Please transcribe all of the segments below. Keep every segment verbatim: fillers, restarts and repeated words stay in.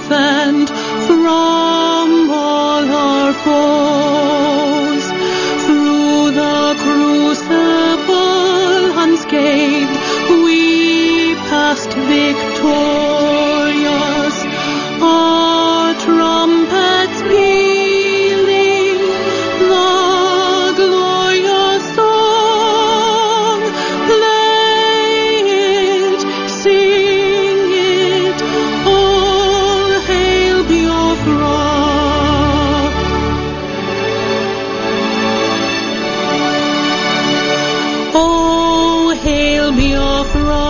defend from all our foes. Through the crucible unscathed, we passed victorious. Our trumpets pealing, the glorious song, play it, sing it, all hail Biafra. Oh, hail Biafra,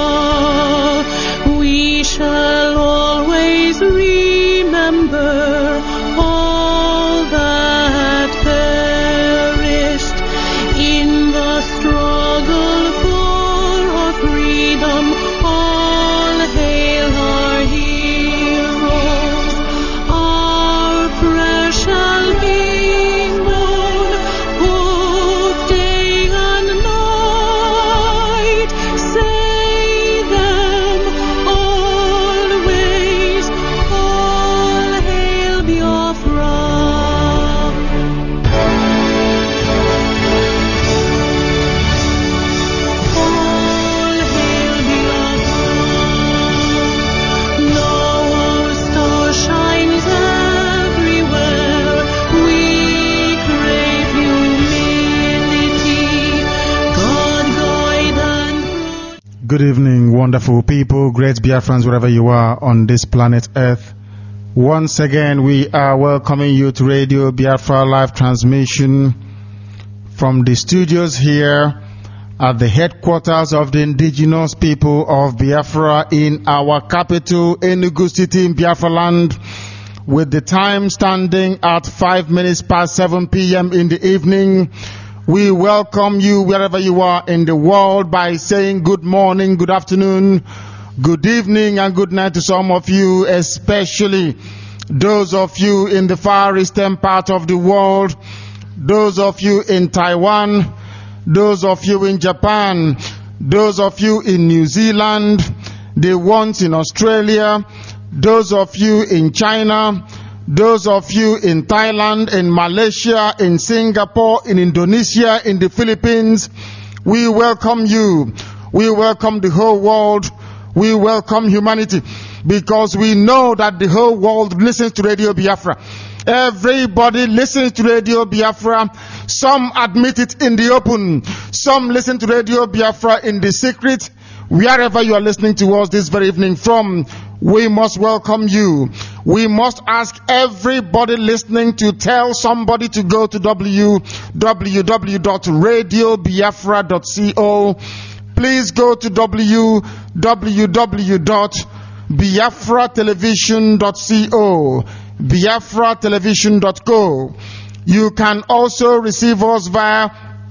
we shall always remember all that perished in the struggle for our freedom. All hail our heroes, our prayers shall be known both day and night. Say them always, all hail Biafra. All hail Biafra. Now our star shines everywhere. We crave humility. God guide and protect. Good evening, wonderful people, great Biafrans, wherever you are on this planet Earth. Once again, we are welcoming you to Radio Biafra live transmission from the studios here at the headquarters of the indigenous people of Biafra in our capital, Enugu City in Biafra land, with the time standing at five minutes past seven p.m. in the evening. We welcome you wherever you are in the world by saying good morning, good afternoon, good evening, and good night to some of you, especially those of you in the far eastern part of the world, those of you in Taiwan, those of you in Japan, those of you in New Zealand, the ones in Australia, those of you in China, those of you in Thailand, in Malaysia, in Singapore, in Indonesia, in the Philippines. We welcome you. We welcome the whole world. We welcome humanity, because we know that the whole world listens to Radio Biafra. Everybody listens to Radio Biafra. Some admit it in the open. Some listen to Radio Biafra in the secret. Wherever you are listening to us this very evening from, we must welcome you. We must ask everybody listening to tell somebody to go to w w w dot radio biafra dot co. Please go to w w w dot biafra television dot co, biafra television dot co. You can also receive us via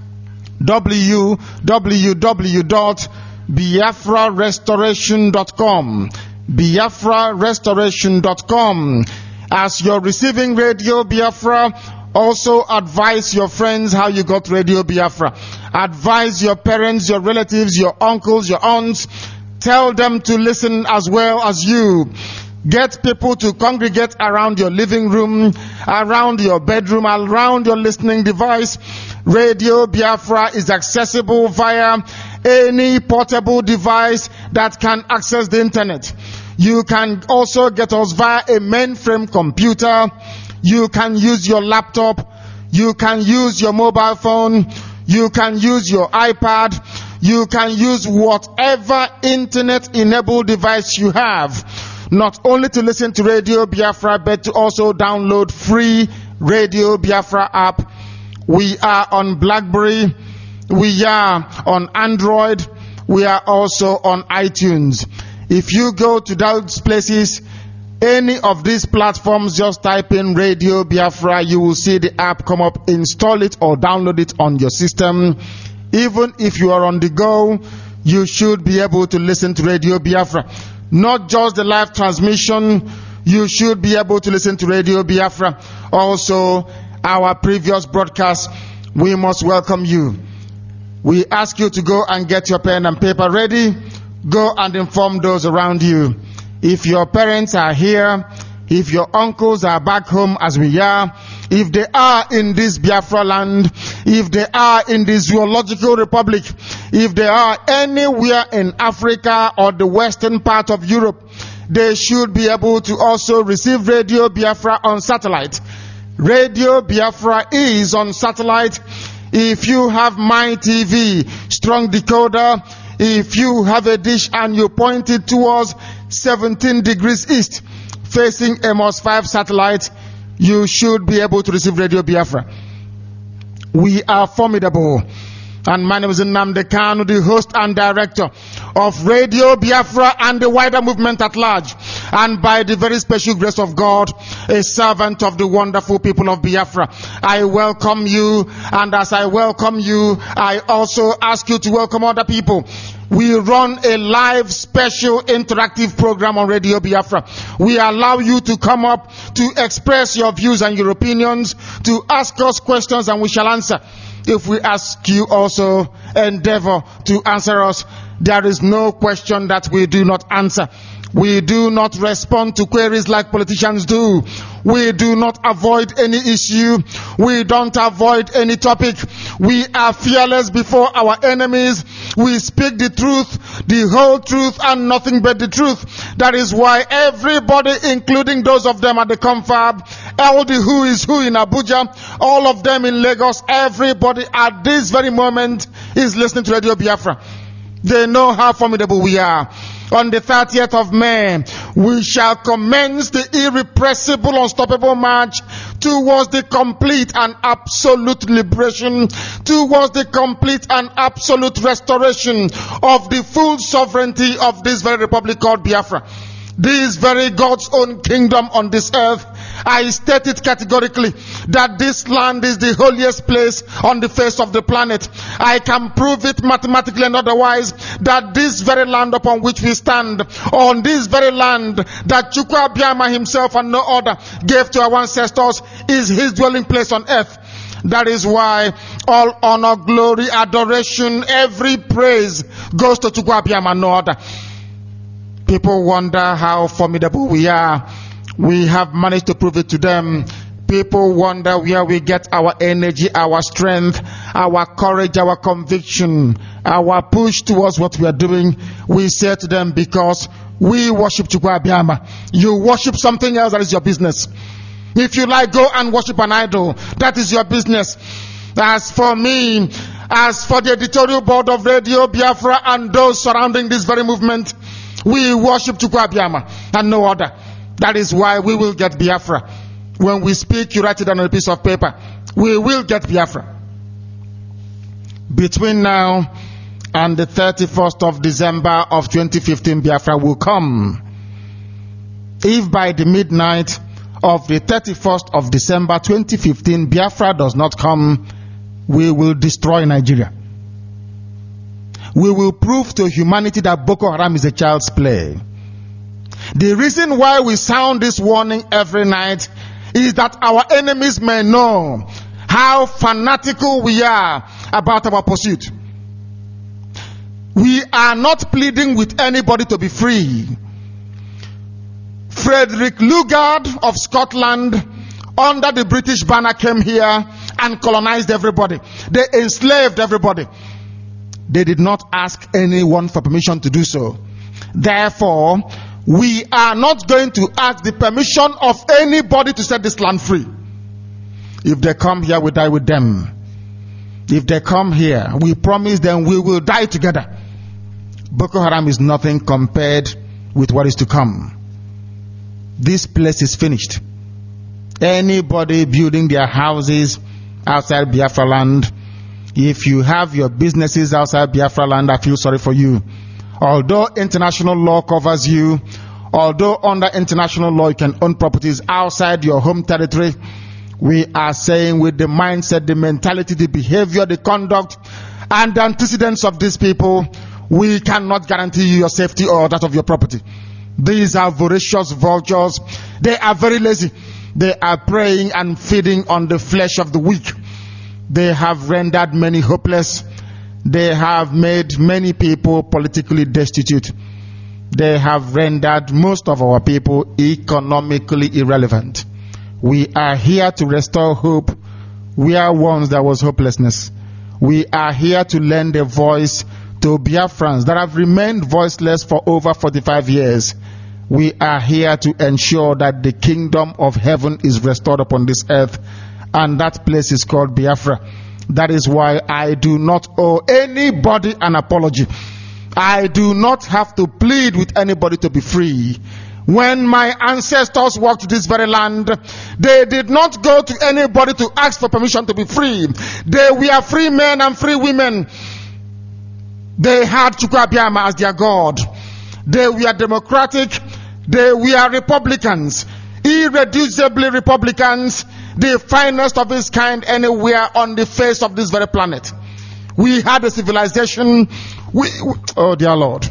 w w w dot biafra restoration dot com, biafra restoration dot com. As you're receiving Radio Biafra, also advise your friends how you got Radio Biafra. Advise your parents, your relatives, your uncles, your aunts. Tell them to listen as well as you. Get people to congregate around your living room, around your bedroom, around your listening device. Radio Biafra is accessible via any portable device that can access the internet. You can also get us via a mainframe computer. You can use your laptop. You can use your mobile phone. You can use your iPad. You can use whatever internet-enabled device you have. Not only to listen to Radio Biafra, but to also download free Radio Biafra app. We are on BlackBerry. We are on Android. We are also on iTunes. If you go to those places, any of these platforms, just type in Radio Biafra, you will see the app come up. Install it or download it on your system. Even if you are on the go, you should be able to listen to Radio Biafra. Not just the live transmission, you should be able to listen to Radio Biafra. Also, our previous broadcast, we must welcome you. We ask you to go and get your pen and paper ready. Go and inform those around you. If your parents are here, if your uncles are back home as we are, if they are in this Biafra land, if they are in the Zoological Republic, if they are anywhere in Africa or the western part of Europe, they should be able to also receive Radio Biafra on satellite. Radio Biafra is on satellite. If you have My T V, strong decoder, if you have a dish and you point it towards seventeen degrees east, facing Amos five satellite, you should be able to receive Radio Biafra. We are formidable. And my name is Nnamdi Kanu, the host and director of Radio Biafra and the wider movement at large. And by the very special grace of God, a servant of the wonderful people of Biafra, I welcome you. And as I welcome you, I also ask you to welcome other people. We run a live special interactive program on Radio Biafra. We allow you to come up to express your views and your opinions, to ask us questions, and we shall answer. If we ask you also, endeavor to answer us. There is no question that we do not answer. We do not respond to queries like politicians do. We do not avoid any issue. We don't avoid any topic. We are fearless before our enemies. We speak the truth, the whole truth, and nothing but the truth. That is why everybody, including those of them at the confab, L D who is who in Abuja, all of them in Lagos, everybody at this very moment is listening to Radio Biafra. They know how formidable we are. On the thirtieth of May, we shall commence the irrepressible, unstoppable march towards the complete and absolute liberation, towards the complete and absolute restoration of the full sovereignty of this very republic called Biafra. This very God's own kingdom on this earth. I state it categorically that this land is the holiest place on the face of the planet. I can prove it mathematically and otherwise that this very land upon which we stand, on this very land that Chukwu Abiyama himself and no other gave to our ancestors, is his dwelling place on earth. That is why all honor, glory, adoration, every praise goes to Chukwu Abiyama and no other. People wonder how formidable we are. We have managed to prove it to them. People wonder where we get our energy, our strength, our courage, our conviction, our push towards what we are doing. We say to them, because we worship Chukwu Abiyama. You worship something else, that is your business. If you like, go and worship an idol. That is your business. As for me, as for the editorial board of Radio Biafra and those surrounding this very movement, we worship Chukwu Abiyama and no other. That is why we will get Biafra. When we speak, you write it on a piece of paper. We will get Biafra. Between now and the thirty-first of December of twenty fifteen, Biafra will come. If by the midnight of the thirty-first of December twenty fifteen, Biafra does not come, we will destroy Nigeria. We will prove to humanity that Boko Haram is a child's play. The reason why we sound this warning every night is that our enemies may know how fanatical we are about our pursuit. We are not pleading with anybody to be free. Frederick Lugard of Scotland, under the British banner, came here and colonized everybody. They enslaved everybody. They did not ask anyone for permission to do so. Therefore, we are not going to ask the permission of anybody to set this land free. If they come here, we die with them. If they come here, we promise them we will die together. Boko Haram is nothing compared with what is to come. This place is finished. Anybody building their houses outside Biafra land, if you have your businesses outside Biafra land, I feel sorry for you. Although international law covers you, although under international law you can own properties outside your home territory, we are saying with the mindset, the mentality, the behavior, the conduct, and the antecedents of these people, we cannot guarantee you your safety or that of your property. These are voracious vultures. They are very lazy. They are preying and feeding on the flesh of the weak. They have rendered many hopeless. They have made many people politically destitute. They have rendered most of our people economically irrelevant. We are here to restore hope where once there was hopelessness. We are here to lend a voice to Biafrans that have remained voiceless for over forty-five years. We are here to ensure that the kingdom of heaven is restored upon this earth, and that place is called Biafra. That is why I do not owe anybody an apology. I do not have to plead with anybody to be free. When my ancestors walked this very land, they did not go to anybody to ask for permission to be free. They were free men and free women. They had Chukwuabiama as their God. They were democratic. They were Republicans, irreducibly Republicans, the finest of its kind anywhere on the face of this very planet. We had a civilization. We, oh dear Lord.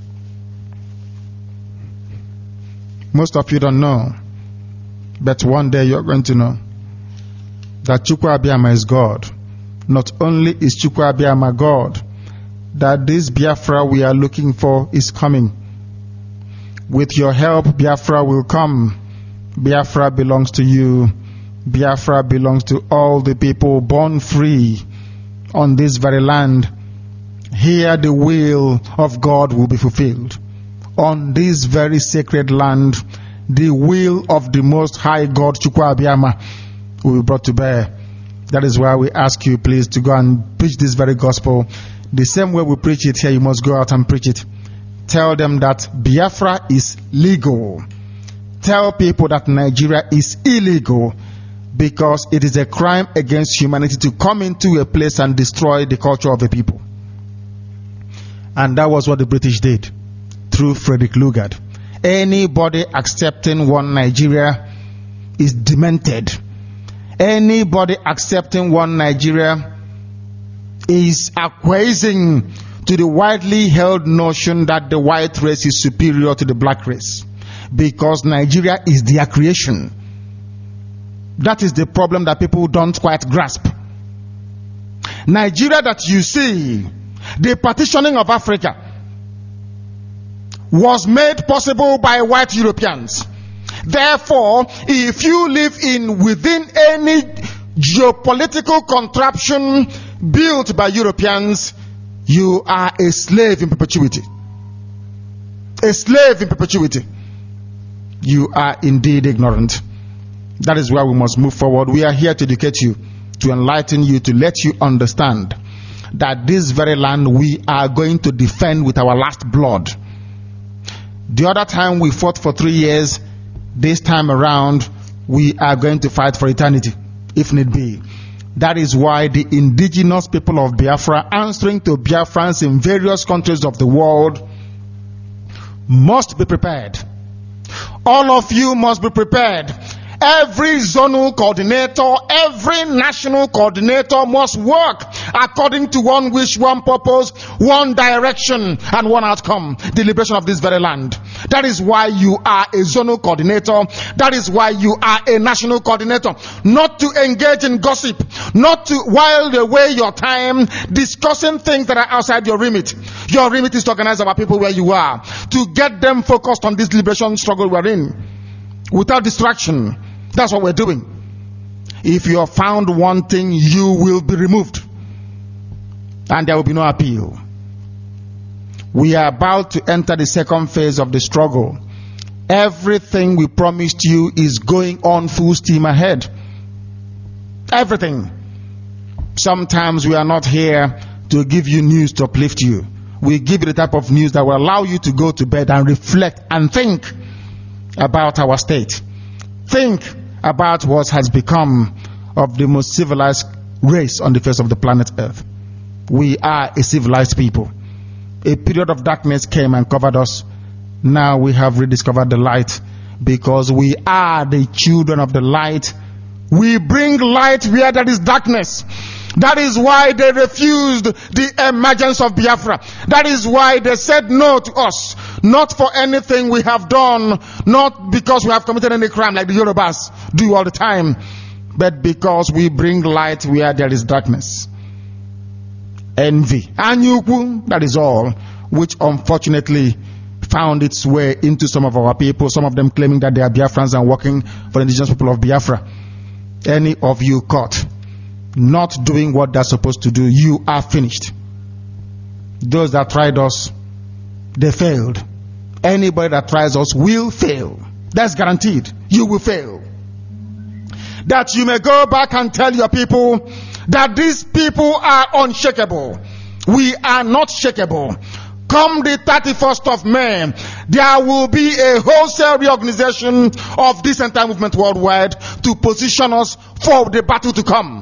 Most of you don't know, but one day you're going to know that Chukwuabiama is God. Not only is Chukwuabiama God, that this Biafra we are looking for is coming. With your help, Biafra will come. Biafra belongs to you. Biafra belongs to all the people born free on this very land. Here the will of God will be fulfilled. On this very sacred land, the will of the Most High God, Chukwuabiama, will be brought to bear. That is why we ask you, please, to go and preach this very gospel. The same way we preach it here, you must go out and preach it. Tell them that Biafra is legal. Tell people that Nigeria is illegal, because it is a crime against humanity to come into a place and destroy the culture of the people. And that was what the British did through Frederick Lugard. Anybody accepting one Nigeria is demented. Anybody accepting one Nigeria is acquiescing to the widely held notion that the white race is superior to the black race, because Nigeria is their creation. That is the problem that people don't quite grasp. Nigeria that you see, the partitioning of Africa, was made possible by white Europeans. Therefore, if you live in within any geopolitical contraption built by Europeans, you are a slave in perpetuity. A slave in perpetuity. You are indeed ignorant. That is why we must move forward. We are here to educate you, to enlighten you, to let you understand that this very land we are going to defend with our last blood. The other time we fought for three years, this time around we are going to fight for eternity, if need be. That is why the indigenous people of Biafra, answering to Biafrans in various countries of the world, must be prepared. All of you must be prepared. Every zonal coordinator, every national coordinator must work according to one wish, one purpose, one direction, and one outcome: the liberation of this very land. That is why you are a zonal coordinator. That is why you are a national coordinator. Not to engage in gossip, not to while away your time discussing things that are outside your remit. Your remit is to organize our people where you are, to get them focused on this liberation struggle we're in, without distraction. That's what we're doing. If you are found wanting, you will be removed, and there will be no appeal. We are about to enter the second phase of the struggle. Everything we promised you is going on full steam ahead. Everything. Sometimes we are not here to give you news to uplift you. We give you the type of news that will allow you to go to bed and reflect and think about our state. Think about what has become of the most civilized race on the face of the planet Earth. We are a civilized people. A period of darkness came and covered us. Now we have rediscovered the light, because we are the children of the light. We bring light where there is darkness. That is why they refused the emergence of Biafra. That is why they said no to us. Not for anything we have done, not because we have committed any crime like the Yorubas do all the time, but because we bring light where there is darkness. Envy, anyukwu, that is all, which unfortunately found its way into some of our people, some of them claiming that they are Biafrans and working for the indigenous people of Biafra. Any of you caught not doing what they're supposed to do, you are finished. Those that tried us, they failed. Anybody that tries us will fail. That's guaranteed. You will fail. That you may go back and tell your people that these people are unshakable. We are not shakeable. Come the thirty-first of May, there will be a wholesale reorganization of this entire movement worldwide to position us for the battle to come.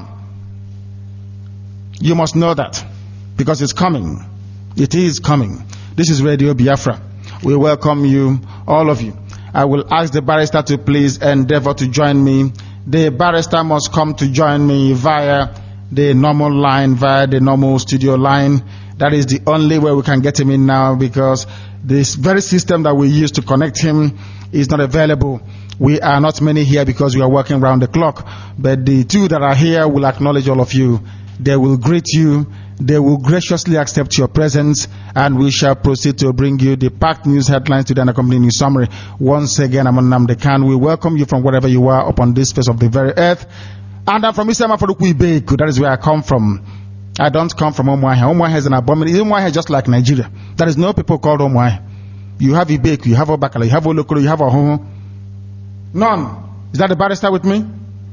You must know that, because it's coming. It is coming. This is Radio Biafra. We welcome you, all of you. I will ask the barrister to please endeavor to join me. The barrister must come to join me via the normal line, via the normal studio line. That is the only way we can get him in now, because this very system that we use to connect him is not available. We are not many here because we are working around the clock, but the two that are here will acknowledge all of you. They will greet you. They will graciously accept your presence, and we shall proceed to bring you the packed news headlines today and accompanying news summary. Once again, I'm Nnamdi Kanu. We welcome you from wherever you are upon this face of the very earth. And I'm from Isama Ibeku. That is where I come from. I don't come from Umuahia. Umuahia is an abomination. Umuahia is just like Nigeria. There is no people called Umuahia. You have Ibeku, you have Obakala, you have Olokoro, you have Ohoho. None. Is that the barrister with me?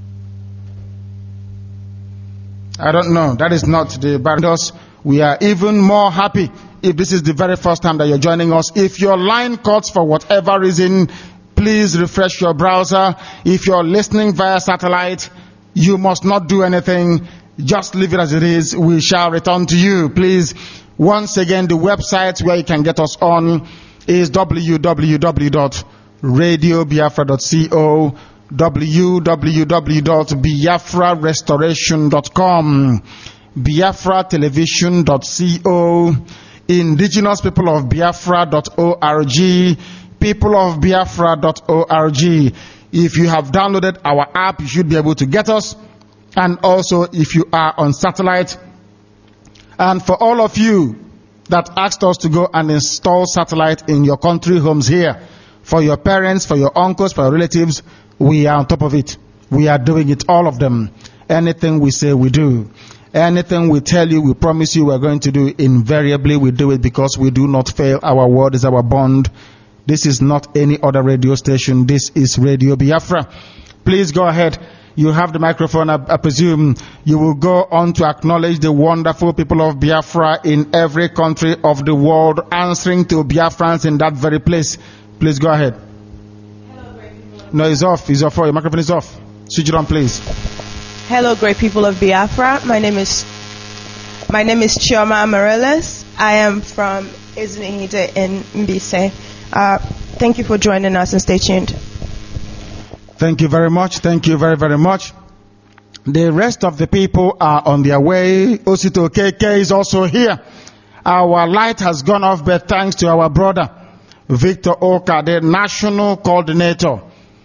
I don't know. That is not the barrister. We are even more happy if this is the very first time that you're joining us. If your line cuts for whatever reason, please refresh your browser. If you're listening via satellite, you must not do anything. Just leave it as it is. We shall return to you. Please, once again, the website where you can get us on is w w w dot radio biafra dot co, w w w dot biafra restoration dot com, biafra television dot co, indigenous people of biafra dot org, people of biafra dot org. If you have downloaded our app, you should be able to get us. And also, if you are on satellite, and for all of you that asked us to go and install satellite in your country homes here, for your parents, for your uncles, for your relatives, we are on top of it. We are doing it, all of them. Anything we say, we do. Anything we tell you, we promise you we're going to do, invariably we do it, because we do not fail. Our word is our bond. This is not any other radio station. This is Radio Biafra. Please go ahead. You have the microphone. I, I presume you will go on to acknowledge the wonderful people of Biafra in every country of the world, answering to Biafrans in that very place. Please go ahead. Hello, great people. No, it's off. It's off. Your microphone is off. Switch it on, please. Hello, great people of Biafra. My name is my name is Chioma Amarellis. I am from Ezinihite in Mbise. Uh, thank you for joining us, and stay tuned. Thank you very much. Thank you very, very much. The rest of the people are on their way. Osito K K is also here. Our light has gone off, but thanks to our brother, Victor Oka, the national coordinator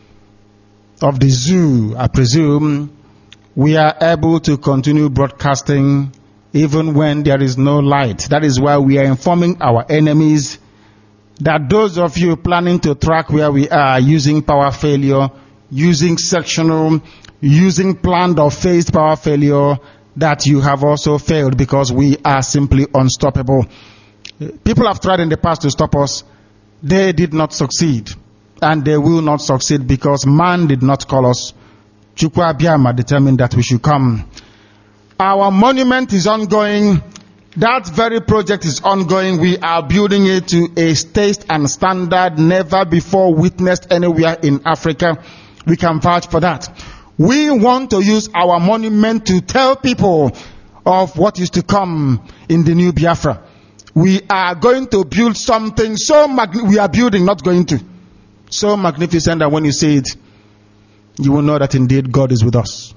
of the zoo, I presume, we are able to continue broadcasting even when there is no light. That is why we are informing our enemies that those of you planning to track where we are using power failure, using sectional, using planned or phased power failure, that you have also failed, because we are simply unstoppable. People have tried in the past to stop us. They did not succeed, and they will not succeed, because man did not call us. Chukwu Abiyama determined that we should come. Our monument is ongoing. That very project is ongoing. We are building it to a taste and standard never before witnessed anywhere in Africa. We can vouch for that. We want to use our monument to tell people of what is to come in the new Biafra. We are going to build something so magnificent. We are building, not going to. So magnificent that when you see it, you will know that indeed God is with us.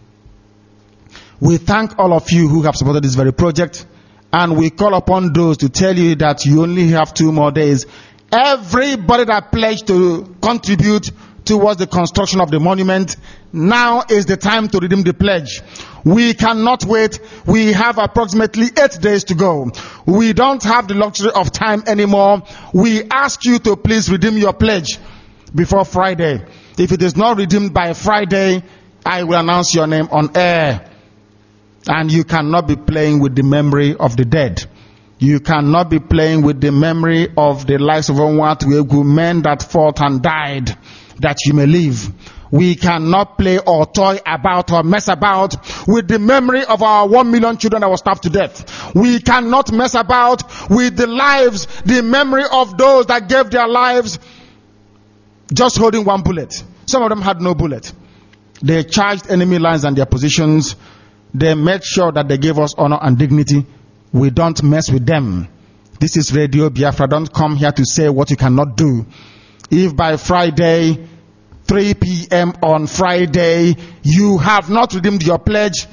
We thank all of you who have supported this very project, and we call upon those to tell you that you only have two more days. Everybody that pledged to contribute towards the construction of the monument. Now is the time to redeem the pledge. We cannot wait. We have approximately eight days to go. We don't have the luxury of time anymore. We ask you to please redeem your pledge before Friday. If it is not redeemed by Friday, I will announce your name on air. And you cannot be playing with the memory of the dead. You cannot be playing with the memory of the lives of Onwatuegu, men that fought and died, that you may live. We cannot play or toy about or mess about with the memory of our one million children that were starved to death. We cannot mess about with the lives, the memory of those that gave their lives just holding one bullet. Some of them had no bullet. They charged enemy lines and their positions. They made sure that they gave us honor and dignity. We don't mess with them. This is Radio Biafra. Don't come here to say what you cannot do. If by Friday, three p.m. on Friday, you have not redeemed your pledge,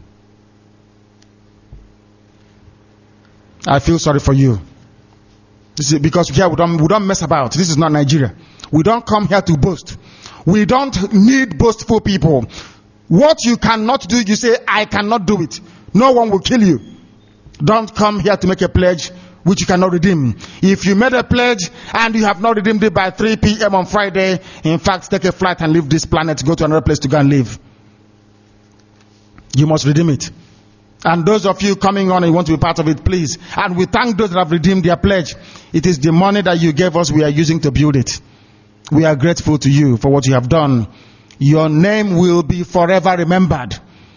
I feel sorry for you. This is because here we don't, we don't mess about. This is not Nigeria. We don't come here to boast. We don't need boastful people. What you cannot do, you say, I cannot do it. No one will kill you. Don't come here to make a pledge which you cannot redeem. If you made a pledge and you have not redeemed it by three p.m. on Friday, in fact, take a flight and leave this planet, go to another place to go and live. You must redeem it. And those of you coming on and you want to be part of it, please. And we thank those that have redeemed their pledge. It is the money that you gave us we are using to build it. We are grateful to you for what you have done. Your name will be forever remembered.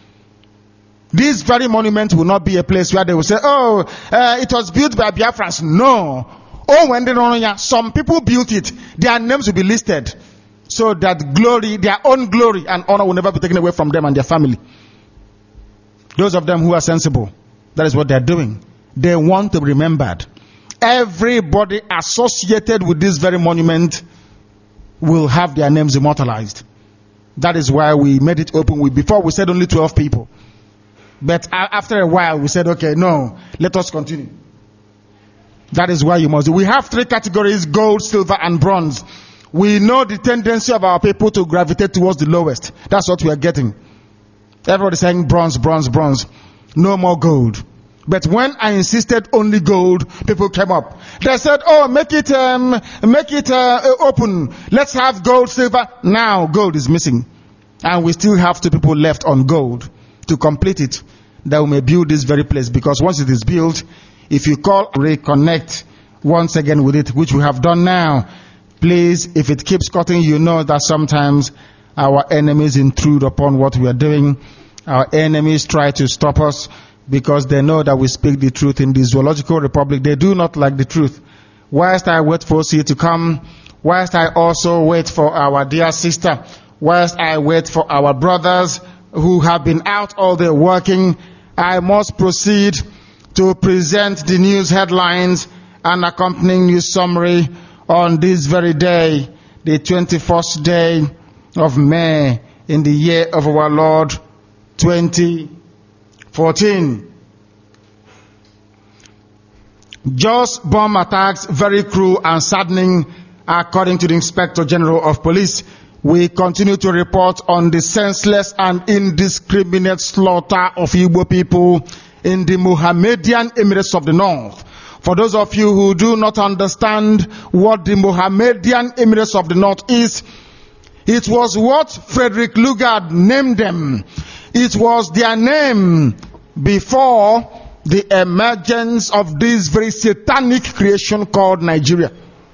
This very monument will not be a place where they will say, oh, uh, it was built by Biafrans. No. Oh, when they don't, some people built it. Their names will be listed. So that glory, their own glory and honor will never be taken away from them and their family. Those of them who are sensible, that is what they are doing. They want to be remembered. Everybody associated with this very monument will have their names immortalized. That is why we made it open. We, before we said only twelve people. But after a while, we said, okay, no, let us continue. That is why you must do. We have three categories, gold, silver, and bronze. We know the tendency of our people to gravitate towards the lowest. That's what we are getting. Everybody saying bronze, bronze, bronze. No more gold. But when I insisted only gold, people came up. They said, oh, make it, um, make it uh, open. Let's have gold, silver. Now gold is missing. And we still have two people left on gold to complete it, that we may build this very place. Because once it is built, if you call, reconnect once again with it, which we have done now, please, if it keeps cutting, you know that sometimes our enemies intrude upon what we are doing. Our enemies try to stop us because they know that we speak the truth in the Zoological Republic. They do not like the truth. Whilst I wait for C to come, whilst I also wait for our dear sister, whilst I wait for our brothers who have been out all day working, I must proceed to present the news headlines and accompanying news summary on this very day, the twenty-first day of May in the year of our Lord twenty fourteen. Just bomb attacks, very cruel and saddening, according to the Inspector General of Police. We continue to report on the senseless and indiscriminate slaughter of Igbo people in the Mohammedan Emirates of the North. For those of you who do not understand what the Mohammedan Emirates of the North is, it was what Frederick Lugard named them. It was their name before the emergence of this very satanic creation called Nigeria.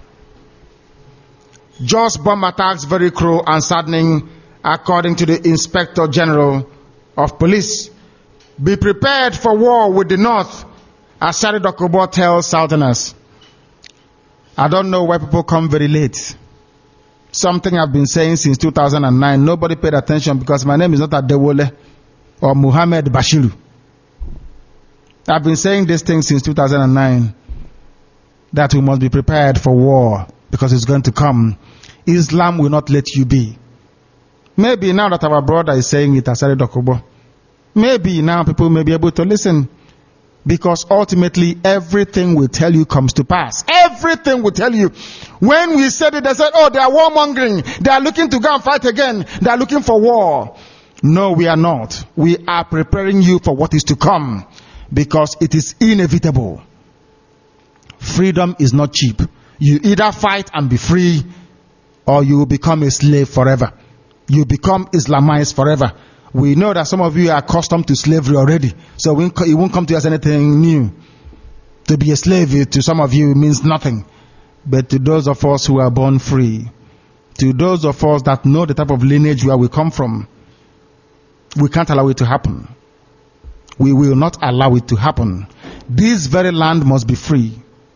Just bomb attacks, very cruel and saddening, according to the Inspector General of Police. Be prepared for war with the North, Asari Dokubo tells Southerners. I don't know why people come very late. Something I've been saying since two thousand nine. Nobody paid attention because my name is not Adewole or Muhammad Bashiru. I've been saying this thing since two thousand nine, that we must be prepared for war because it's going to come. Islam will not let you be. Maybe now that our brother is saying it, Asari Dokubo, maybe now people may be able to listen, because ultimately everything we tell you comes to pass. Every Everything will tell you. When we said it, they said, oh, they are warmongering. They are looking to go and fight again. They are looking for war. No, we are not. We are preparing you for what is to come, because it is inevitable. Freedom is not cheap. You either fight and be free, or you will become a slave forever. You become Islamized forever. We know that some of you are accustomed to slavery already, so it won't come to you as anything new. To be a slave to some of you means nothing. But to those of us who are born free, to those of us that know the type of lineage where we come from, we can't allow it to happen. We will not allow it to happen. This very land must be free.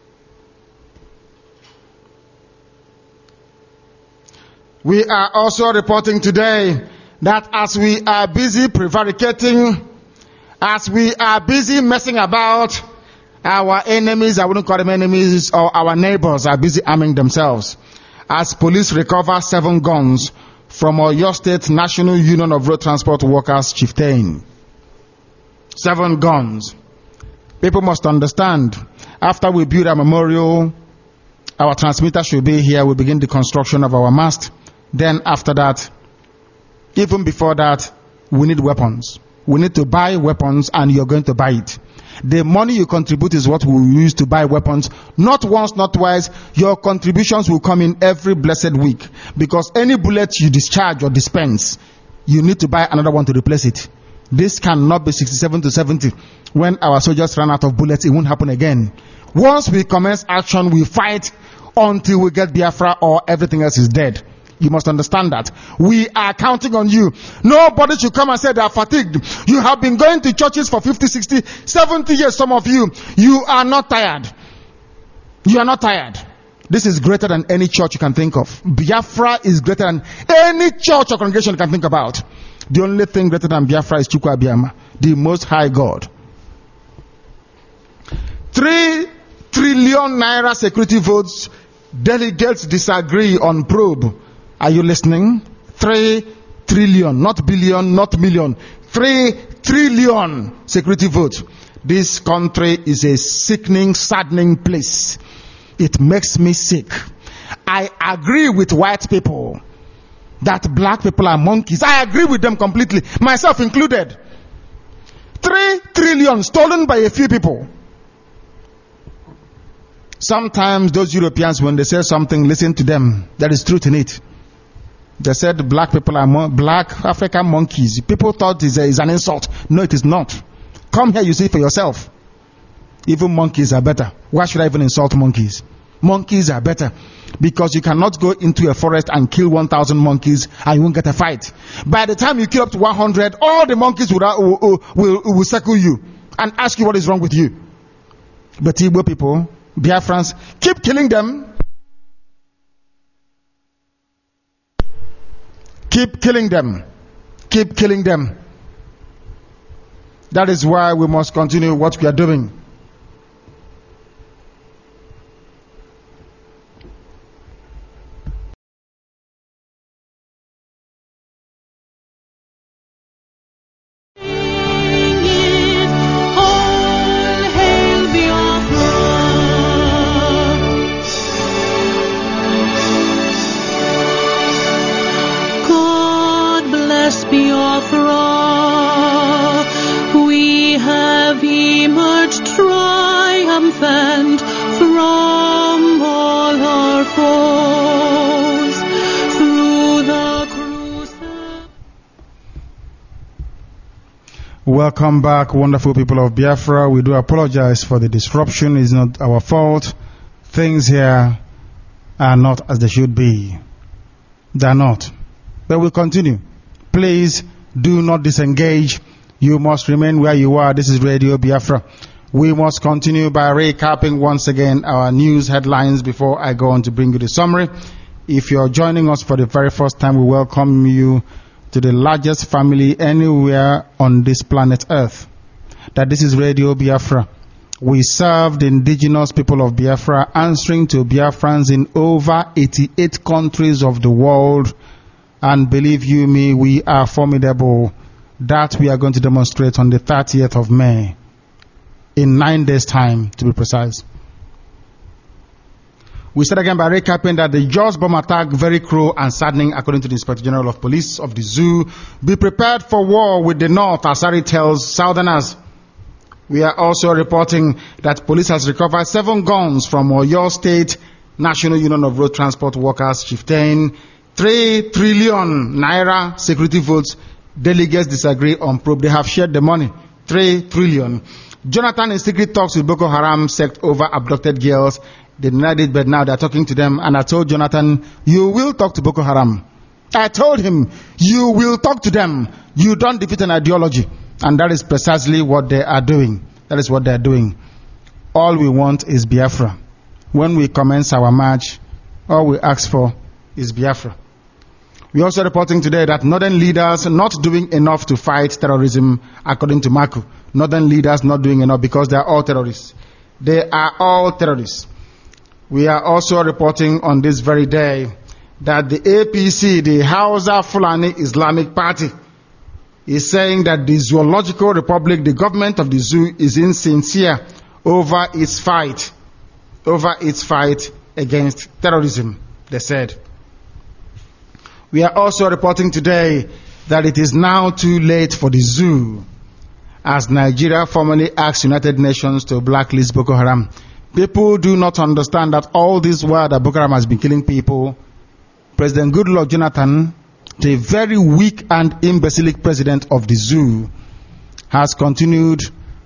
We are also reporting today that as we are busy prevaricating, as we are busy messing about, our enemies, I wouldn't call them enemies, or our neighbors are busy arming themselves. As police recover seven guns from Oyo State National Union of Road Transport Workers chieftain. Seven guns. People must understand, after we build a memorial, our transmitter should be here. We begin the construction of our mast. Then after that, even before that, we need weapons. We need to buy weapons, and you're going to buy it. The money you contribute is what we will use to buy weapons. Not once, not twice. Your contributions will come in every blessed week. Because any bullet you discharge or dispense, you need to buy another one to replace it. This cannot be sixty-seven to seventy. When our soldiers run out of bullets, it won't happen again. Once we commence action, we fight until we get Biafra or everything else is dead. You must understand that. We are counting on you. Nobody should come and say they are fatigued. You have been going to churches for fifty, sixty, seventy years, some of you. You are not tired. You are not tired. This is greater than any church you can think of. Biafra is greater than any church or congregation you can think about. The only thing greater than Biafra is Chukwu Abiyama, the Most High God. Three trillion naira security votes. Delegates disagree on probe. Are you listening? Three trillion, not billion, not million. Three trillion security votes. This country is a sickening, saddening place. It makes me sick. I agree with white people that black people are monkeys. I agree with them completely, myself included. Three trillion stolen by a few people. Sometimes those Europeans, when they say something, listen to them. There is truth in it. They said black people are mon- black African monkeys. People thought it is an insult. No, it is not. Come here, you see for yourself. Even monkeys are better. Why should I even insult monkeys? Monkeys are better. Because you cannot go into a forest and kill one thousand monkeys and you won't get a fight. By the time you kill up to one hundred, all the monkeys will, will, will, will circle you and ask you what is wrong with you. But Igbo people, Biafrans, keep killing them. Keep killing them. Keep killing them. That is why we must continue what we are doing. Welcome back, wonderful people of Biafra. We do apologize for the disruption. It's not our fault. Things here are not as they should be. They are not. But we'll continue. Please do not disengage. You must remain where you are. This is Radio Biafra. We must continue by recapping once again our news headlines before I go on to bring you the summary. If you're joining us for the very first time, we welcome you to the largest family anywhere on this planet Earth. That this is Radio Biafra. We serve the indigenous people of Biafra, answering to Biafrans in over eighty-eight countries of the world. And believe you me, we are formidable. That we are going to demonstrate on the thirtieth of May. In nine days' time, to be precise. We start again by recapping that the Jos bomb attack, very cruel and saddening, according to the Inspector General of Police of the zoo. Be prepared for war with the North, Asari tells Southerners. We are also reporting that police has recovered seven guns from Oyo State National Union of Road Transport Workers, Chieftain. Three trillion naira security votes. Delegates disagree on probe. They have shared the money. Three trillion. Jonathan in secret talks with Boko Haram sect over abducted girls. They denied it, but now they're talking to them. And I told Jonathan, you will talk to Boko Haram. I told him, you will talk to them. You don't defeat an ideology. And that is precisely what they are doing. That is what they are doing. All we want is Biafra. When we commence our march, all we ask for is Biafra. We are also reporting today that northern leaders not doing enough to fight terrorism, according to Maku. Northern leaders not doing enough because they are all terrorists. They are all terrorists. We are also reporting on this very day that the A P C, the Hausa Fulani Islamic Party, is saying that the Zoological Republic, the government of the zoo, is insincere over its fight, over its fight against terrorism, they said. We are also reporting today that it is now too late for the zoo, as Nigeria formally asked United Nations to blacklist Boko Haram. People do not understand that all this while that Boko Haram has been killing people, President Goodluck Jonathan, the very weak and imbecilic president of the zoo, has continued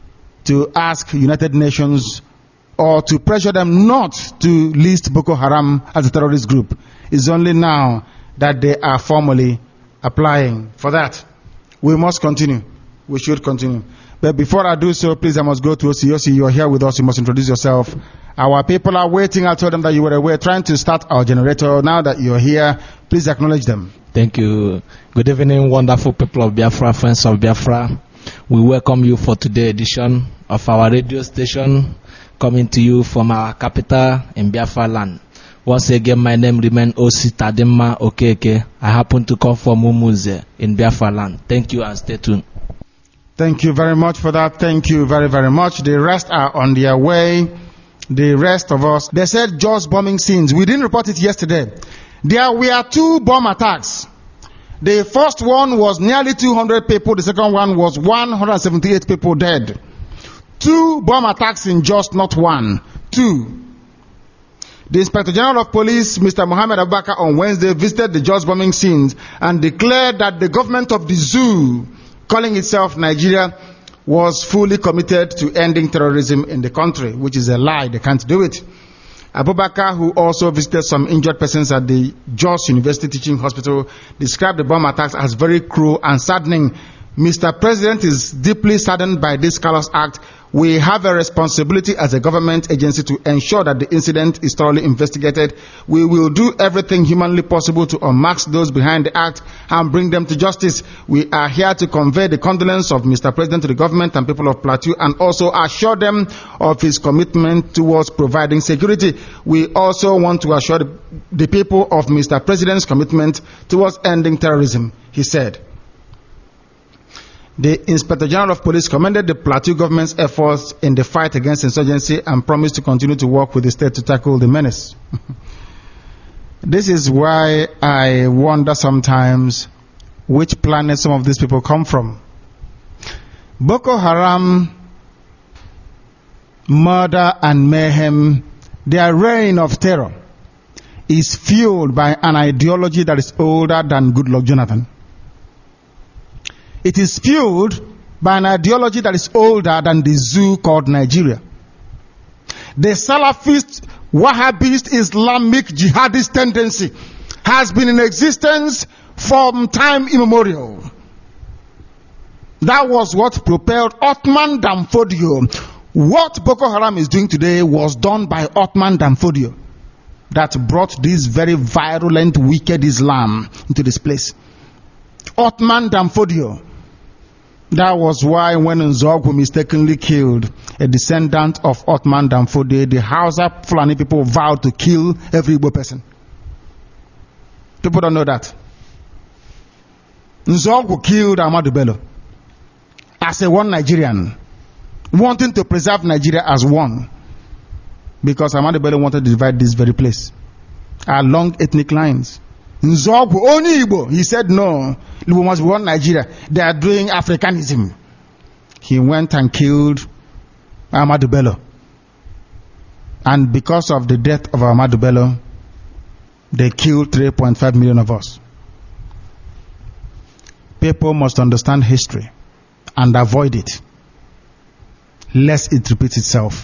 to ask United Nations or to pressure them not to list Boko Haram as a terrorist group. It's only now that they are formally applying for that. We must continue. We should continue. But before I do so, please, I must go to O C. O C, you are here with us. You must introduce yourself. Our people are waiting. I told them that you were away, trying to start our generator. Now that you're here, please acknowledge them. Thank you. Good evening, wonderful people of Biafra, friends of Biafra. We welcome you for today's edition of our radio station, coming to you from our capital in Biafra land. Once again, my name remains O C Tadima Okeke. I happen to come from Umuze in Biafra land. Thank you and stay tuned. Thank you very much for that. Thank you very, very much. The rest are on their way. The rest of us, they said Jos bombing scenes. We didn't report it yesterday. There were two bomb attacks. The first one was nearly two hundred people. The second one was one hundred seventy-eight people dead. Two bomb attacks in Jos, not one. Two. The Inspector General of Police, Mister Mohammed Abubakar, on Wednesday visited the Jos bombing scenes and declared that the government of the zoo, calling itself Nigeria, was fully committed to ending terrorism in the country, which is a lie. They can't do it. Abubakar, who also visited some injured persons at the Jos University Teaching Hospital, described the bomb attacks as very cruel and saddening. Mister President is deeply saddened by this callous act. We have a responsibility as a government agency to ensure that the incident is thoroughly investigated. We will do everything humanly possible to unmask those behind the act and bring them to justice. We are here to convey the condolence of Mister President to the government and people of Plateau and also assure them of his commitment towards providing security. We also want to assure the, the people of Mister President's commitment towards ending terrorism, he said. The Inspector General of Police commended the Plateau government's efforts in the fight against insurgency and promised to continue to work with the state to tackle the menace. This is why I wonder sometimes which planet some of these people come from. Boko Haram, murder and mayhem, their reign of terror is fueled by an ideology that is older than Goodluck Jonathan. It is fueled by an ideology that is older than the zoo called Nigeria. The Salafist, Wahhabist, Islamic, jihadist tendency has been in existence from time immemorial. That was what propelled Othman Danfodio. What Boko Haram is doing today was done by Othman Danfodio that brought this very virulent, wicked Islam into this place. Othman Danfodio. That was why when Nzogwu mistakenly killed a descendant of Othman Danfodio, the Hausa Fulani people vowed to kill every Igbo person. People don't know that. Nzogwu killed Ahmadu Bello as a one Nigerian, wanting to preserve Nigeria as one. Because Ahmadu Bello wanted to divide this very place along ethnic lines. Nzogbu, only Igbo. He said no, Igbo must be one Nigeria. They are doing Africanism. He went and killed Ahmadu Bello. And because of the death of Ahmadu Bello, they killed three point five million of us. People must understand history and avoid it, lest it repeats itself.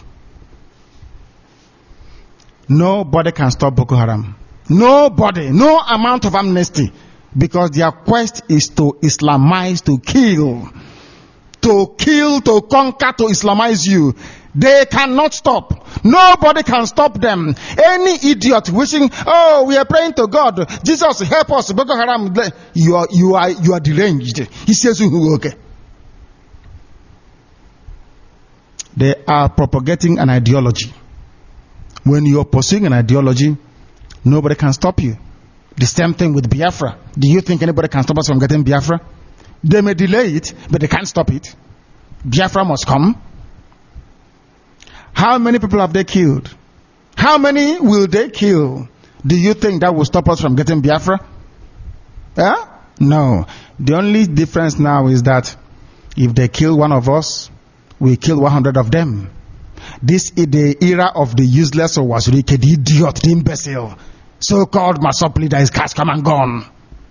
Nobody can stop Boko Haram. Nobody, no amount of amnesty, because their quest is to Islamize, to kill, to kill, to conquer, to Islamize you. They cannot stop. Nobody can stop them. Any idiot wishing, oh, we are praying to God, Jesus help us, Boko Haram, you are, you are, you are deranged. He says, okay. They are propagating an ideology. When you are pursuing an ideology, nobody can stop you. The same thing with Biafra. Do you think anybody can stop us from getting Biafra? They may delay it, but they can't stop it. Biafra must come. How many people have they killed? How many will they kill? Do you think that will stop us from getting Biafra? Yeah? No. The only difference now is that if they kill one of us, we kill one hundred of them. This is the era of the useless or was wicked, the idiot, the imbecile. So-called Masop leader is cast, come and gone.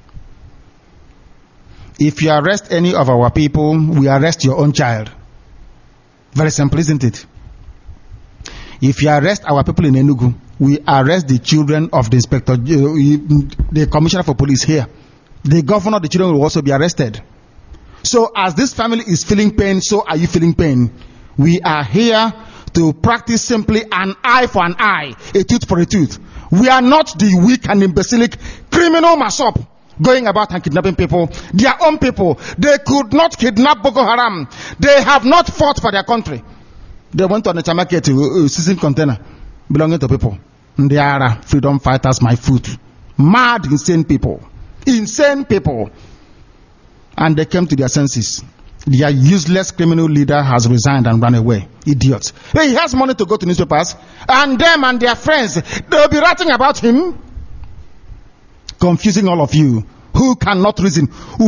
If you arrest any of our people, we arrest your own child. Very simple, isn't it? If you arrest our people in Enugu, we arrest the children of the inspector, the commissioner for police here. The governor, the children will also be arrested. So as this family is feeling pain, so are you feeling pain. We are here to practice simply an eye for an eye, a tooth for a tooth. We are not the weak and imbecilic criminal Masop going about and kidnapping people, their own people. They could not kidnap Boko Haram. They have not fought for their country. They went on a market to uh, season container belonging to people. They are freedom fighters, my foot. Mad, insane people. Insane people. And they came to their senses. Their useless criminal leader has resigned and run away. Idiots. He has money to go to newspapers, and them and their friends, they'll be writing about him. Confusing all of you who cannot reason.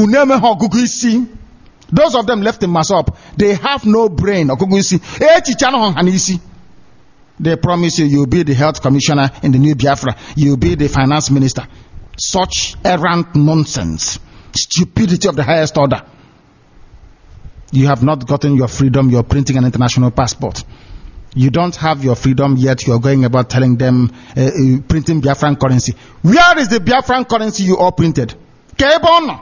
Those of them left in Masop, they have no brain. They promise you you'll be the health commissioner in the new Biafra. You'll be the finance minister. Such errant nonsense. Stupidity of the highest order. You have not gotten your freedom. You're printing an international passport. You don't have your freedom yet. You're going about telling them, uh, uh, printing Biafran currency. Where is the Biafran currency you all printed? Kebon.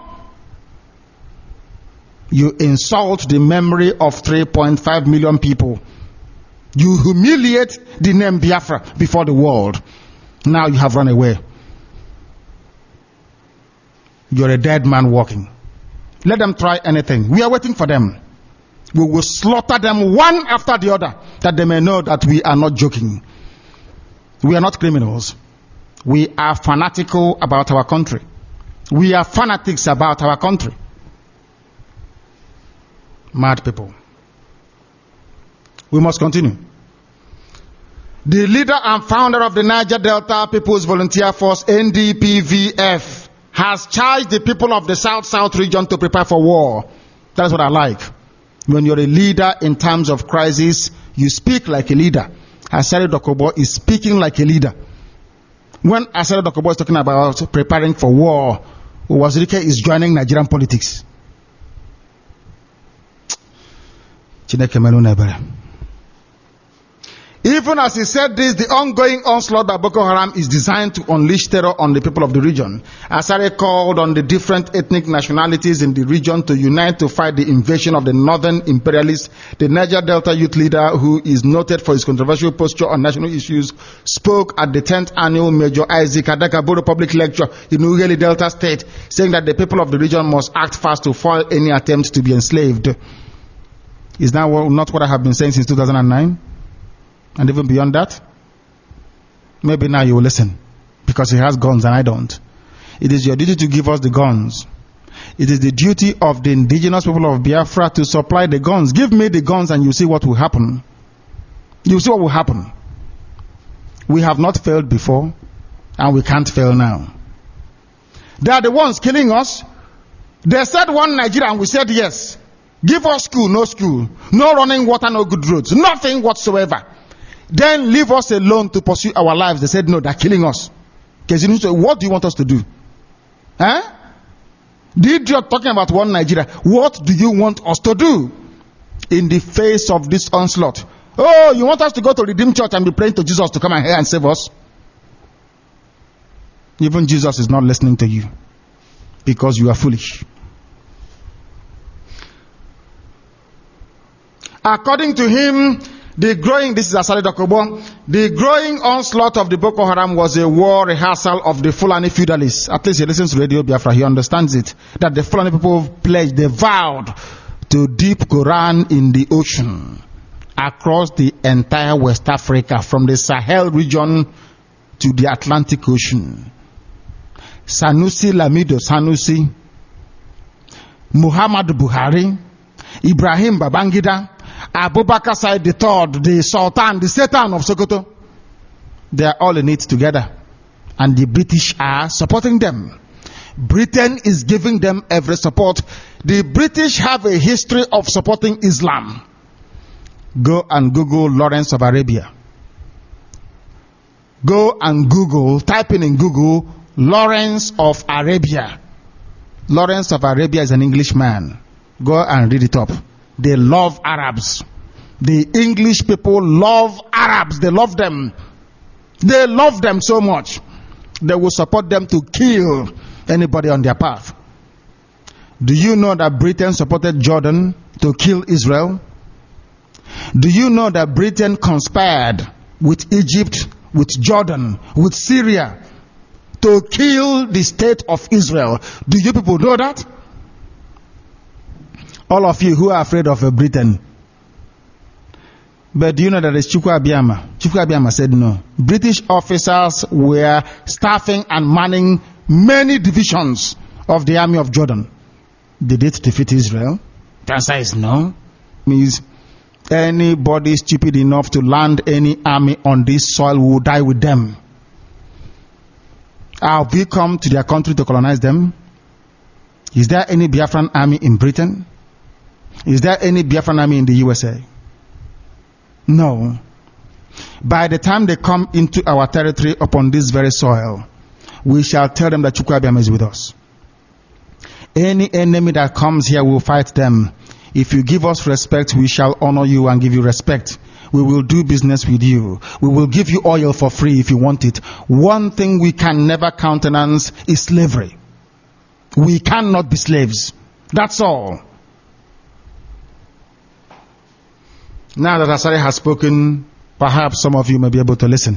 You insult the memory of three point five million people. You humiliate the name Biafra before the world. Now you have run away. You're a dead man walking. Let them try anything. We are waiting for them. We will slaughter them one after the other, that they may know that we are not joking. We are not criminals. We are fanatical about our country. We are fanatics about our country. Mad people. We must continue. The leader and founder of the Niger Delta People's Volunteer Force, N D P V F, has charged the people of the South-South region to prepare for war. That's what I like. When you're a leader in times of crisis, you speak like a leader. Asare Dokubo is speaking like a leader. When Asare Dokubo is talking about preparing for war, Wazirike is joining Nigerian politics. Chineke melu nebere. Even as he said this, the ongoing onslaught by Boko Haram is designed to unleash terror on the people of the region. Asare called on the different ethnic nationalities in the region to unite to fight the invasion of the northern imperialists. The Niger Delta youth leader, who is noted for his controversial posture on national issues, spoke at the tenth annual Major Isaac Adakaboro public lecture in Ughelli Delta State, saying that the people of the region must act fast to foil any attempt to be enslaved. Is that not what I have been saying since two thousand nine? And even beyond that? Maybe now you will listen. Because he has guns and I don't. It is your duty to give us the guns. It is the duty of the indigenous people of Biafra to supply the guns. Give me the guns and you see what will happen. You see what will happen. We have not failed before, and we can't fail now. They are the ones killing us. They said one Nigeria, and we said yes. Give us school, no school. No running water, no good roads. Nothing whatsoever. Then leave us alone to pursue our lives. They said no, they're killing us. Because what do you want us to do? Huh? The idiot talking about one Nigeria. What do you want us to do in the face of this onslaught? Oh, you want us to go to Redeemed Church and be praying to Jesus to come and here and save us? Even Jesus is not listening to you because you are foolish. According to him, the growing, this is Asali Dokobo, the growing onslaught of the Boko Haram was a war rehearsal of the Fulani feudalists. At least he listens to Radio Biafra, he understands it. That the Fulani people pledged, they vowed to dip Quran in the ocean across the entire West Africa, from the Sahel region to the Atlantic Ocean. Sanusi Lamido Sanusi, Muhammad Buhari, Ibrahim Babangida, Abubakar Said the Third, the Sultan, the Satan of Sokoto. They are all in it together. And the British are supporting them. Britain is giving them every support. The British have a history of supporting Islam. Go and Google Lawrence of Arabia. Go and Google, type in in Google, Lawrence of Arabia. Lawrence of Arabia is an Englishman. Go and read it up. They love Arabs. The English people love Arabs. They love them. They love them so much. They will support them to kill anybody on their path. Do you know that Britain supported Jordan to kill Israel? Do you know that Britain conspired with Egypt, with Jordan, with Syria to kill the state of Israel? Do you people know that? All of you who are afraid of uh, Britain. But do you know that it's Chukwu Abiyama? Chukwu Abiyama said no. British officers were staffing and manning many divisions of the army of Jordan. Did it defeat Israel? The answer is no. Means anybody stupid enough to land any army on this soil will die with them. Have we come to their country to colonize them? Is there any Biafran army in Britain? Is there any Biafran army in the U S A? No. By the time they come into our territory upon this very soil, we shall tell them that Chukwu Abiyama is with us. Any enemy that comes here will fight them. If you give us respect, we shall honor you and give you respect. We will do business with you. We will give you oil for free if you want it. One thing we can never countenance is slavery. We cannot be slaves. That's all. Now that Asari has spoken, perhaps some of you may be able to listen.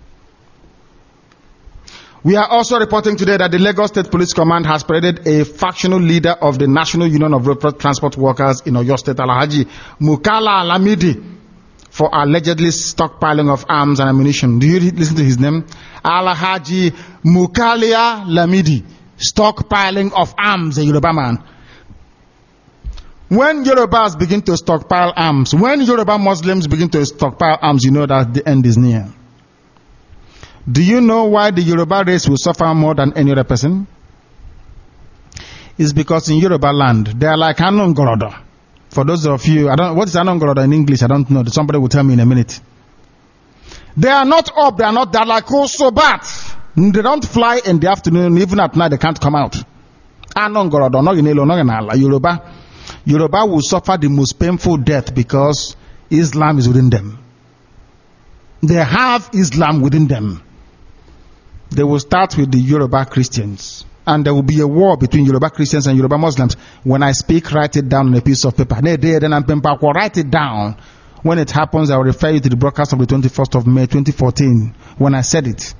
We are also reporting today that the Lagos State Police Command has paraded a factional leader of the National Union of Road Transport Workers in Oyo State, Alhaji Mukala Lamidi, for allegedly stockpiling of arms and ammunition. Do you listen to his name? Alhaji Mukalia Lamidi, stockpiling of arms, a Yoruba man. When Yorubas begin to stockpile arms, when Yoruba Muslims begin to stockpile arms, you know that the end is near. Do you know why the Yoruba race will suffer more than any other person? It's because in Yoruba land, they are like Anongorodo. For those of you, I don't, what is Anongorodo in English? I don't know. Somebody will tell me in a minute. They are not up, they are not, they are like Osobat. They don't fly in the afternoon, even at night they can't come out. Anongorodo, no Yinelo, no Yanala, Yoruba. Yoruba will suffer the most painful death because Islam is within them. They have Islam within them. They will start with the Yoruba Christians. And there will be a war between Yoruba Christians and Yoruba Muslims. When I speak, write it down on a piece of paper. Write it down. When it happens, I will refer you to the broadcast of the twenty-first of May twenty fourteen, when I said it.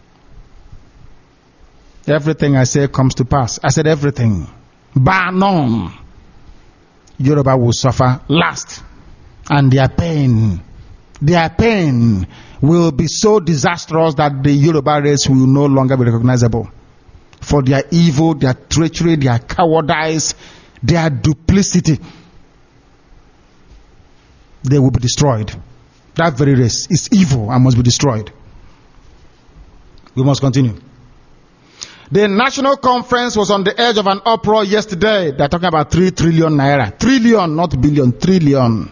Everything I say comes to pass. I said everything. Bar none. Yoruba will suffer last. And their pain, their pain will be so disastrous that the Yoruba race will no longer be recognizable. For their evil, their treachery, their cowardice, their duplicity, they will be destroyed. That very race is evil and must be destroyed. We must continue. The national conference was on the edge of an uproar yesterday. They're talking about three trillion naira. Trillion, not billion, trillion.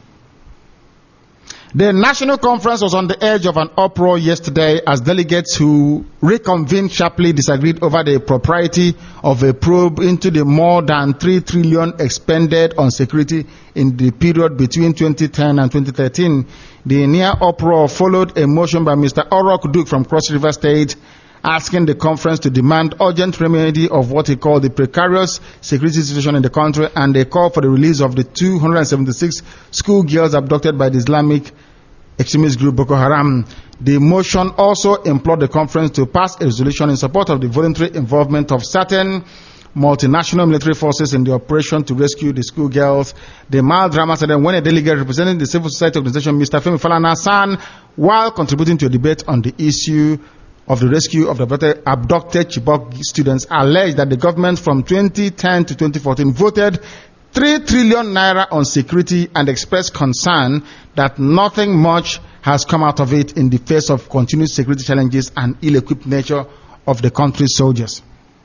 The national conference was on the edge of an uproar yesterday as delegates who reconvened sharply disagreed over the propriety of a probe into the more than three trillion expended on security in the period between twenty ten and twenty thirteen. The near uproar followed a motion by Mister Orok Duke from Cross River State asking the conference to demand urgent remedy of what he called the precarious security situation in the country, and a call for the release of the two hundred seventy-six schoolgirls abducted by the Islamic extremist group Boko Haram. The motion also implored the conference to pass a resolution in support of the voluntary involvement of certain multinational military forces in the operation to rescue the schoolgirls. The mild drama started when a delegate representing the civil society organization, Mister Femi Falana San, while contributing to a debate on the issue of the rescue of the abducted Chibok students, alleged that the government from twenty ten to twenty fourteen voted three trillion naira on security and expressed concern that nothing much has come out of it in the face of continued security challenges and ill-equipped nature of the country's soldiers.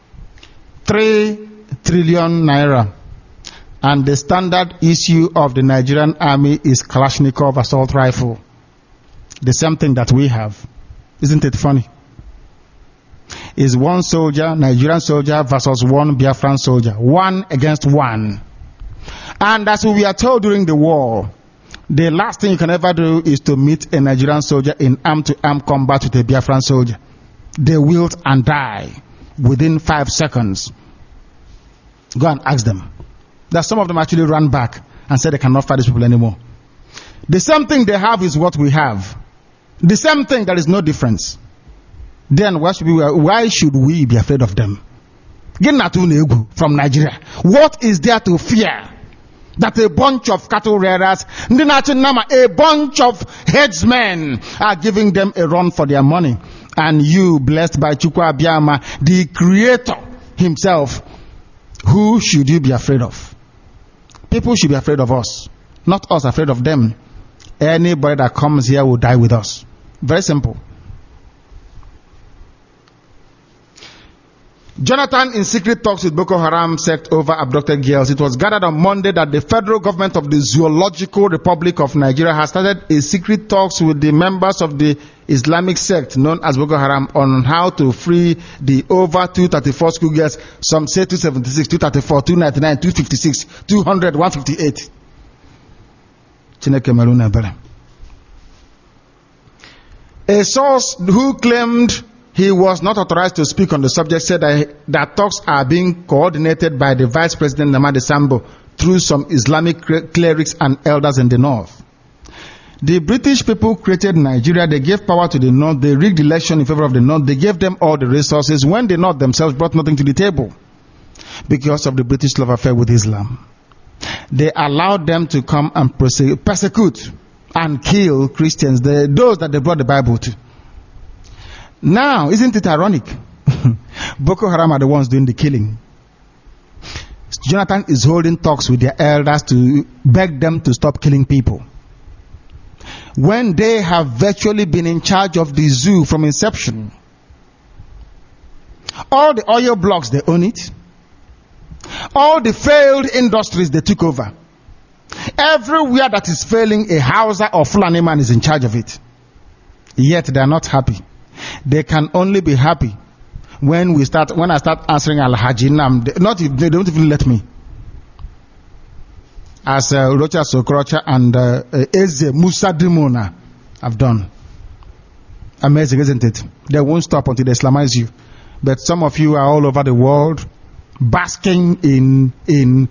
Three trillion naira. And the standard issue of the Nigerian army is Kalashnikov assault rifle. The same thing that we have. Isn't it funny? Is one soldier, Nigerian soldier versus one Biafran soldier. One against one. And as we are told during the war, the last thing you can ever do is to meet a Nigerian soldier in arm-to-arm combat with a Biafran soldier. They wilt and die within five seconds. Go and ask them. That some of them actually ran back and said they cannot fight these people anymore. The same thing they have is what we have. The same thing, there is no difference. Then why should we, why should we be afraid of them? From Nigeria. What is there to fear? That a bunch of cattle rearers, a bunch of headsmen are giving them a run for their money. And you, blessed by Chukwu Abiyama, the creator himself, who should you be afraid of? People should be afraid of us, not us afraid of them. Anybody that comes here will die with us. Very simple. Jonathan in secret talks with Boko Haram sect over abducted girls. It was gathered on Monday that the federal government of the Zoological Republic of Nigeria has started a secret talks with the members of the Islamic sect known as Boko Haram on how to free the over two hundred thirty-four schoolgirls. Some say two hundred seventy-six, two hundred thirty-four, two hundred ninety-nine, two hundred fifty-six, two hundred, one hundred fifty-eight. A source who claimed he was not authorized to speak on the subject said that, that talks are being coordinated by the Vice President Namadi Sambo through some Islamic clerics and elders in the north. The British people created Nigeria. They gave power to the north. They rigged the election in favor of the north. They gave them all the resources when the north themselves brought nothing to the table because of the British love affair with Islam. They allowed them to come and persecute and kill Christians, the, those that they brought the Bible to. Now, isn't it ironic? Boko Haram are the ones doing the killing. Jonathan is holding talks with their elders to beg them to stop killing people, when they have virtually been in charge of the zoo from inception. All the oil blocks, they own it. All the failed industries, they took over. Everywhere that is failing, a Hausa or Fulani man is in charge of it. Yet they are not happy. They can only be happy when we start, when I start answering Al-Haji Nam. They, not if, they don't even let me. As uh, Rocha Sokrocha and uh, Eze Musa Dimona have done. Amazing, isn't it? They won't stop until they Islamize you. But some of you are all over the world basking in in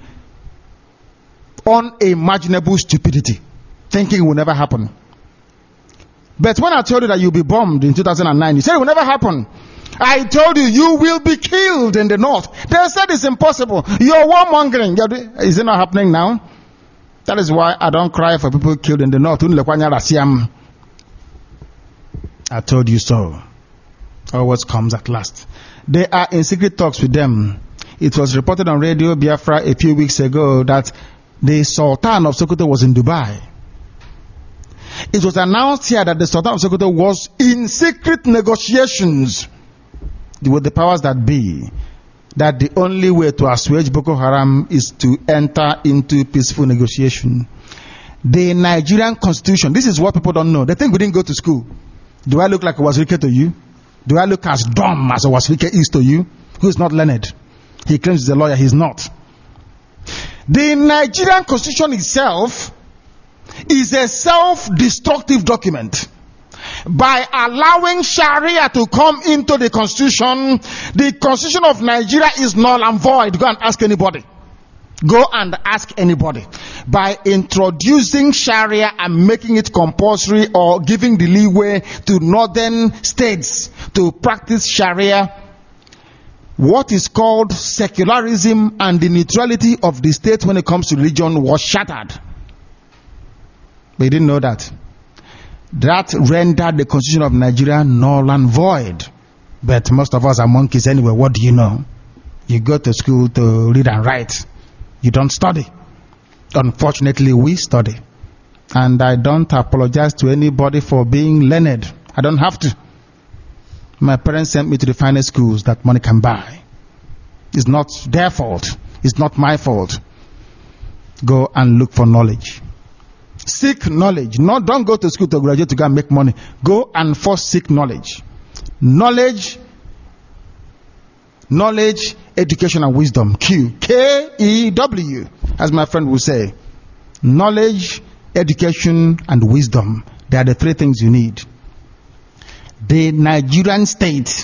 unimaginable stupidity, thinking it will never happen. But when I told you that you'll be bombed in two thousand nine, you said it will never happen. I told you, you will be killed in the north. They said it's impossible. You're warmongering. Is it not happening now? That is why I don't cry for people killed in the north. I told you so. Always comes at last. They are in secret talks with them. It was reported on Radio Biafra a few weeks ago that the Sultan of Sokoto was in Dubai. It was announced here that the Sultan of Sokoto was in secret negotiations with the powers that be, that the only way to assuage Boko Haram is to enter into peaceful negotiation. The Nigerian constitution, this is what people don't know. They think we didn't go to school. Do I look like Wazirike to you? Do I look as dumb as Wazirike is to you? Who is not learned? He claims he's a lawyer, he's not. The Nigerian constitution itself is a self-destructive document. By allowing Sharia to come into the constitution, the constitution of Nigeria is null and void. Go and ask anybody. Go and ask anybody. By introducing Sharia and making it compulsory or giving the leeway to northern states to practice Sharia, what is called secularism and the neutrality of the state when it comes to religion was shattered. They didn't know that. That rendered the constitution of Nigeria null and void. But most of us are monkeys anyway. What do you know? You go to school to read and write. You don't study. Unfortunately, we study. And I don't apologize to anybody for being learned. I don't have to. My parents sent me to the finest schools that money can buy. It's not their fault. It's not my fault. Go and look for knowledge. Seek knowledge. No, don't go to school to graduate to go and make money. Go and first seek knowledge. Knowledge, knowledge, education, and wisdom. Q. K E W, as my friend will say. Knowledge, education, and wisdom. They are the three things you need. The Nigerian state.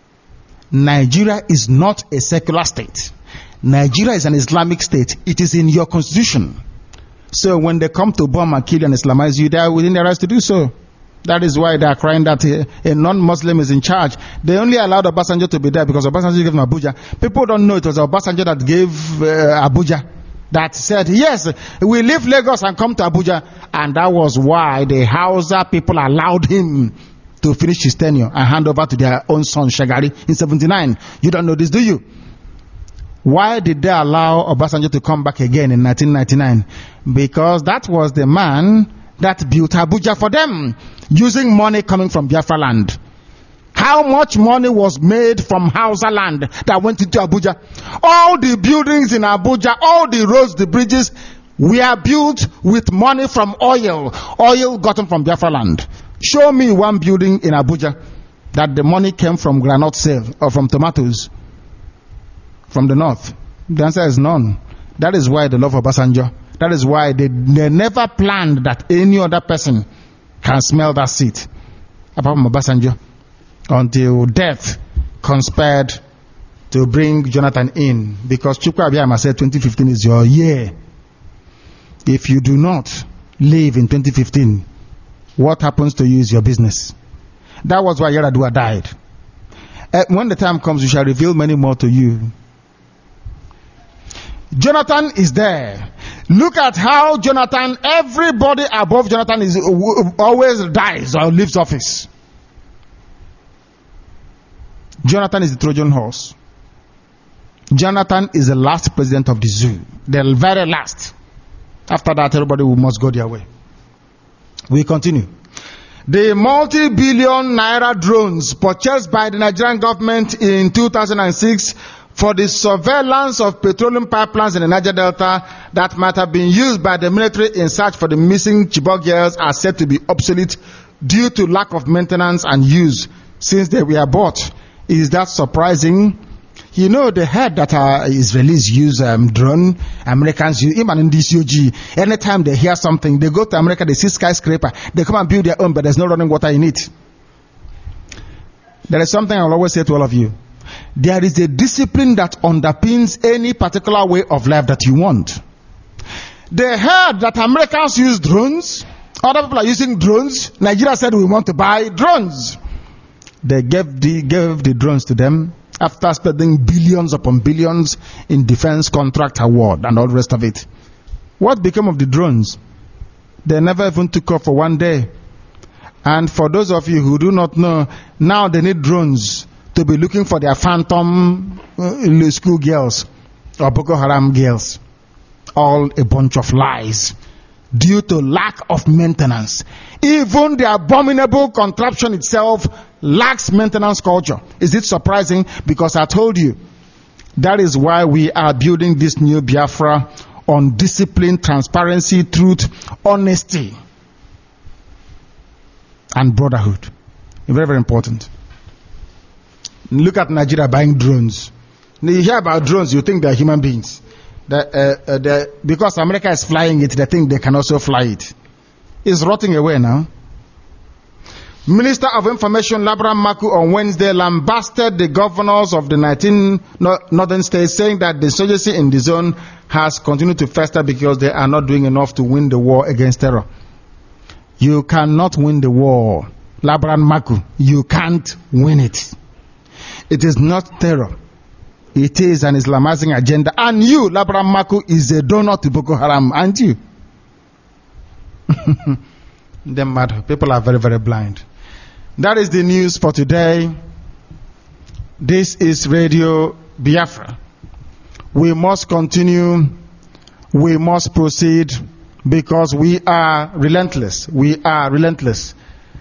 Nigeria is not a secular state. Nigeria is an Islamic state. It is in your constitution. So when they come to bomb and kill and Islamize you, they are within their rights to do so. That is why they are crying that a, a non-Muslim is in charge. They only allowed Obasanjo to be there because Obasanjo gave them Abuja. People don't know it was Obasanjo that gave uh, Abuja. That said, yes, we leave Lagos and come to Abuja. And that was why the Hausa people allowed him to finish his tenure and hand over to their own son Shagari in seventy-nine. You don't know this, do you? Why did they allow Obasanjo to come back again in nineteen ninety-nine? Because that was the man that built Abuja for them, using money coming from Biafra land. How much money was made from Hausa land that went into Abuja? All the buildings in Abuja, all the roads, the bridges, were built with money from oil, oil gotten from Biafra land. Show me one building in Abuja that the money came from granite sale or from tomatoes from the north. The answer is none. That is why they love Obasanjo. That is why they, they never planned that any other person can smell that seat apart from Obasanjo until death conspired to bring Jonathan in, because Chukwu Abiyama said twenty fifteen is your year. If you do not live in twenty fifteen, what happens to you is your business. That was why Yaradua died. Uh, when the time comes, we shall reveal many more to you. Jonathan is there. Look at how Jonathan, everybody above Jonathan is always dies or leaves office. Jonathan is the Trojan horse. Jonathan is the last president of the zoo. The very last. After that, everybody must go their way. We continue. The multi-billion naira drones purchased by the Nigerian government in two thousand six for the surveillance of petroleum pipelines in the Niger Delta that might have been used by the military in search for the missing Chibok girls are said to be obsolete due to lack of maintenance and use since they were bought. Is that surprising? You know, the head that uh, Israelis use um, drone, Americans use, even in the C O G, anytime they hear something, they go to America, they see skyscraper, they come and build their own, but there's no running water in it. There is something I will always say to all of you. There is a discipline that underpins any particular way of life that you want. They heard that Americans use drones, other people are using drones. Nigeria said we want to buy drones. They gave the, gave the drones to them after spending billions upon billions in defense contract award and all the rest of it. What became of the drones? They never even took off for one day. And for those of you who do not know, now they need drones to be looking for their phantom uh, school girls or Boko Haram girls. All a bunch of lies due to lack of maintenance. Even the abominable contraption itself lacks maintenance culture. Is it surprising? Because I told you, that is why we are building this new Biafra on discipline, transparency, truth, honesty, and brotherhood. Very, very important. Look at Nigeria buying drones. Now you hear about drones, you think they're human beings. That, uh, uh, the, because America is flying it, they think they can also fly it. It's rotting away now. Minister of Information Labram Maku on Wednesday lambasted the governors of the nineteen northern states, saying that the insurgency in the zone has continued to fester because they are not doing enough to win the war against terror. You cannot win the war, Labram Maku. You can't win it. It is not terror. It is an Islamizing agenda. And you, Labram Maku, is a donor to Boko Haram, aren't you? Them mad. People are very, very blind. That is the news for today. This is Radio Biafra. We must continue. We must proceed because we are relentless. We are relentless.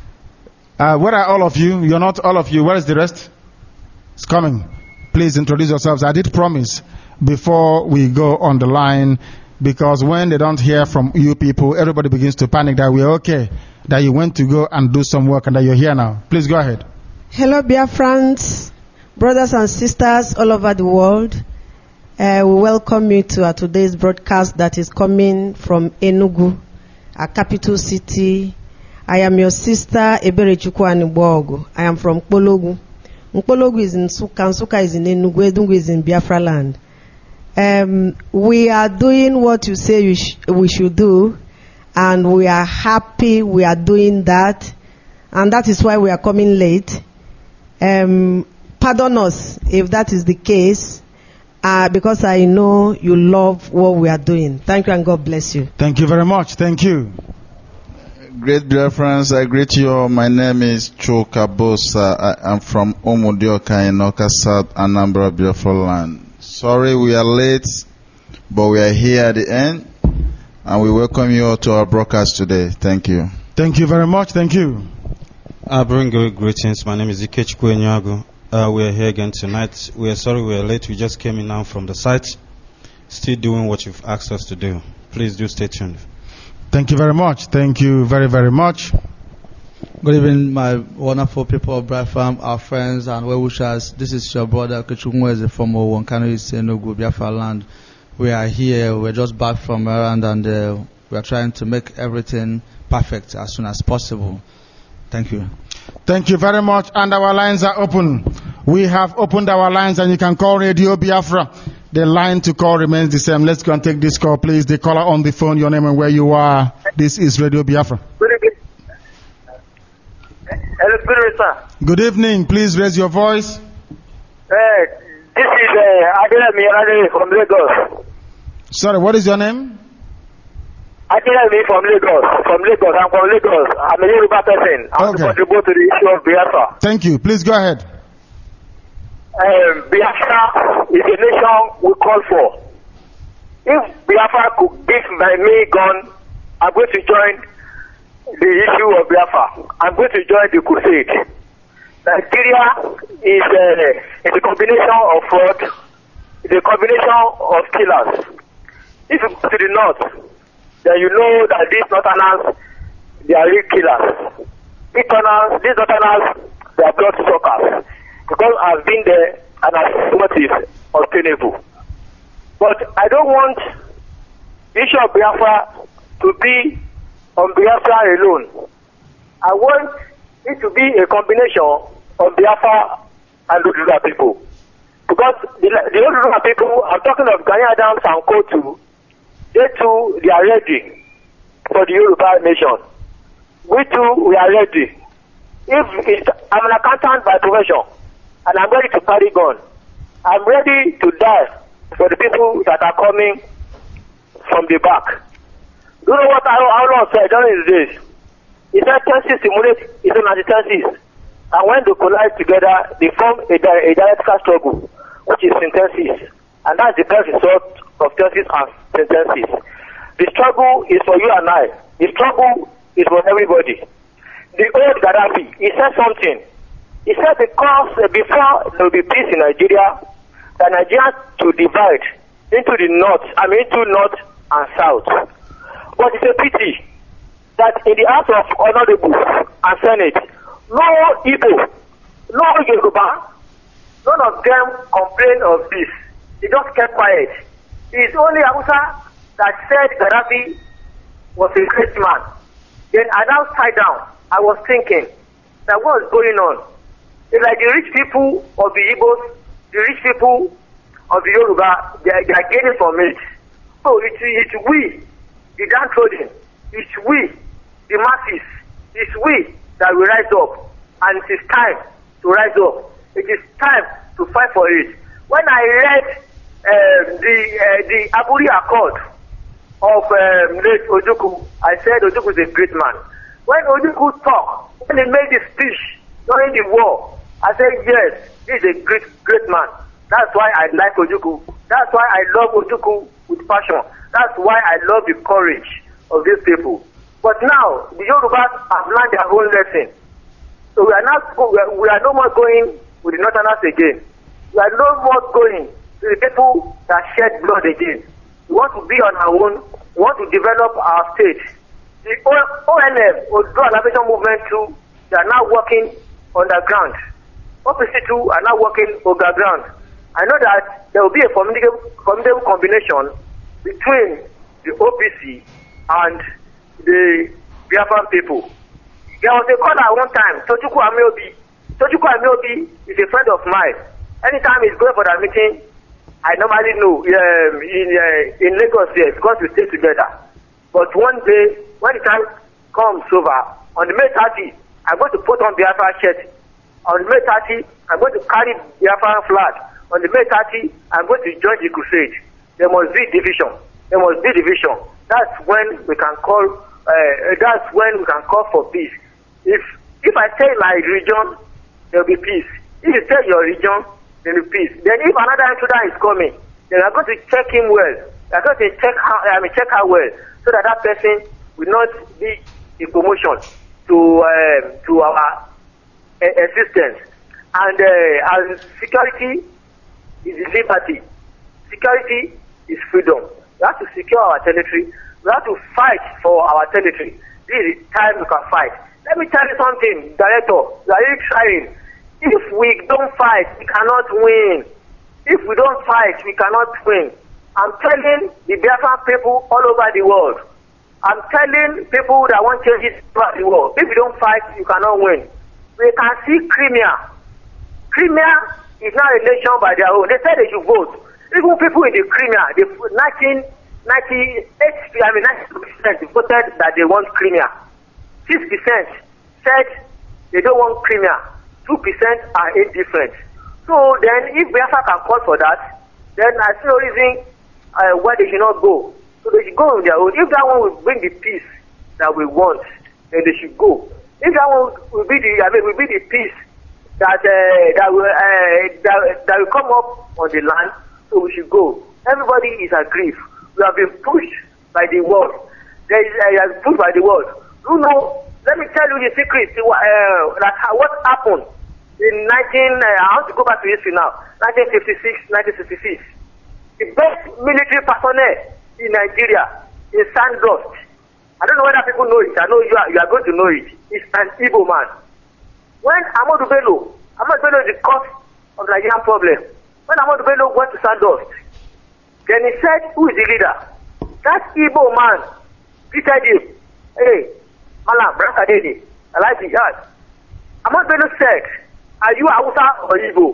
Uh, where are all of you? You're not all of you. Where is the rest? It's coming. Please introduce yourselves. I did promise before we go on the line, because when they don't hear from you people, everybody begins to panic that we're okay, that you went to go and do some work and that you're here now. Please go ahead. Hello, Biafrans, brothers and sisters all over the world. Uh, we welcome you to uh, today's broadcast that is coming from Enugu, a capital city. I am your sister, Ebere Chukwu. I am from Kpologu. Nkpologu is in Nsukka, Nsukka is in Enugu, Enugu is in Biafra land. Um, we are doing what you say you sh- we should do, and we are happy we are doing that, and that is why we are coming late. Um, pardon us if that is the case, uh, because I know you love what we are doing. Thank you and God bless you. Thank you very much. Thank you. Great Biafrans, I greet you all. My name is Choka Bosa. I am from Omodioka in Oka South, Anambra, Biafra land. Sorry we are late, but we are here at the end, and we welcome you all to our broadcast today. Thank you. Thank you very much. Thank you. I bring you greetings. My name is Ikechukwu Enyago. Uh, we are here again tonight. We are sorry we are late. We just came in now from the site. Still doing what you've asked us to do. Please do stay tuned. Thank you very much. Thank you very, very much. Good evening, my wonderful people of Biafra, our friends and well-wishers. This is your brother Kechukwu from Owonkano East Enugu, Biafra land. We are here. We're just back from around, and uh, we are trying to make everything perfect as soon as possible. Thank you. Thank you very much. And our lines are open. We have opened our lines, and you can call Radio Biafra. The line to call remains the same. Let's go and take this call, please. The caller on the phone, your name and where you are. This is Radio Biafra. Good evening. Hello, good evening, sir. Good evening. Please raise your voice. Uh, this is uh, Adela Miyane from Lagos. Sorry, what is your name? Adela Mi from Lagos. From Lagos. I'm from Lagos. I'm a Yoruba person. I want Okay. to contribute to the issue of Biafra. Thank you. Please go ahead. Um, Biafra is a nation we call for. If Biafra could give my me gun, I'm going to join the issue of Biafra. I'm going to join the crusade. Nigeria is a, is a combination of fraud. It's a combination of killers. If you go to the north, then you know that these northerners, they are real killers. Easterners, these northerners, they are blood suckers. Because I've been there and I see what is obtainable. But I don't want the issue of Biafra to be on Biafra alone. I want it to be a combination of Biafra and Oduduwa people. Because the, the Oduduwa people, I'm talking of Gani Adams and Kotu, they too, they are ready for the Yoruba nation. We too, we are ready. If it's, I'm an accountant by profession, and I'm ready to carry gun. I'm ready to die for the people that are coming from the back. Do you know what Allah said during his days? He said tenses simulate his own antithesis. And when they collide together, they form a, a dialectical struggle, which is synthesis. And that's the best result of tenses and synthesis. The struggle is for you and I. The struggle is for everybody. The old Gaddafi, he said something. He said because uh, before there will be peace in Nigeria, that Nigeria to divide into the north, I mean into north and south. But it's a pity that in the House of Honorable and Senate, no Igbo, no Yoruba, none of them complained of this. They just kept quiet. It's only Hausa that said Gaddafi was a great man. Then I now sat down. I was thinking that what is going on? It's like the rich people of the Igbos, the rich people of the Yoruba, they are, they are gaining from it. So it's, it's we, the downtrodden, it's we, the masses, it's we that will rise up. And it is time to rise up. It is time to fight for it. When I read uh, the uh, the Aburi Accord of um, late Ojukwu, I said Ojukwu is a great man. When Ojukwu talked, when he made his speech during the war, I said yes, he is a great great man. That's why I like Ojukwu. That's why I love Ojukwu with passion. That's why I love the courage of these people. But now the Yorubas have learned their own lesson. So we are not we are, we are no more going with the Northerners again. We are no more going to the people that shed blood again. We want to be on our own. We want to develop our state. The O N F, Oduduwa Liberation Movement too, they are now working underground. O P C too are now working underground. I know that there will be a formidable, formidable combination between the O P C and the Biafran people. There was a caller one time, Tochukwu Amiobi. Tochukwu Amiobi is a friend of mine. Anytime he's going for that meeting, I normally know um, in uh, in Lagos here because we stay together. But one day, when the time comes over, on the May thirtieth, I'm going to put on Biafra shirt. On the May thirtieth, I'm going to carry Biafra flag. On the May thirtieth, I'm going to join the crusade. There must be division. There must be division. That's when we can call. Uh, that's when we can call for peace. If if I say my region, there will be peace. If you say your region, there will be peace. Then if another intruder is coming, then we are going to check him well. We are going to check how I mean check her well, so that that person will not be a promotion to um, to our uh, existence. And uh, as security is liberty, security is freedom. We have to secure our territory. We have to fight for our territory. This is the time we can fight. Let me tell you something, Director. We are really trying. If we don't fight, we cannot win. If we don't fight, we cannot win. I'm telling the Biafran people all over the world. I'm telling people that want changes throughout the world. If you don't fight, you cannot win. We can see Crimea. Crimea is not a nation by their own. They said they should vote. Even people in the Crimea, the nineteen ninety-eight, I mean ninety-two percent voted that they want Crimea. six percent said they don't want Crimea. two percent are indifferent. So then if Biafra can call for that, then I see no reason uh, why they should not go. So they should go on their own. If that one will bring the peace that we want, then they should go. If that one will be the, I mean, will be the peace that uh, that will uh, that, that will come up on the land, so we should go. Everybody is aggrieved. We have been pushed by the world. There is uh, pushed by the world. You know, let me tell you the secret. Uh, that what happened in nineteen. Uh, I want to go back to history now. nineteen fifty-six, nineteen sixty-six. The best military personnel in Nigeria is Sandust. I don't know whether people know it. I know you are, you are going to know it. It's an Igbo man. When Ahmadu Bello, Ahmadu Bello is the cause of the Nigerian problem. When Ahmadu Bello went to Sandust, then he said, who is the leader? That Igbo man greeted him. Hey, Malam, Brakadede, I like the yard. Ahmadu Bello said, are you Hausa or Igbo?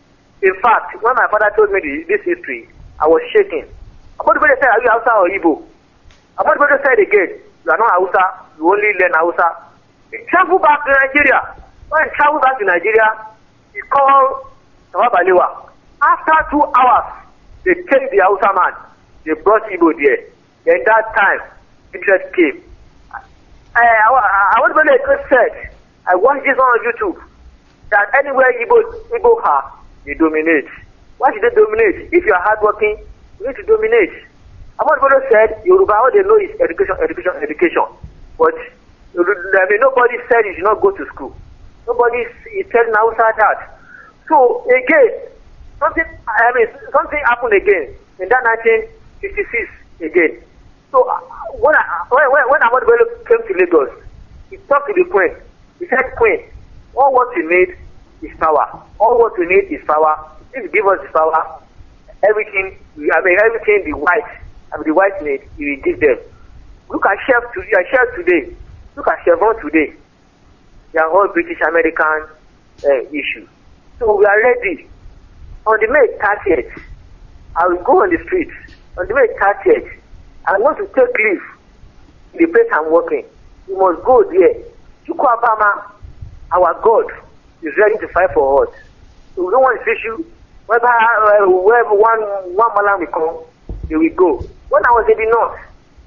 In fact, when my father told me the, this history, I was shaking. Ahmadu Bello said, are you Hausa or Igbo? Ahmadu Bello said again, you are not Hausa, you only learn Hausa. He traveled back to Nigeria. When he traveled back to Nigeria, he called Tafawa Balewa. After two hours, they changed the Hausa man. They brought Igbo there. Then that time, interest came. I, I, I want to just said, I watched this on YouTube, that anywhere Igbo, Igbo are, they dominate. Why should they dominate? If you are hardworking, you need to dominate. Ahmadu Bello said, Yoruba, all they know is education, education, education. But I mean, nobody said you should not go to school. Nobody is, is telling Hausa that. So again, something I mean something happened again in that nineteen fifty-six again. So uh, when I when when, when Ahmadu Bello came to Lagos, he talked to the Queen. He said, Queen, all what you need is power. All what we need is power. If you give us the power, everything I mean everything the white I mean the white need, you will give them. Look at Chef today. Chef today. Look at Chevron today. They are all British American uh, issues. So we are ready. On the May thirtieth, I will go on the streets. On the May thirtieth, I want to take leave in the place I'm working. We must go there. Chukwabama, our God, is ready to fight for us. So we don't want this issue. Whether, uh, wherever one, one Malam will come, they will go. When I was in the north,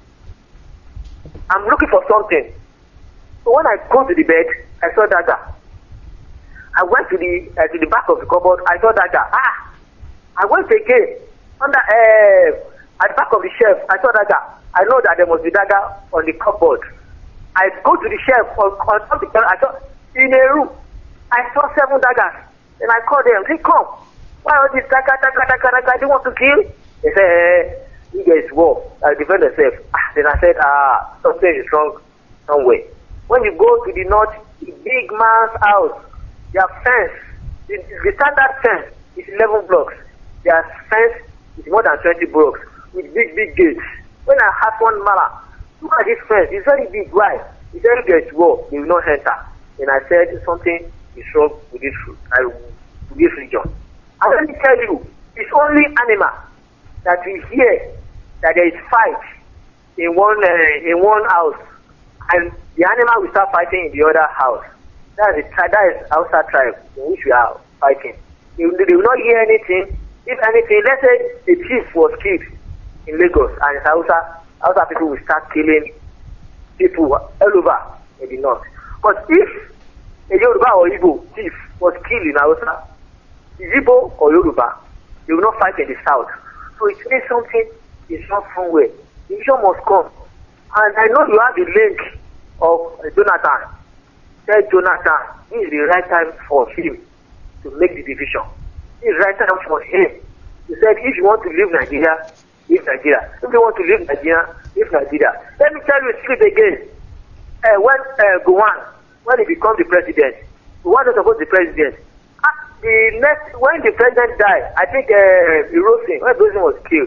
I'm looking for something. So when I go to the bed, I saw dagger. I went to the uh, to the back of the cupboard, I saw dagger. Ah! I went again. Under uh, at the back of the shelf, I saw dagger. I know that there must be dagger on the cupboard. I go to the shelf on, on top of the bed, I saw in a room, I saw seven daggers. Then I called them, they come. Why all this dagger, dagger, dagger, dagger? They want to kill? They say, eh, you guys war. I defend themselves. Ah, then I said, ah, something is wrong somewhere. When you go to the north, the big man's house, their fence, the, the standard fence is eleven blocks. Their fence is more than twenty blocks with big, big gates. When I have one mala, look at this fence, it's very big, why? It's very good to go, they will not enter. And I said something is wrong with this, uh, with this region. And let me tell you, it's only animal that we hear that there is fight in one uh, in one house, and the animal will start fighting in the other house. That is that is Hausa tribe in which we are fighting. They, they will not hear anything. If anything, let's say a chief was killed in Lagos, and it's Hausa, Hausa people will start killing people all over in the north. But if a Yoruba or Igbo chief was killed in Hausa, Igbo or Yoruba, they will not fight in the south. So it means something is not somewhere. The issue must come. And I know you have the link of uh, Jonathan. Tell Jonathan, this is the right time for him to make the division. This is the right time for him. He said, if you want to leave Nigeria, leave Nigeria. If you want to leave Nigeria, leave Nigeria. Let me tell you a secret again. Uh, when uh, Gowon, when he becomes the president, Gowon was supposed to be the president. Uh, the next, when the president died, I think uh, Hirosin, when Hirosin was killed,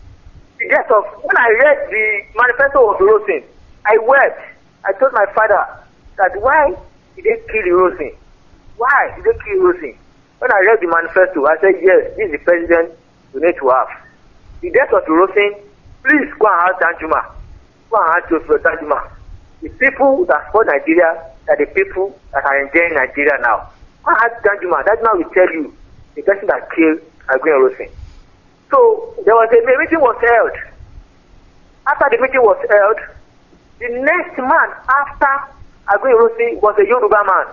the death of, when I read the manifesto of Hirosin, I wept. I told my father that why did they kill Hirosin? Why did they kill Hirosin? When I read the manifesto, I said, yes, this is the president we need to have. The death of Hirosin, please go and ask Danjuma. Go and ask Joshua Danjuma. The people that support Nigeria are the people that are enjoying Nigeria now. Go and ask Danjuma. Danjuma will tell you the person that killed Agui Hirosin. So there was a the meeting was held. After the meeting was held, the next man after Agui Hirosin was a Yoruba man.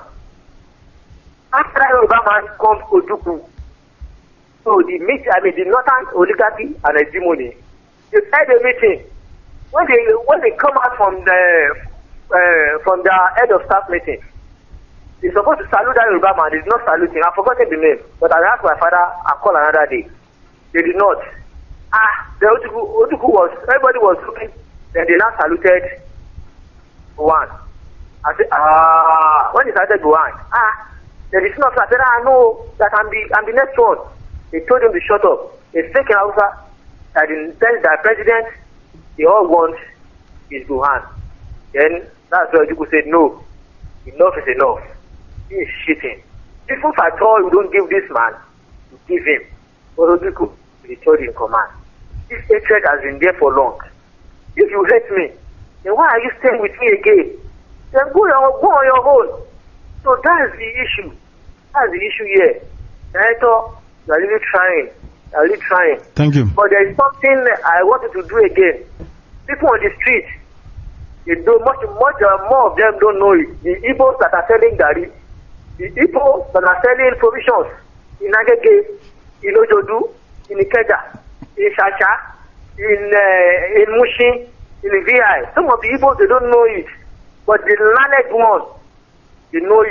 After that Yoruba man comes Ojukwu. So the meet, I mean the northern oligarchy and hegemony, they had a meeting. When they when they come out from the uh, from the head of staff meeting, they're supposed to salute that Yoruba man. They did not salute him. I've forgotten the name, but I asked my father. I call another day. They did not. Ah, the Ojukwu, Ojukwu was everybody was looking. Then they now saluted one. I said, ah, when they saluted one, ah, there is not. I said, I know that I'm the I'm the next one. They told him to shut up. They speak in Hausa that the that president they all want is Gowon. Then that's why people said no. Enough is enough. He is shitting. If at all you don't give this man, you give him. But Ojukwu is the third in command. This hatred has been there for long. If you hate me, then why are you staying with me again? Then go, your, go on your own. So that's the issue. That's the issue here. Director, you are really trying. You are really trying. Thank you. But there is something I wanted to do again. People on the street, they do much, much uh, more of them don't know it. The Igbos that are selling gari, the Igbos that are selling provisions in Agege, in Ojodu, in Ikeja, in Shasha, in uh, in Mushin, in V I. Some of the Igbos they don't know it, but the learned ones they know it.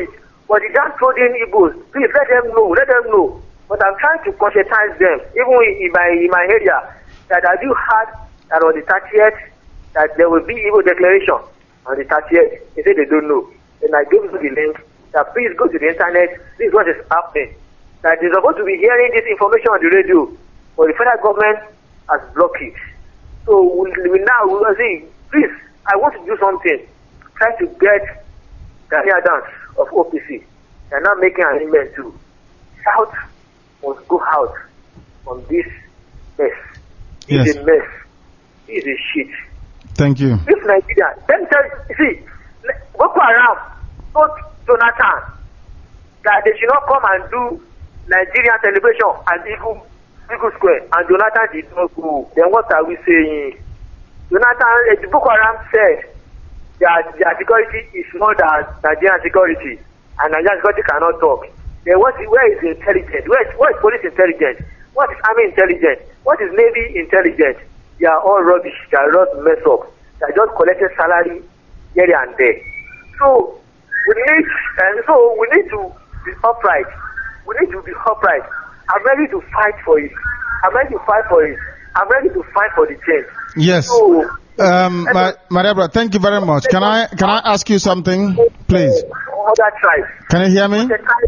But the downtrodden Igbos, please let them know, let them know. But I'm trying to conscientize them, even in my in my area, that I do heard that on the thirtieth, that there will be Igbo declaration on the thirtieth. They say they don't know. Then I gave you the link that please go to the internet. This is what is happening. That they're supposed to be hearing this information on the radio, but the federal government has blocked it. So we, we now, we will see, please, I want to do something. Try to get Gani Adams of O P C. They're not making an amendment to South must go out from this mess. Yes. It's a mess. It's a shit. Thank you. This Nigeria, let me tell you, see, Boko Haram told Jonathan that they should not come and do Nigerian celebration at Eagle, Eagle Square, and Jonathan did not go. Then what are we saying? Jonathan, uh, Boko Haram said that their security is more than Nigerian security, and Nigerian security cannot talk. Then what, where is the intelligence? Where is, where is police intelligence? What is army intelligence? What is navy intelligence? They are all rubbish. They are just mess up. They are just collecting salary here and there. So we need, and so we need to be upright. We need to be upright. I'm ready to fight for it. I'm ready to fight for it. I'm ready to fight for the change. Yes. So, um, Ma- Madebra, thank you very much. Can I can I ask you something, please? Other tribes. Can you hear me?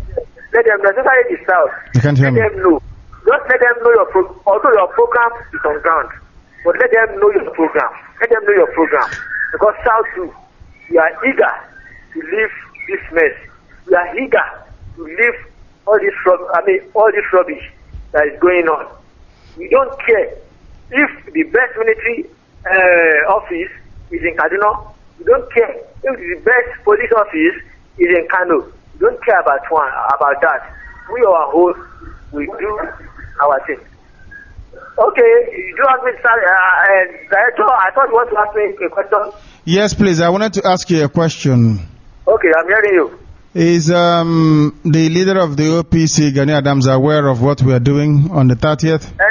Let them, necessarily the South. You can't hear let me. them know. Just let them know your pro- although your program is on ground, but let them know your program. Let them know your program. Because South too, we are eager to leave this mess. We are eager to leave all this rub- I mean all this rubbish that is going on. We don't care if the best military uh, office is in Kaduna. We don't care if the best police office is in Kano. We don't care about one about that. We are host. We do our thing. Okay, you do ask me, sir, uh, Director, I thought you want to ask me a question. Yes, please. I wanted to ask you a question. Okay, I'm hearing you. Is um, the leader of the O P C, Gani Adams, aware of what we are doing on the thirtieth? Eh?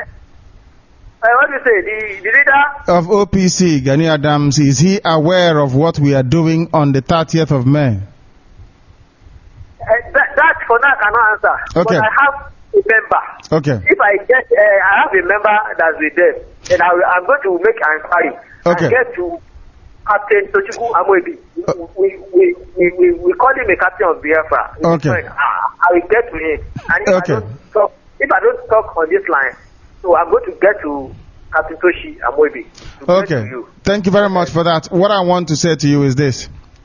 Uh, what do you say? The, the leader? Of O P C, Gani Adams, is he aware of what we are doing on the thirtieth of May? Uh, that, that for now I cannot answer. Okay. But I have a member. Okay. If I get, uh, I have a member that's with them, then I will, I'm going to make an inquiry. Okay. And get to Captain Tochukwu Amoebi. Uh, we, we, we, we, we call him a captain of Biafra. Okay. I, I will get to him. And if, Okay. I don't talk, if I don't talk on this line, so I'm going to get to Captain Toshi Amoebi. to get to Okay. you. Thank you very much for that. What I want to say to you is this.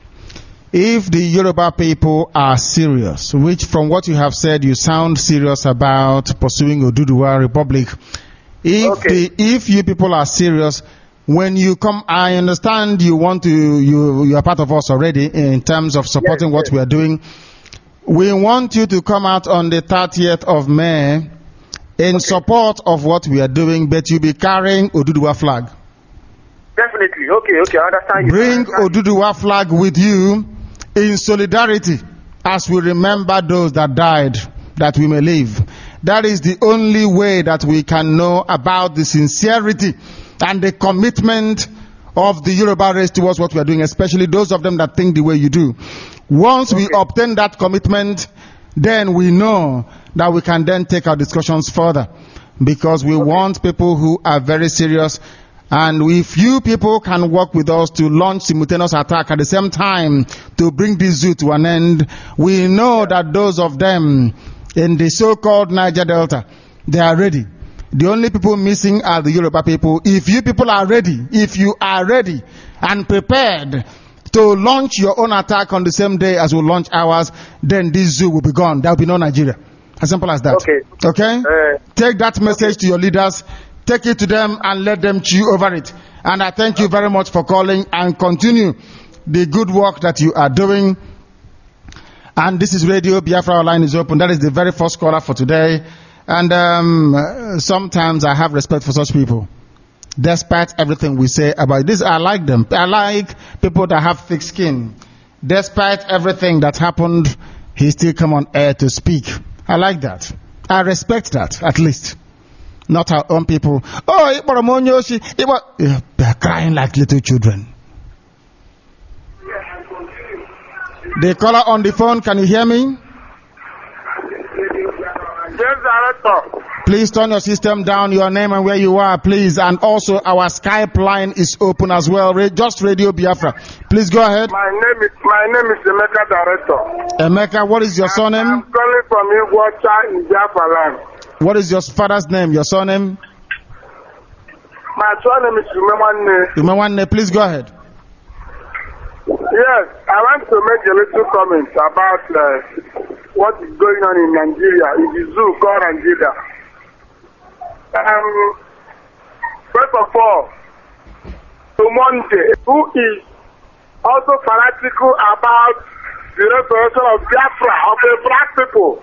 If the Yoruba people are serious, which from what you have said, you sound serious about pursuing Oduduwa Republic. If Okay. the, if you people are serious, when you come, I understand you want to, you, you are part of us already in terms of supporting Yes, what yes. we are doing. We want you to come out on the thirtieth of May in support of what we are doing, but you'll be carrying Oduduwa flag. Definitely. Okay, okay, I understand you. Bring I understand you. Oduduwa flag with you in solidarity as we remember those that died, that we may live. That is the only way that we can know about the sincerity and the commitment of the Yoruba race towards what we are doing, especially those of them that think the way you do. Once we Okay. obtain that commitment, then we know that we can then take our discussions further, because we want people who are very serious. And if you people can work with us to launch simultaneous attack at the same time to bring this zoo to an end, we know that those of them in the so-called Niger Delta, they are ready. The only people missing are the Yoruba people. If you people are ready, if you are ready and prepared to launch your own attack on the same day as we launch ours, then this zoo will be gone. There will be no Nigeria. As simple as that. Okay. Okay? Uh, Take that message to your leaders. Take it to them and let them chew over it. And I thank you very much for calling, and continue the good work that you are doing. And this is Radio Biafra. Our line is open. That is the very first caller for today. And um, sometimes I have respect for such people, despite everything we say about this. I like them. I like people that have thick skin. Despite everything that happened, he still come on air to speak. I like that. I respect that, at least. Not our own people. Oh, Ibaramonyoshi, Ibar- they're crying like little children. The caller on the phone, can you hear me? Yes, Director. Please turn your system down, your name and where you are, please. And also, our Skype line is open as well. Ra- Just Radio Biafra. Please go ahead. My name is my name is Emeka, Director. Emeka, what is your I'm surname? calling from Iguacha in Biafra land. What is your father's name, your surname? My surname is Umemane. Umewanne, please go ahead. Yes, I want to make a little comment about uh, what is going on in Nigeria, in the zoo called Nigeria. Um, first of all, Sumonte, who is also fanatical about the restoration of Biafra, of the black people.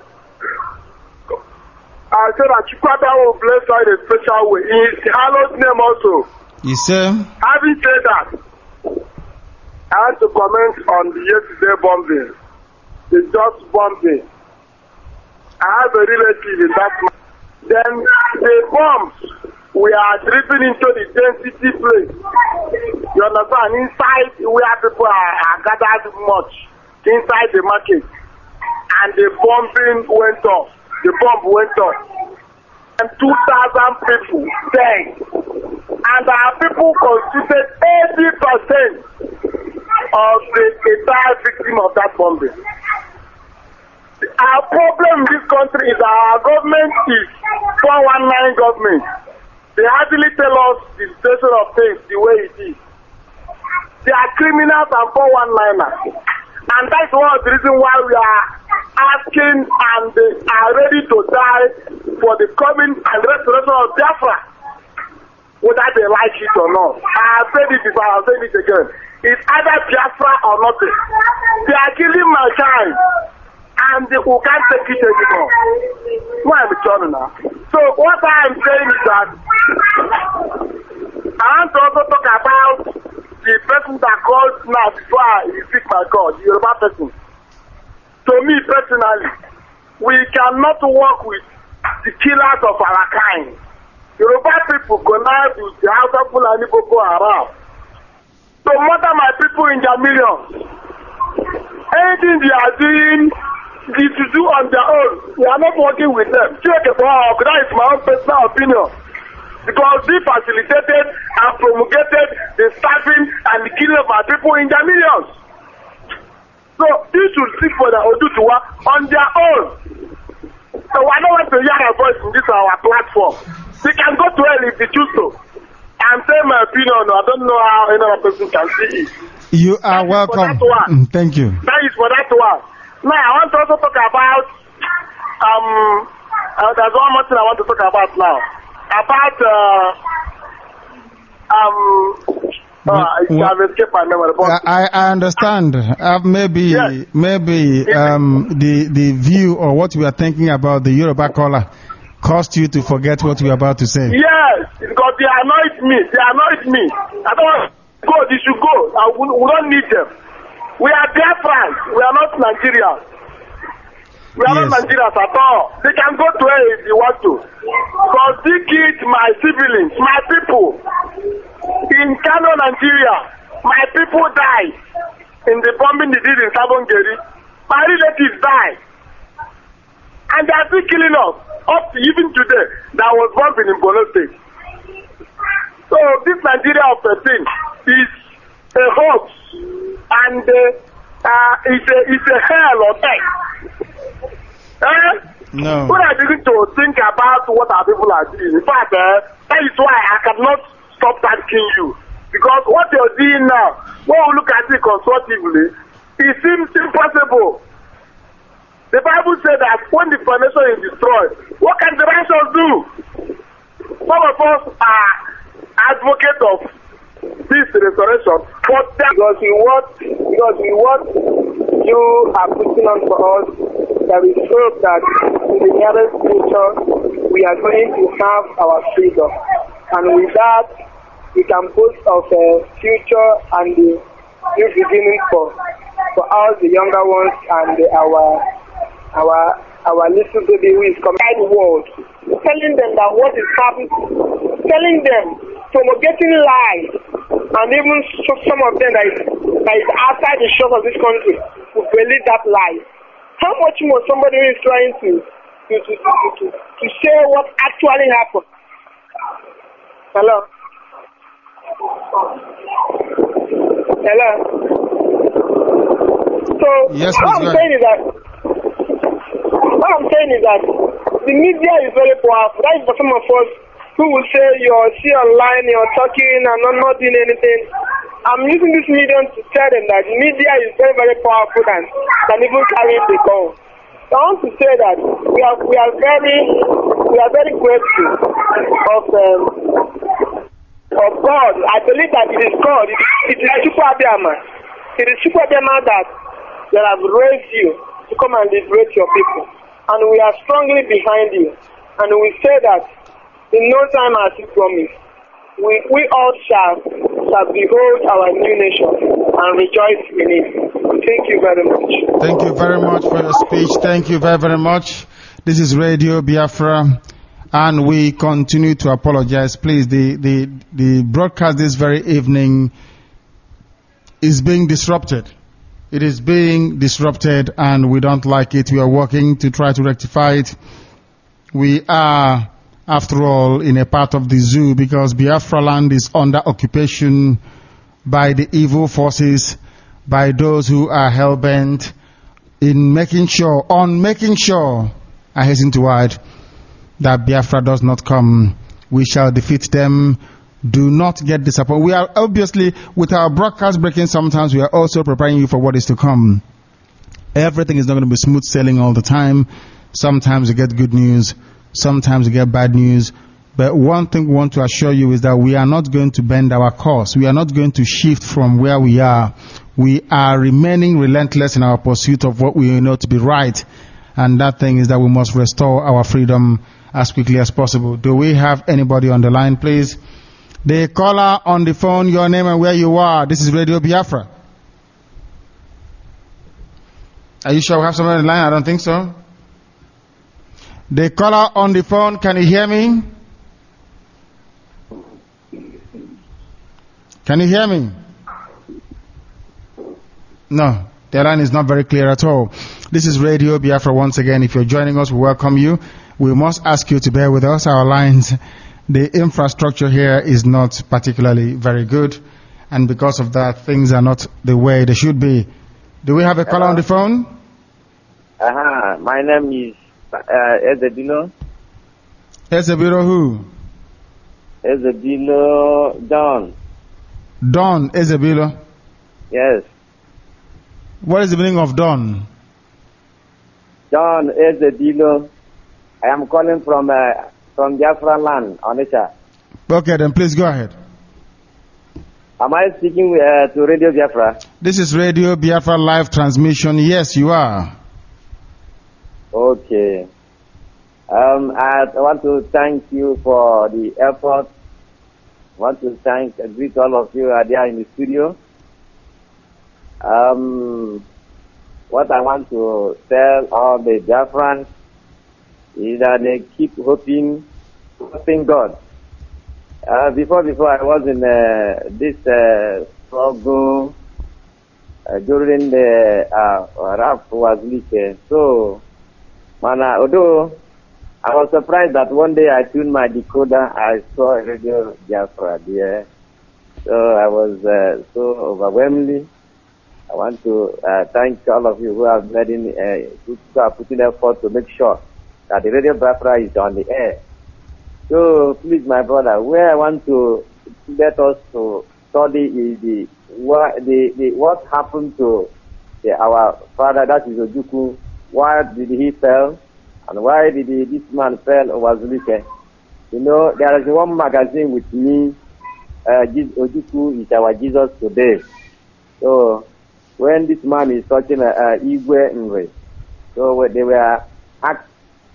I said that Chukwada will bless her in a special way. In his hallowed name also. You say? Having said that, I want to comment on the yesterday bombing. The just bombing. I have a relative in that man. Then the bombs we are driven into the density place. You understand? Inside where people are, are gathered much. Inside the market. And the bombing went off. The bomb went off. And two thousand people died. And our people constituted eighty percent of the entire victim of that bombing. Our problem in this country is our government is four one nine government. They hardly tell us the situation of things the way it is. They are criminals and four one niners. And that's one of the reasons why we are asking and they are ready to die for the coming and restoration of Biafra, whether they like it or not. I have said it before, I have said it again. It's either Biafra or nothing. They are killing my child, and they, we can't take it anymore. Why am I telling now? So what I am saying is that I want to also talk about the person that called now before I speak my God, the Yoruba person. To me personally, we cannot work with the killers of our kind. Yoruba people connive with the Hausa Fulani Boko Haram to murder my people in their millions. Anything they are doing, they to do on their own. We are not working with them. That is my own personal opinion. Because they facilitated and promulgated the starving and the killing of our people in their millions. So they should seek for the Oduduwa on their own. So I don't want to hear our voice in this our platform. They can go to hell if they choose to. I'm saying my opinion. I don't know how another person can see it. You are welcome. Mm, Thank you. That is for that one. Now I want to also talk about um. Uh, there's one more thing I want to talk about now. About uh, um. Uh, Well, I've escaped my memory. But I, I understand. Uh, maybe Yes. maybe um, the the view or what we are thinking about the Yoruba caller caused you to forget what we are about to say. yes, because they annoyed me. They annoyed me. I don't want to go. They should go. I, we, we don't need them. We are Biafrans. We are not Nigerians. We are Yes. not Nigerians at all. They can go to hell if they want to. Because they killed my siblings, my people. In Kano, Nigeria, my people died in the bombing they did in Sabongeri. My relatives died. And they are still killing us. Up to even today, that was bombing in Borno State. So this Nigeria of the thing is a hoax. And uh, uh, it's, a, it's a hell on earth. Eh? No. When I begin to think about what our people are doing, in fact, uh, that is why I cannot stop thanking you. Because what you're doing now, when we look at it constructively, it seems impossible. The Bible said that when the foundation is destroyed, what can the righteous do? Some of us are advocates of this restoration, but that because we want, because we want you are putting on for us, that we hope that in the nearest future we are going to have our freedom, and with that we can boast of a future and the new beginning for for all the younger ones and the, our our our little baby who is coming out the world, telling them that what is happening, telling them, promulgating lies, and even some of them that is, that is outside the shores of this country, will believe that lie. How much more somebody who is trying to to, to, to, to, to say what actually happened? Hello? Hello? So, yes, what I'm saying is that, what I'm saying is that the media is very powerful. That is for some of us who will say you're see online, you're talking and not, not doing anything. I'm using this medium to tell them that media is very, very powerful than, than even carrying the gun. So I want to say that we are we are very we are very grateful of um, of God. I believe that it is God. It, it is Super Abiyama. It is Super Abiyama that that have raised you to come and liberate your people, and we are strongly behind you. And we say that in no time as you promised, we we all shall shall behold our new nation and rejoice in it. Thank you very much. Thank you very much for your speech. Thank you very, very much. This is Radio Biafra, and we continue to apologize. Please, the, the, the broadcast this very evening is being disrupted. It is being disrupted, and we don't like it. We are working to try to rectify it. We are, after all, in a part of the zoo because Biafra land is under occupation by the evil forces, by those who are hell-bent in making sure, on making sure, I hasten to add, that Biafra does not come. We shall defeat them. Do not get disappointed. We are obviously, with our broadcast breaking sometimes, we are also preparing you for what is to come. Everything is not going to be smooth sailing all the time. Sometimes you get good news. Sometimes you get bad news. But one thing we want to assure you is that we are not going to bend our course. We are not going to shift from where we are. We are remaining relentless in our pursuit of what we know to be right. And that thing is that we must restore our freedom as quickly as possible. Do we have anybody on the line, please? The caller on the phone, your name and where you are. This is Radio Biafra. Are you sure we have somebody on the line? I don't think so. The caller on the phone, can you hear me? Can you hear me? No, the line is not very clear at all. This is Radio Biafra once again. If you're joining us, we welcome you. We must ask you to bear with us. Our lines, the infrastructure here is not particularly very good, and because of that, things are not the way they should be. Do we have a caller on the phone? Uh-huh. My name is uh, Ezebilo. Ezebilo who? Ezebilo Don. Don Ezebilo? Yes. What is the meaning of Don? Don Ezebilo. I am calling from uh, from Biafra land, Onitsha. Okay, then please go ahead. Am I speaking uh, to Radio Biafra? This is Radio Biafra live transmission. Yes, you are. Okay. Um, I want to thank you for the effort. I want to thank and greet all of you are there in the studio. Um, what I want to tell all the Biafrans is that they keep hoping, hoping God. Uh, before, before I was in uh, this uh, struggle uh, during the uh, rap was leaked. So, man, uh, although I was surprised that one day I tuned my decoder, I saw Radio Biafra there. So I was uh, so overwhelmingly. I want to uh, thank all of you who have made in, uh, who are putting effort to make sure that the Radio Biafra is on the air. So please, my brother, where I want to let us to study is the what the, the what happened to the, our father, that is Ojukwu. Why did he fail? And why did he, this man fell or was wicked? You know, there is one magazine with me, uh, Ojukwu is our Jesus today. So, when this man is talking uh, uh, Igwe Nre, so they were asked.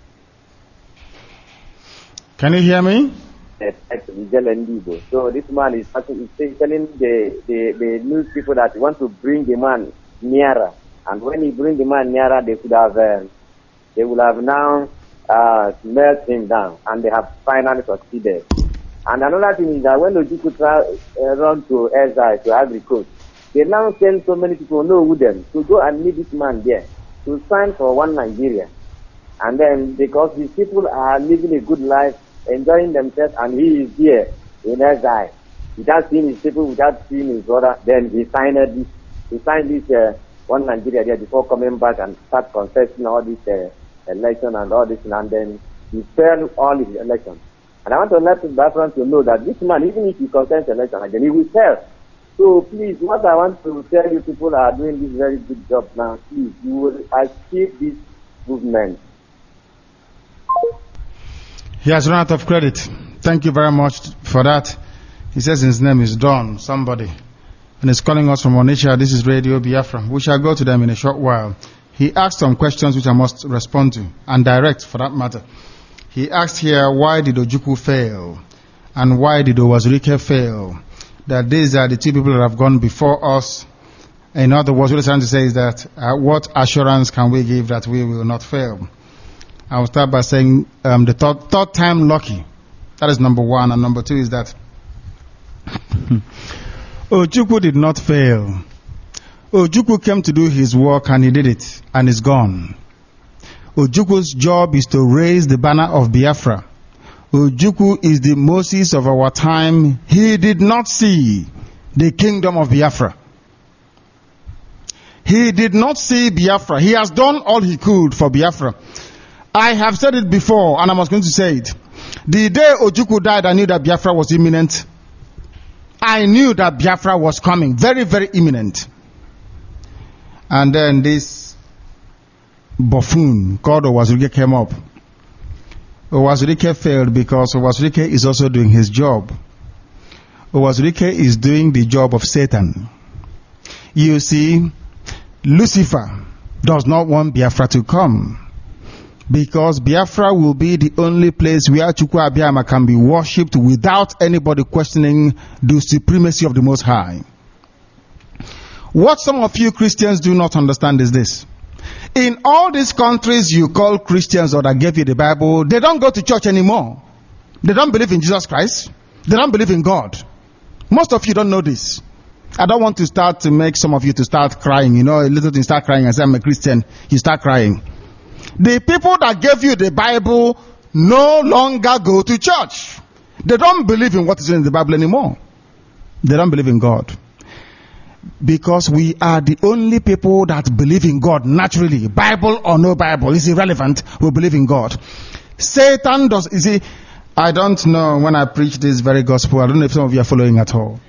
Can you hear me? So this man is telling the, the, the news people that he want to bring the man nearer. And when he bring the man nearer, they could have, uh, they will have now uh, melt him down. And they have finally succeeded. And another thing is that when Ojukwu uh, run to exile, to Ivory Coast, They now send so many people, know who them, to go and meet this man there, to sign for one Nigeria. And then, because these people are living a good life, enjoying themselves, and he is here in exile, without seeing his people, without seeing his brother, then he signed this, he signed this uh, one Nigeria there before coming back and start confessing all this uh, election and all this, and then he failed all his elections. And I want to let the Biafran to know that this man, even if he contends election again, he will fail. So please, what I want to tell you people are doing this very good job now, please, you will achieve this movement. He has run out of credit. Thank you very much for that. He says his name is Don, somebody. And he's calling us from Onitsha. This is Radio Biafra. We shall go to them in a short while. He asked some questions which I must respond to, and direct for that matter. He asked here, why did Ojukwu fail? And why did Owazurike fail? That these are the two people that have gone before us. In other words, what he's trying to say is that uh, what assurance can we give that we will not fail? I will start by saying um, the third, third time lucky. That is number one. And number two is that Ojukwu did not fail. Ojukwu came to do his work and he did it and is gone. Ojukwu's job is to raise the banner of Biafra. Ojukwu is the Moses of our time. He did not see the kingdom of Biafra. He did not see Biafra. He has done all he could for Biafra. I have said it before, and I was going to say it. The day Ojukwu died, I knew that Biafra was imminent. I knew that Biafra was coming. Very, very imminent. And then this buffoon called Owazurike came up. Owazurike failed because Owazurike is also doing his job. Owazurike is doing the job of Satan. You see, Lucifer does not want Biafra to come, because Biafra will be the only place where Chukwu Abiyama can be worshipped without anybody questioning the supremacy of the Most High. What some of you Christians do not understand is this. In all these countries you call Christians or that gave you the Bible, they don't go to church anymore. They don't believe in Jesus Christ. They don't believe in God. Most of you don't know this. I don't want to start to make some of you to start crying. You know, a little thing start crying and say, I'm a Christian. You start crying. The people that gave you the Bible no longer go to church. They don't believe in what is in the Bible anymore. They don't believe in God. Because we are the only people that believe in God naturally. Bible or no Bible is irrelevant. We believe in God. Satan does, you see, I don't know when I preach this very gospel. I don't know if some of you are following at all.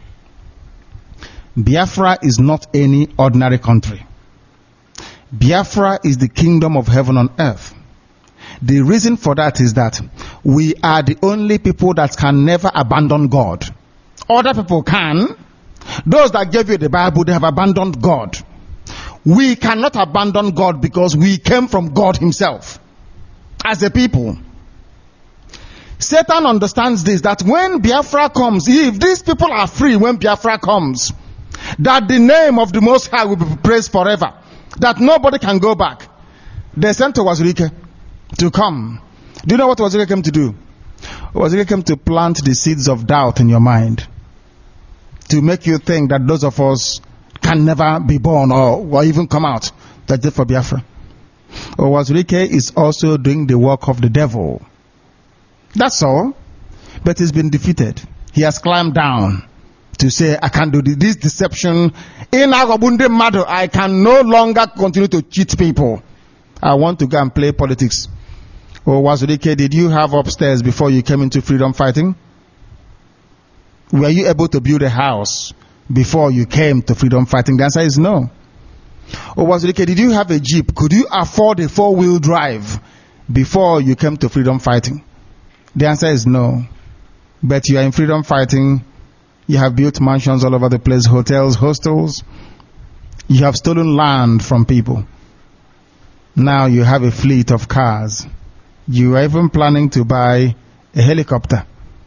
Biafra is not any ordinary country. Biafra is the kingdom of heaven on earth. The reason for that is that we are the only people that can never abandon God. Other people can. Those that gave you the Bible, they have abandoned God. We cannot abandon God because we came from God himself as a people. Satan understands this, that when Biafra comes, if these people are free when Biafra comes, that the name of the Most High will be praised forever. That nobody can go back. They sent to Owazurike to come. Do you know what Owazurike came to do? Owazurike came to plant the seeds of doubt in your mind. To make you think that those of us can never be born or, or even come out. That's it for Biafra. Owazurike is also doing the work of the devil. That's all. But he's been defeated. He has climbed down to say, I can't do this, this deception. In Agobunde Mado, I can no longer continue to cheat people. I want to go and play politics. Owazurike, did you have upstairs before you came into freedom fighting? Were you able to build a house before you came to freedom fighting? The answer is no. Owazurike, did you have a jeep? Could you afford a four-wheel drive before you came to freedom fighting? The answer is no. But you are in freedom fighting. You have built mansions all over the place, hotels, hostels. You have stolen land from people. Now you have a fleet of cars. You are even planning to buy a helicopter.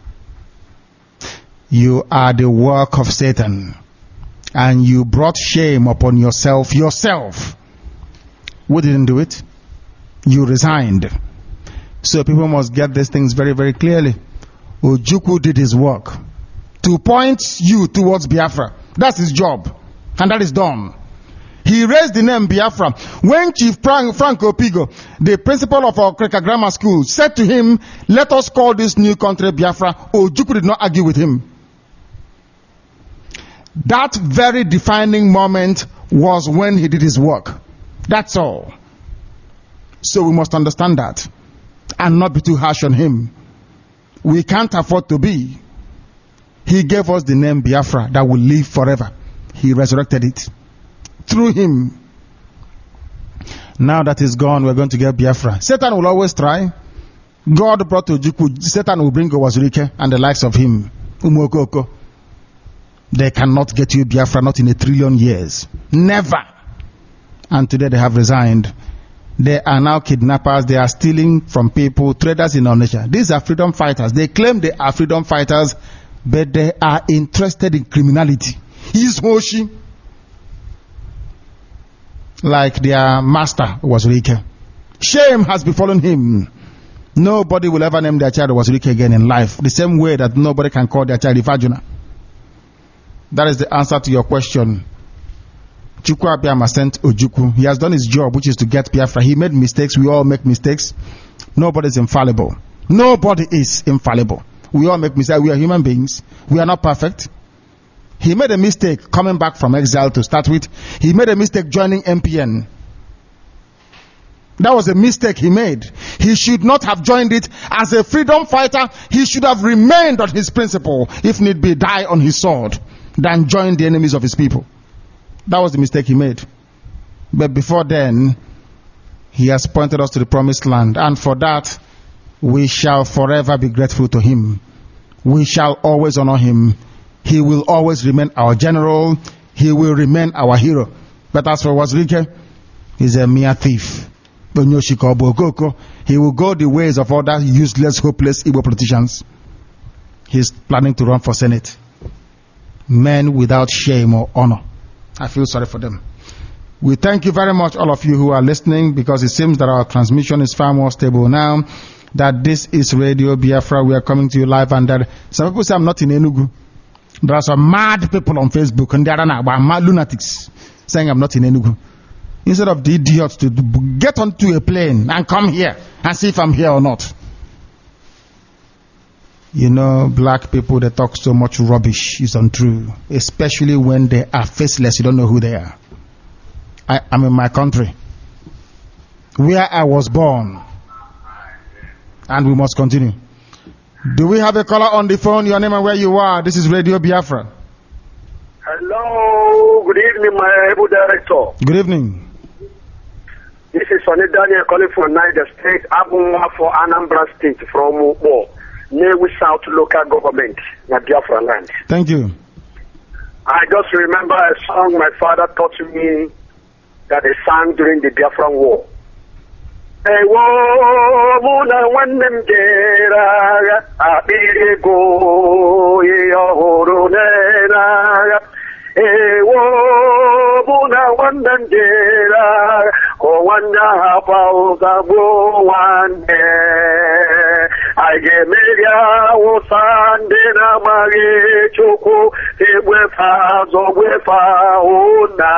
You are the work of Satan. And you brought shame upon yourself, yourself. We didn't do it. You resigned. So people must get these things very, very clearly. Ojukwu did his work to point you towards Biafra. That's his job. And that is done. He raised the name Biafra. When Chief Frank, Frank Opigo, the principal of our Kreka Grammar School, said to him, let us call this new country Biafra, Ojukwu did not argue with him. That very defining moment was when he did his work. That's all. So we must understand that and not be too harsh on him. We can't afford to be. He gave us the name Biafra that will live forever. He resurrected it through him. Now that he's gone, we're going to get Biafra. Satan will always try. God brought Ojukwu. Satan will bring Owazurike and the likes of him. Umokoko. They cannot get you Biafra, not in a trillion years. Never. And today they have resigned. They are now kidnappers. They are stealing from people, traders in our nation. These are freedom fighters. They claim they are freedom fighters, but they are interested in criminality. He's Hoshi. Like their master was Owazurike. Shame has befallen him. Nobody will ever name their child Owazurike again in life. The same way that nobody can call their child Ifajuna. That is the answer to your question. Chukwu Abiyama sent Ojukwu. He has done his job, which is to get Biafra. He made mistakes. We all make mistakes. Nobody is infallible. Nobody is infallible. We all make mistakes. We are human beings. We are not perfect. He made a mistake coming back from exile to start with. He made a mistake joining M P N. That was a mistake he made. He should not have joined it as a freedom fighter. He should have remained on his principle, if need be, die on his sword, than join the enemies of his people. That was the mistake he made. But before then, he has pointed us to the promised land. And for that, we shall forever be grateful to him. We shall always honor him. He will always remain our general. He will remain our hero. But as for Owazurike, he's a mere thief. He will go the ways of other useless, hopeless Igbo politicians. He's planning to run for Senate. Men without shame or honor. I feel sorry for them. We thank you very much, all of you who are listening, because it seems that our transmission is far more stable now. That this is Radio Biafra. We are coming to you live, and that some people say I'm not in Enugu. There are some mad people on Facebook, and there are mad lunatics saying I'm not in Enugu. Instead of the idiots to get onto a plane and come here and see if I'm here or not. You know, black people, they talk so much rubbish. It's untrue. Especially when they are faceless. You don't know who they are. I am in my country, where I was born. And we must continue. Do we have a caller on the phone? Your name and where you are. This is Radio Biafra. Hello. Good evening, my able director. Good evening. This is Sonny Daniel calling from Niger State. Abunwa for Anambra State from Ubo. Newe South local government, na Biafra land. Thank you. I just remember a song my father taught me that they sang during the Biafran War. Ewo muna wanem jera abirego yohoro nera. Ewo muna wanem jera ko wanda hapa go wande. I get media usande na mage choko ebwefa zobwefa ona.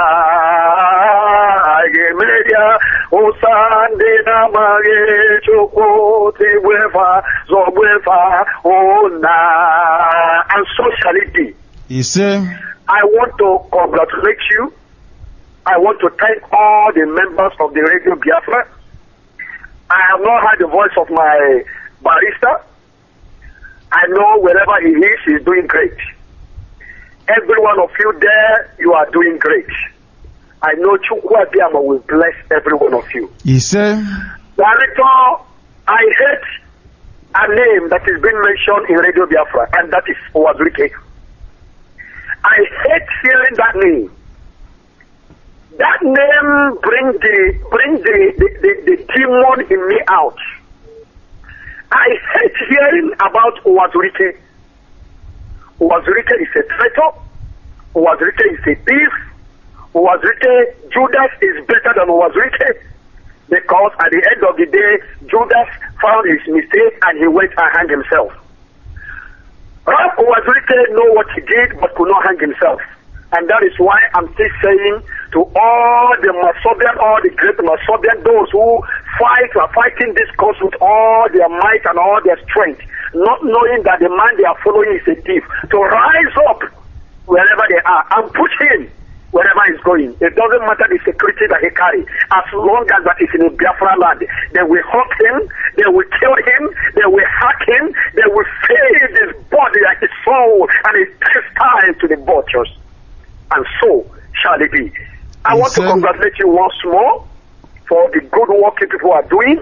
I get media usande na mage choko ebwefa zobwefa ona. And so shall it be. You say, I want to congratulate you. I want to thank all the members of the Radio Biafra. I have not heard the voice of my barrister. I know wherever he is, he's doing great. Every one of you there, you are doing great. I know Chukwu Abiyama will bless every one of you. You say, Director, I hate a name that is being mentioned in Radio Biafra, and that is Owazurike. I hate hearing that name. That name brings the bring the, the, the, the demon in me out. I hate hearing about Owazurike. Owazurike is a traitor. Owazurike is a thief. Owazurike, Judas is better than Owazurike, because at the end of the day, Judas found his mistake and he went and hanged himself. Ralph Owazurike know what he did but could not hang himself. And that is why I'm still saying to all the Masobian, all the great Masobian, those who fight, are fighting this cause with all their might and all their strength, not knowing that the man they are following is a thief, to rise up wherever they are and push him wherever he's going. It doesn't matter the security that he carries, as long as that is in a Biafra land. They will hurt him, they will kill him, they will hack him, they will feed his body like his soul and his time to the vultures. And so shall it be. I want to congratulate you once more for the good work you people are doing.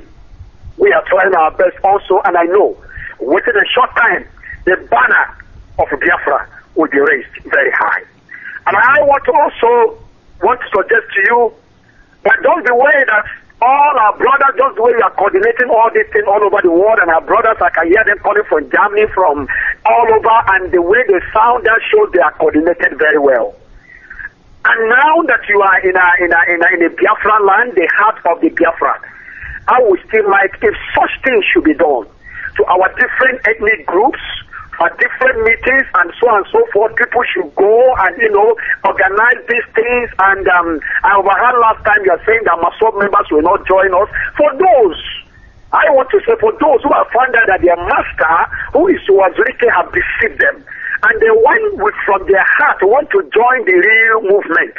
We are trying our best also, and I know within a short time the banner of Biafra will be raised very high. And I want to also want to suggest to you that don't be worried that all our brothers, just the way we are coordinating all these things all over the world, and our brothers, I can hear them calling from Germany, from all over, and the way they sound, that shows they are coordinated very well. And now that you are in a in a in a, in a Biafra land, the heart of the Biafra, I would still like if such things should be done to our different ethnic groups, for different meetings and so on and so forth. People should go and, you know, organize these things. And um, I overheard last time you are saying that Masob members will not join us. For those, I want to say for those who have found out that their master, who is Wazirike, have deceived them, and they want with from their heart want to join the real movement,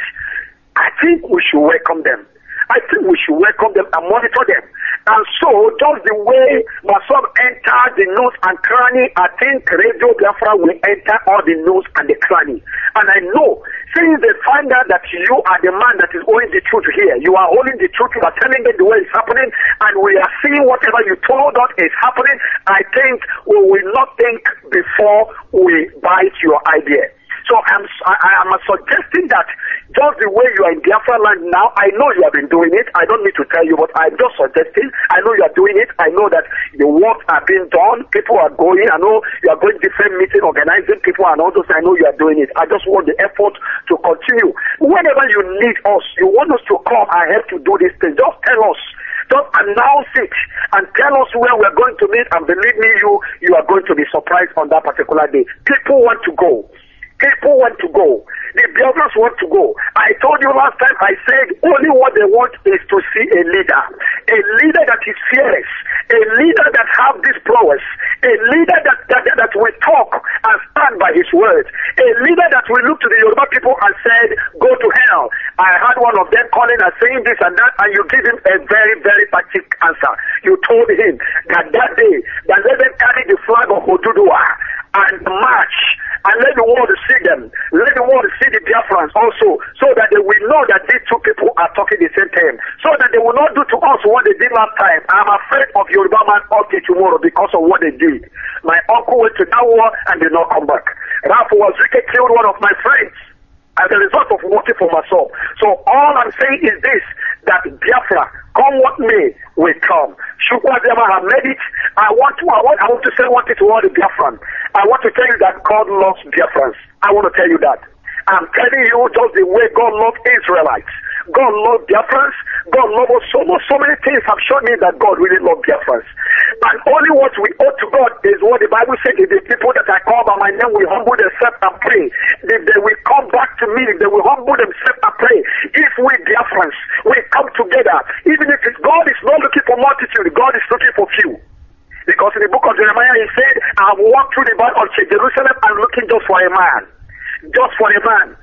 I think we should welcome them. I think we should welcome them and monitor them. And so, just the way Masob entered the nooks and cranny, I think Radio Biafra will enter all the nooks and the cranny. And I know, since they find out that you are the man that is holding the truth here, you are holding the truth, you are telling them the way it's happening, and we are seeing whatever you told us is happening, I think we will not think before we bite your idea. So I'm, I am suggesting that just the way you are in Biafra land now, I know you have been doing it. I don't need to tell you, but I'm just suggesting. I know you are doing it. I know that the work are being done. People are going. I know you are going different meetings, organizing people and all those. I know you are doing it. I just want the effort to continue. Whenever you need us, you want us to come and help to do this thing, just tell us. Just announce it and tell us where we're going to meet, and believe me, you you are going to be surprised on that particular day. People want to go. People want to go. The Biafrans want to go. I told you last time, I said only what they want is to see a leader. A leader that is fearless. A leader that have this prowess. A leader that, that, that will talk and stand by his word. A leader that will look to the Yoruba people and said, go to hell. I had one of them calling and saying this and that, and you give him a very, very practical answer. You told him that that day, that let them carry the flag of Oduduwa and march, and let the world see them. Let the world see the Biafrans also, so that they will know that these two people are talking the same time. So that they will not do to us what they did last time. I'm afraid of Yoruba man up till tomorrow because of what they did. My uncle went to that war and did not come back. Ralph Wazirike killed one of my friends as a result of working for myself. So all I'm saying is this, that Biafra, come what may, will come. Shukwa Biafra have made it. I want to, I want, I want to say one thing to all the Biafrans. I want to tell you that God loves Biafrans. I want to tell you that. I'm telling you just the way God loves Israelites. God loves Biafrans. God loves us so much. So many things have shown me that God really loves Biafrans. And only what we owe to God is what the Bible says, if the people that I call by my name will humble themselves and pray, if they will come back to me, if they will humble themselves and pray, if we Biafrans will come together, even if it's, God is not looking for multitude, God is looking for few. Because in the book of Jeremiah he said, I have walked through the valley of Jerusalem and looking just for a man. Just for a man.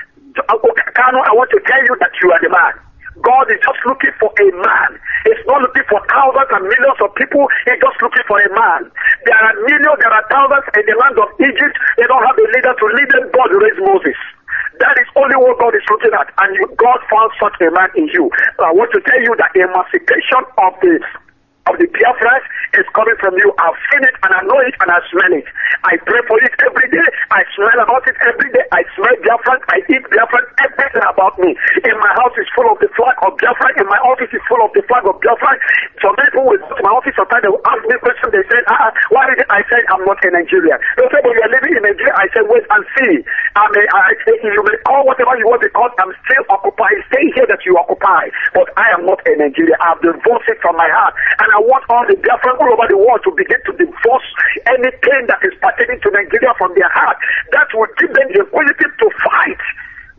Kano, I want to tell you that you are the man. God is just looking for a man. He's not looking for thousands and millions of people. He's just looking for a man. There are millions, there are thousands in the land of Egypt. They don't have a leader to lead them. God raised Moses. That is only what God is looking at. And you, God found such a man in you. So I want to tell you that the emancipation of the of the Biafrans is coming from you. I've seen it and I know it and I smell it. I pray for it every day. I smell about it every day. I smell Biafran. I eat Biafran. Everything about me. In my house is full of the flag of Biafran. In my office is full of the flag of Biafran. Some people will go to my office sometimes they will ask me questions. They say, ah, why did I say I'm not in Nigeria? They say, but you are living in Nigeria. I say, wait and see. I may, I say, you may call whatever you want because I'm still occupied. Stay here that you occupy. But I am not in Nigeria. I've divorced it from my heart. And I want all the Biafrans all over the world to begin to divorce anything that is pertaining to Nigeria from their heart. That will give them the ability to fight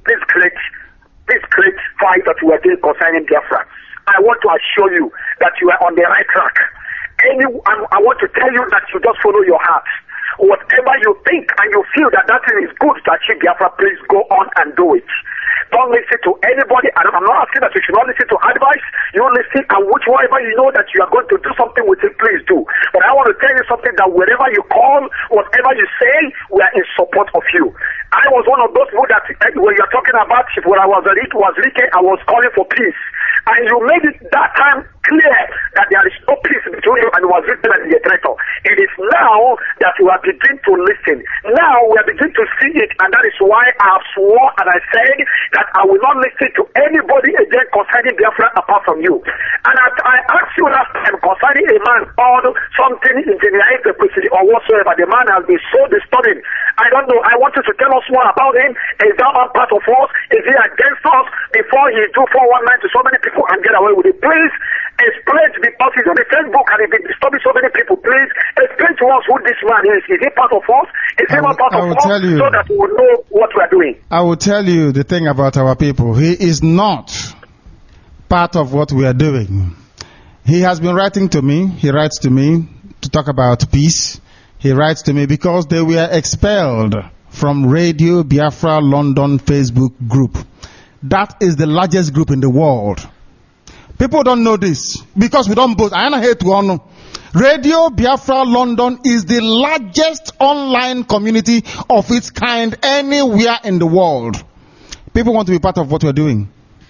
this great, this great fight that we are doing concerning Biafra. I want to assure you that you are on the right track. Any, I want to tell you that you just follow your heart. Whatever you think and you feel that that thing is good to achieve Biafra, please go on and do it. Don't listen to anybody, and I'm not asking that you should not listen to advice. You listen, and whichever you know that you are going to do something with it, please do. But I want to tell you something, that wherever you call, whatever you say, we are in support of you. I was one of those people that, when you're talking about, when I was a leak, was leaking, I was calling for peace. And you made it that time clear that there is no peace between you and was written as a traitor. It is now that we are beginning to listen. Now we are beginning to see it, and that is why I have sworn and I said that I will not listen to anybody again concerning Biafra apart from you. And I, I asked you last time concerning a man or something in the or whatsoever. The man has been so disturbing. I don't know. I want you to tell us more about him. Is that man part of us? Is he against us? Before he do four one nine to so many people and get away with it, please explain, because he's on the Facebook and he's been disturbing so many people. Please explain to us who this man is. Is he part of us? Is he not part of us? You, so that we will know what we are doing. I will tell you the thing about our people. He is not part of what we are doing. He has been writing to me. He writes to me to talk about peace. He writes to me because they were expelled from Radio Biafra London Facebook group. That is the largest group in the world. People don't know this because we don't boast. I hate to honor. Radio Biafra London is the largest online community of its kind anywhere in the world. People want to be part of what we're doing.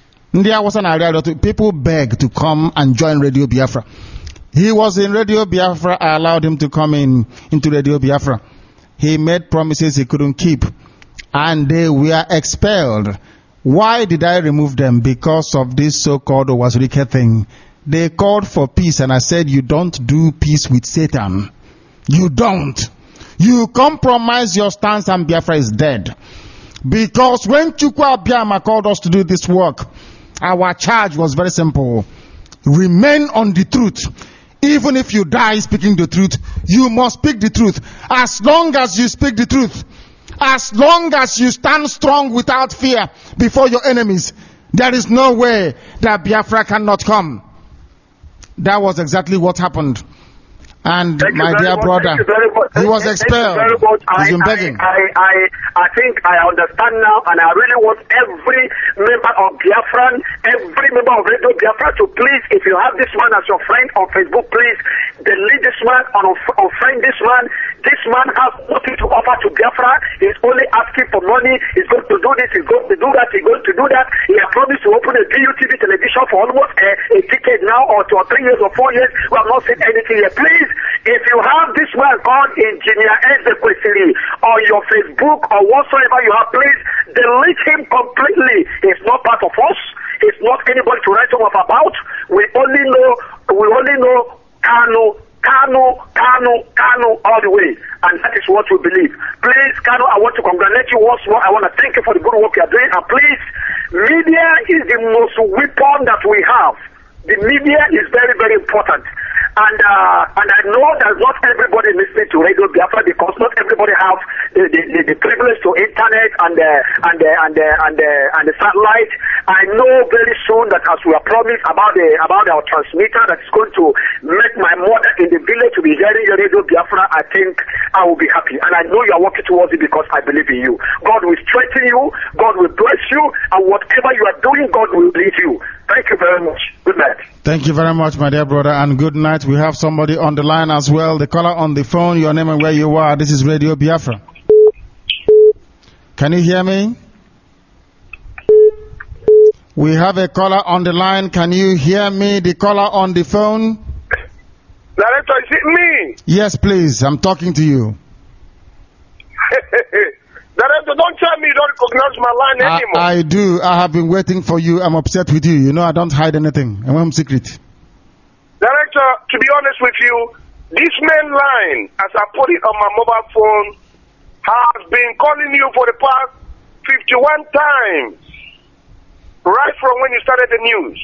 People beg to come and join Radio Biafra. He was in Radio Biafra. I allowed him to come in into Radio Biafra. He made promises he couldn't keep, and they were expelled. Why did I remove them? Because of this so-called Owazurike thing. They called for peace, and I said, you don't do peace with Satan. You don't. You compromise your stance and Biafra is dead. Because when Chukwu Abiyama called us to do this work, our charge was very simple. Remain on the truth. Even if you die speaking the truth, you must speak the truth. As long as you speak the truth, as long as you stand strong without fear before your enemies, there is no way that Biafra cannot come. That was exactly what happened. And Thank my dear much. brother, he was expelled. He's been begging. I, I, I think I understand now, and I really want every member of Biafran, every member of Radio Biafra to please, if you have this man as your friend on Facebook, please delete this man or unfriend this man. This man has nothing to offer to Biafra. He's only asking for money. He's going to do this, he's going to do that, he's going to do that. He has promised to open a B U T V television for almost a, a decade now, or two or three years or four years. We have not seen anything yet. Please, if you have this man called Engineer Ezekwesili on your Facebook or whatsoever you have, please delete him completely. He's not part of us. He's not anybody to write home about. We only know, we only know Kanu, Kanu, Kanu, Kanu all the way. And that is what we believe. Please, Kanu, I want to congratulate you once more. I want to thank you for the good work you are doing. And please, media is the most weapon that we have. The media is very, very important. And uh, and I know that not everybody listening to Radio Biafra, because not everybody have the, the, the, the privilege to internet and the and the and the and the and the satellite. I know very soon that as we are promised about the about our transmitter that is going to make my mother in the village to be hearing your Radio Biafra, I think I will be happy. And I know you are working towards it because I believe in you. God will strengthen you. God will bless you. And whatever you are doing, God will lead you. Thank you very much. Good night. Thank you very much, my dear brother, and good night. We have somebody on the line as well. The caller on the phone, your name and where you are. This is Radio Biafra. Can you hear me? We have a caller on the line. Can you hear me? The caller on the phone. Director, is it me? Yes, please. I'm talking to you. Director, don't tell me you don't recognize my line I, anymore. I do. I have been waiting for you. I'm upset with you. You know, I don't hide anything. I'm secret. Director, to be honest with you, this main line, as I put it on my mobile phone, has been calling you for the past fifty-one times, right from when you started the news.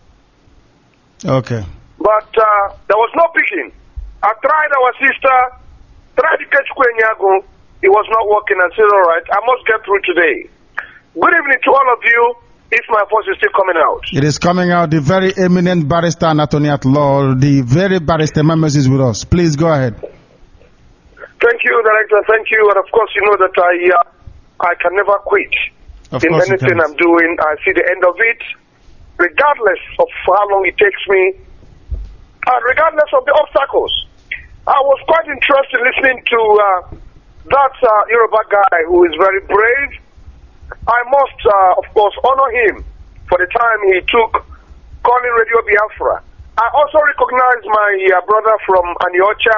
Okay. But uh, there was no picking. I tried our sister, tried to catch Kwenyago. It was not working. I said, all right, I must get through today. Good evening to all of you, if my voice is still coming out. It is coming out. The very eminent barrister and attorney at law, the very barrister members is with us. Please go ahead. Thank you, Director. Thank you. And of course, you know that I uh, I can never quit. Of In course you anything can. I'm doing, I see the end of it, regardless of how long it takes me, and regardless of the obstacles. I was quite interested listening to uh, that uh, Yoruba guy who is very brave. I must, uh, of course, honor him for the time he took calling Radio Biafra. I also recognize my uh, brother from Aniocha,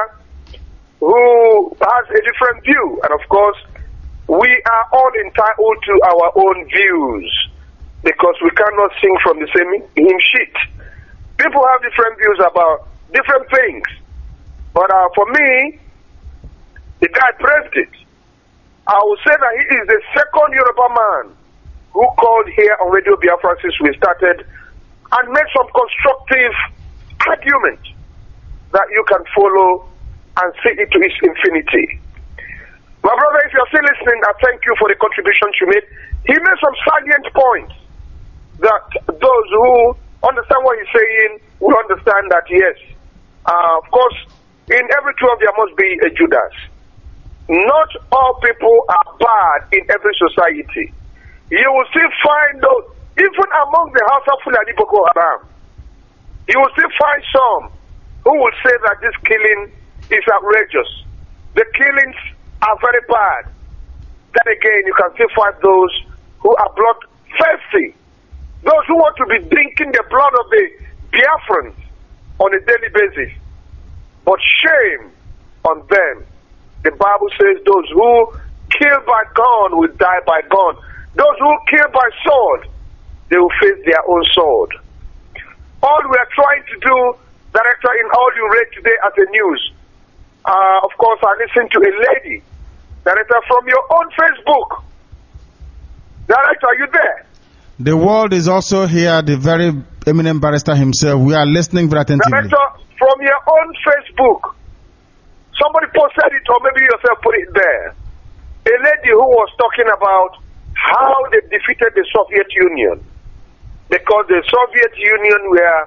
who has a different view. And of course, we are all entitled to our own views because we cannot sing from the same hymn sheet. People have different views about different things. But uh, for me, the guy braved it. I will say that he is the second Yoruba man who called here on Radio Biafra since we started and made some constructive argument that you can follow and see it to its infinity. My brother, if you're still listening, I thank you for the contributions you made. He made some salient points that those who understand what he's saying will understand that, yes, uh, of course, in every twelve there must be a Judas. Not all people are bad in every society. You will still find those, even among the House of Fulani Boko Haram, you will still find some who will say that this killing is outrageous. The killings are very bad. Then again, you can still find those who are bloodthirsty. Those who want to be drinking the blood of the Biafrans on a daily basis. But shame on them. The Bible says those who kill by gun will die by gun. Those who kill by sword, they will face their own sword. All we are trying to do, Director, in all you read today as a news, uh, of course, I listened to a lady, Director, from your own Facebook. Director, are you there? The world is also here, the very eminent barrister himself. We are listening very attentively. Director, from your own Facebook, somebody posted it, or maybe yourself put it there. A lady who was talking about how they defeated the Soviet Union. Because the Soviet Union were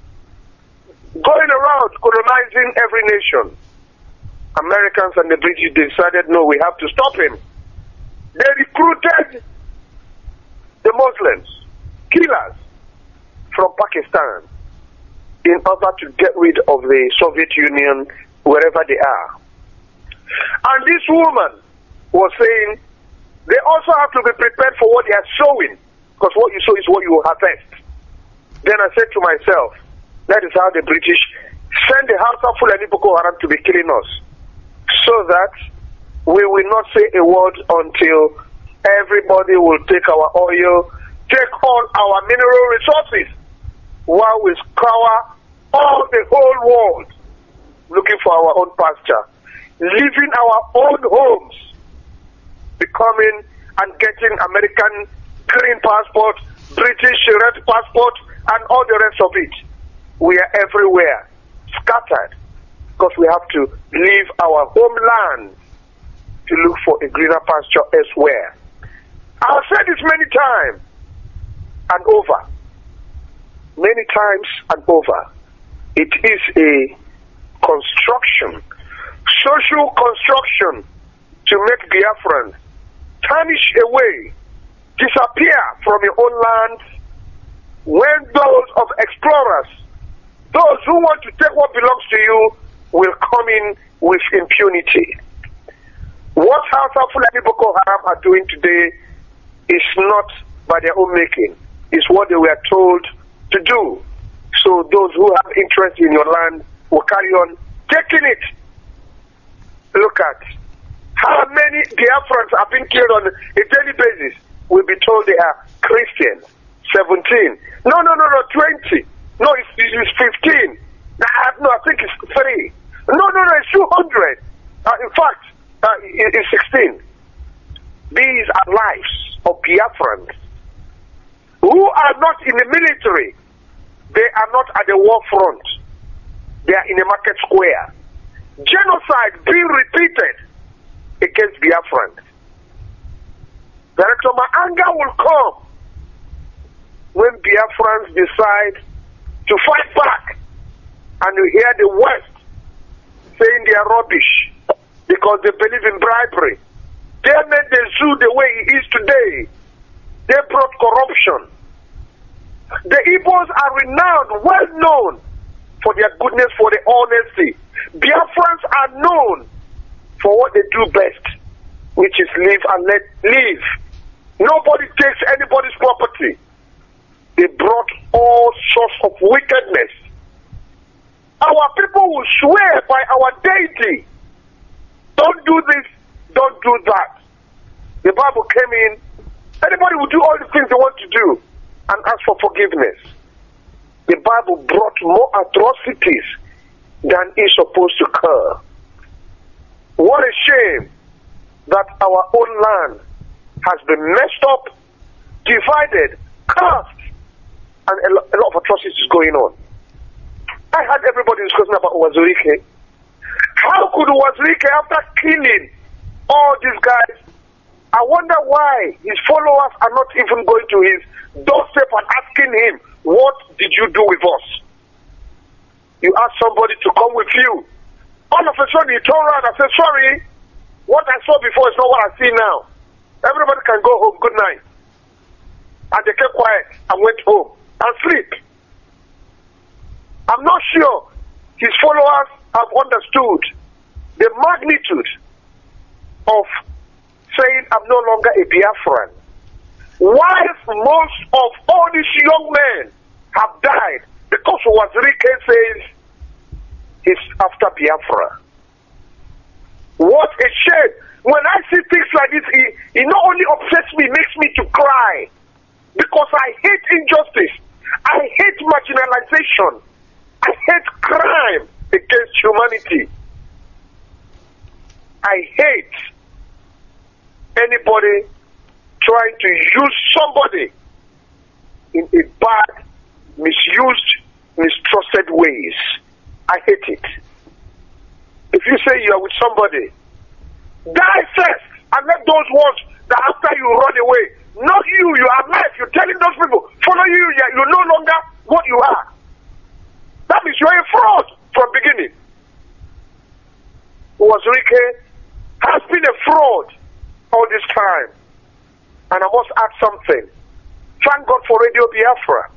going around colonizing every nation. Americans and the British decided, no, we have to stop him. They recruited the Muslims, killers, from Pakistan in order to get rid of the Soviet Union wherever they are. And this woman was saying they also have to be prepared for what they are sowing, because what you sow is what you will harvest. Then I said to myself, that is how the British send the House of Fulani Boko Haram to be killing us, so that we will not say a word until everybody will take our oil, take all our mineral resources, while we scour all the whole world looking for our own pasture, leaving our own homes, becoming and getting American green passport, British red passport, and all the rest of it. We are everywhere, scattered, because we have to leave our homeland to look for a greener pasture elsewhere. I've said this many times and over. Many times and over. It is a construction, social construction, to make Biafrans tarnish away, disappear from your own land, when those of explorers, those who want to take what belongs to you, will come in with impunity. What House of Fulani Boko Haram are doing today is not by their own making. It's what they were told to do. So those who have interest in your land will carry on taking it. Look at how many Biafrans have been killed on a daily basis. We'll be told they are Christians. seventeen. No, no, no, no, twenty. No, it's, it's fifteen. No, I think it's three. No, no, no, it's two hundred. Uh, in fact, uh, it, it's sixteen. These are lives of Biafrans who are not in the military. They are not at the war front. They are in a market square. Genocide being repeated against Biafrans. Director, my anger will come when Biafrans decide to fight back and you hear the West saying they are rubbish because they believe in bribery. They made the zoo the way it is today. They brought corruption. The Igbos are renowned, well known for their goodness, for their honesty. Biafrans are known for what they do best, which is live and let live. Nobody takes anybody's property. They brought all sorts of wickedness. Our people will swear by our deity. Don't do this, don't do that. The Bible came in, anybody will do all the things they want to do and ask for forgiveness. The Bible brought more atrocities than is supposed to occur. What a shame that our own land has been messed up, divided, cursed, and a, lo- a lot of atrocities is going on. I had everybody discussing about Wazirike. How could Wazirike, after killing all these guys, I wonder why his followers are not even going to his doorstep and asking him, what did you do with us? You ask somebody to come with you. All of a sudden he turned around and said, sorry, what I saw before is not what I see now. Everybody can go home, good night. And they kept quiet and went home and sleep. I'm not sure his followers have understood the magnitude of saying I'm no longer a Biafran. Whilst most of all these young men have died because Wazirike says he's after Biafra. What a shame. When I see things like this, it, it not only upsets me, makes me to cry. Because I hate injustice. I hate marginalization. I hate crime against humanity. I hate anybody trying to use somebody in a bad, misused, mistrusted ways. I hate it. If you say you are with somebody, die first and let those ones that after you run away, not you, you are alive. You're telling those people, follow you, you're no longer what you are. That means you're a fraud from beginning. Wazirike has been a fraud all this time. And I must add something. Thank God for Radio Biafra.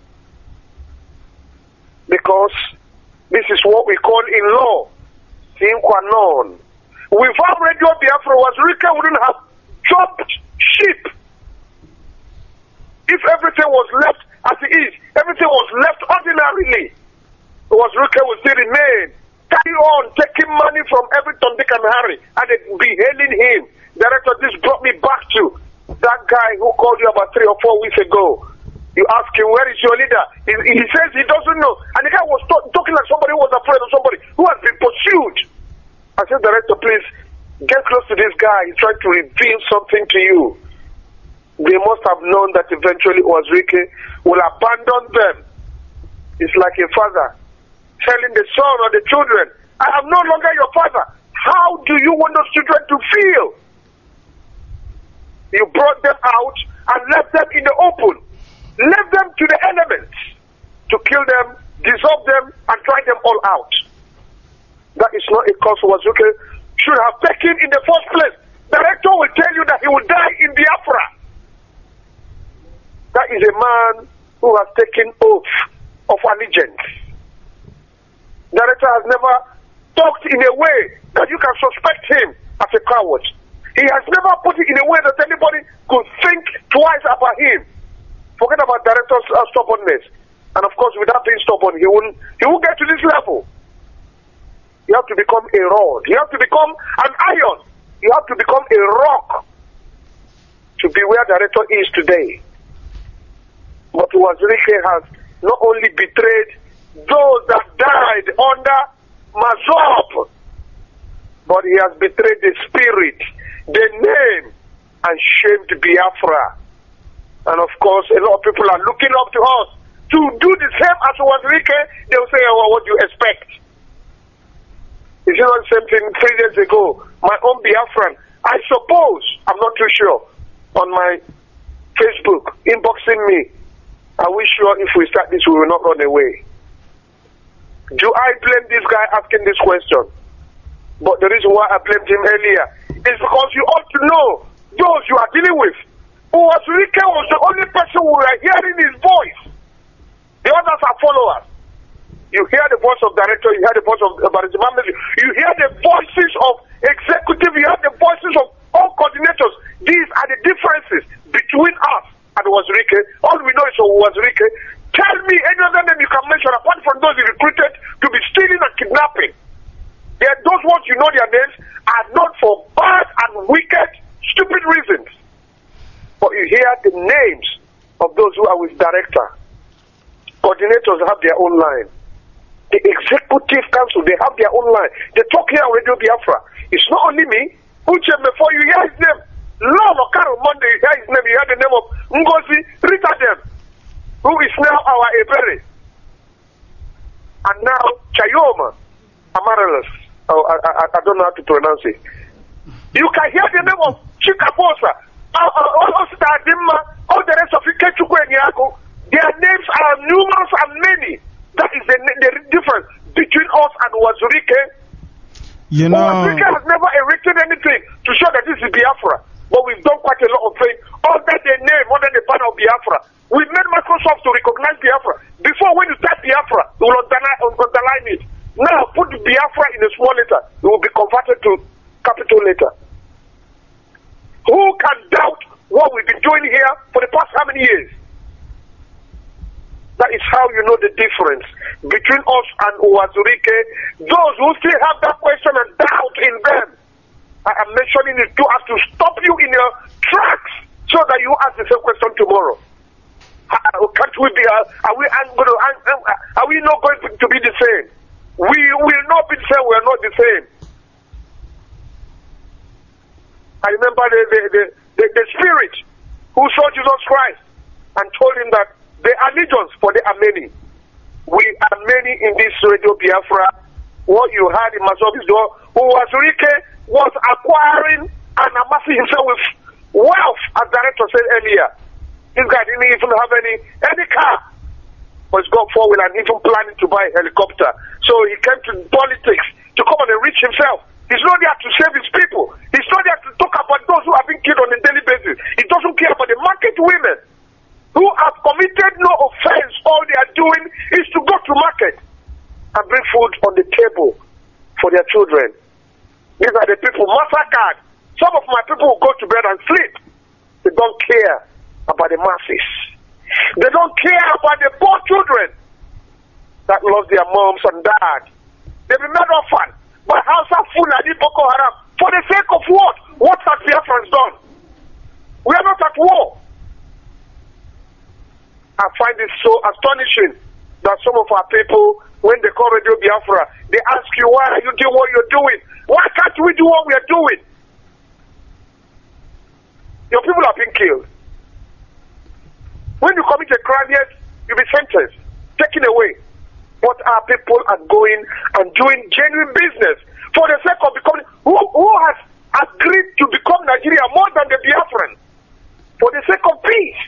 Because this is what we call in law, sine qua non. Without Radio Biafra, Wazirike wouldn't have chopped sheep. If everything was left as it is, everything was left ordinarily, Wazirike would still remain. Carry on taking money from every Tom, Dick, and Harry, and they be hailing him. Director, this brought me back to that guy who called you about three or four weeks ago. You ask him, where is your leader? He, he says he doesn't know. And the guy was talk, talking like somebody who was afraid of somebody who has been pursued. I said, Director, please, get close to this guy. He's trying to reveal something to you. They must have known that eventually Wazirike will abandon them. It's like a father telling the son or the children, I am no longer your father. How do you want those children to feel? You brought them out and left them in the open. Left them to the elements to kill them, dissolve them, and drive them all out. That is not a cause Wazirike should have taken in the first place. Director will tell you that he will die in Biafra. That is a man who has taken oath of allegiance. Director has never talked in a way that you can suspect him as a coward. He has never put it in a way that anybody could think twice about him. Forget about director's uh, stubbornness. And of course, without being stubborn, he won't, he won't get to this level. You have to become a rod. You have to become an iron. You have to become a rock to be where director is today. But Wazirike has not only betrayed those that died under Mazop, but he has betrayed the spirit, the name, and shamed Biafra. And of course, a lot of people are looking up to us to do the same as Wazirike. They will say, oh, what do you expect? Is it not the same thing three days ago? My own Biafran, I suppose, I'm not too sure, on my Facebook, inboxing me. Are we sure if we start this, we will not run away? Do I blame this guy asking this question? But the reason why I blamed him earlier is because you ought to know those you are dealing with. Uwazurike was the only person who were hearing his voice. The others are followers. You hear the voice of director, you hear the voice of uh, you hear the voices of executive, you hear the voices of all coordinators. These are the differences between us and Uwazurike. All we know is Uwazurike. Tell me any other name you can mention apart from those you recruited to be stealing and kidnapping. They are those ones you know their names are not for bad and wicked, stupid reasons. But you hear the names of those who are with director. Coordinators have their own line. The executive council, they have their own line. They talk here on Radio Biafra. It's not only me. Uche, before you hear his name, Lord Okaro Monday, you hear his name, you hear the name of Ngozi Rita Dem, who is now our Ebere. And now Chayoma Amarelus. Oh, I, I, I don't know how to pronounce it. You can hear the name of Chikabosa, Ostadima, all the rest of Ikechukwu and Yago. Their names are numerous and many. That is the, the difference between us and Uwazurike. You know, Uwazurike has never erected anything to show that this is Biafra. But we've done quite a lot of things under the name, under the banner of Biafra. We've made Microsoft to recognize Biafra. Before, when you type Biafra, you will underline, underline it. Now, put Biafra in a small letter. It will be converted to capital letter. Who can doubt what we've been doing here for the past how many years? That is how you know the difference between us and Uwazurike. Those who still have that question and doubt in them, I am mentioning it to us to stop you in your tracks so that you ask the same question tomorrow. Can't we be? Uh, are we? Are we not going to be the same? We will not be the same. We are not the same. I remember the the, the, the, the spirit who saw Jesus Christ and told him that the allegiance, for there are many. We are many in this Radio Biafra. What you heard in Masobi's door, Uwazurike was acquiring and amassing himself with wealth, as director said earlier. This guy didn't even have any any car, but he's got four wheel and even planning to buy a helicopter. So he came to politics to come and enrich himself. He's not there to save his people. He's not there to talk about those who have been killed on a daily basis. He doesn't care about the market women who have committed no offense. All they are doing is to go to market and bring food on the table for their children. These are the people massacred. Some of my people will go to bed and sleep. They don't care about the masses. They don't care about the poor children that love their moms and dad. They've been made orphan by Hausa Fulani Boko Haram. For the sake of what? What has Biafrans done? We are not at war. I find it so astonishing that some of our people, when they call Radio Biafra, they ask you, why are you doing what you're doing? Why can't we do what we are doing? Your people have been killed. When you commit a crime, yes, you'll be sentenced, taken away. But our people are going and doing genuine business for the sake of becoming, who, who has agreed to become Nigeria more than the Biafran? For the sake of peace.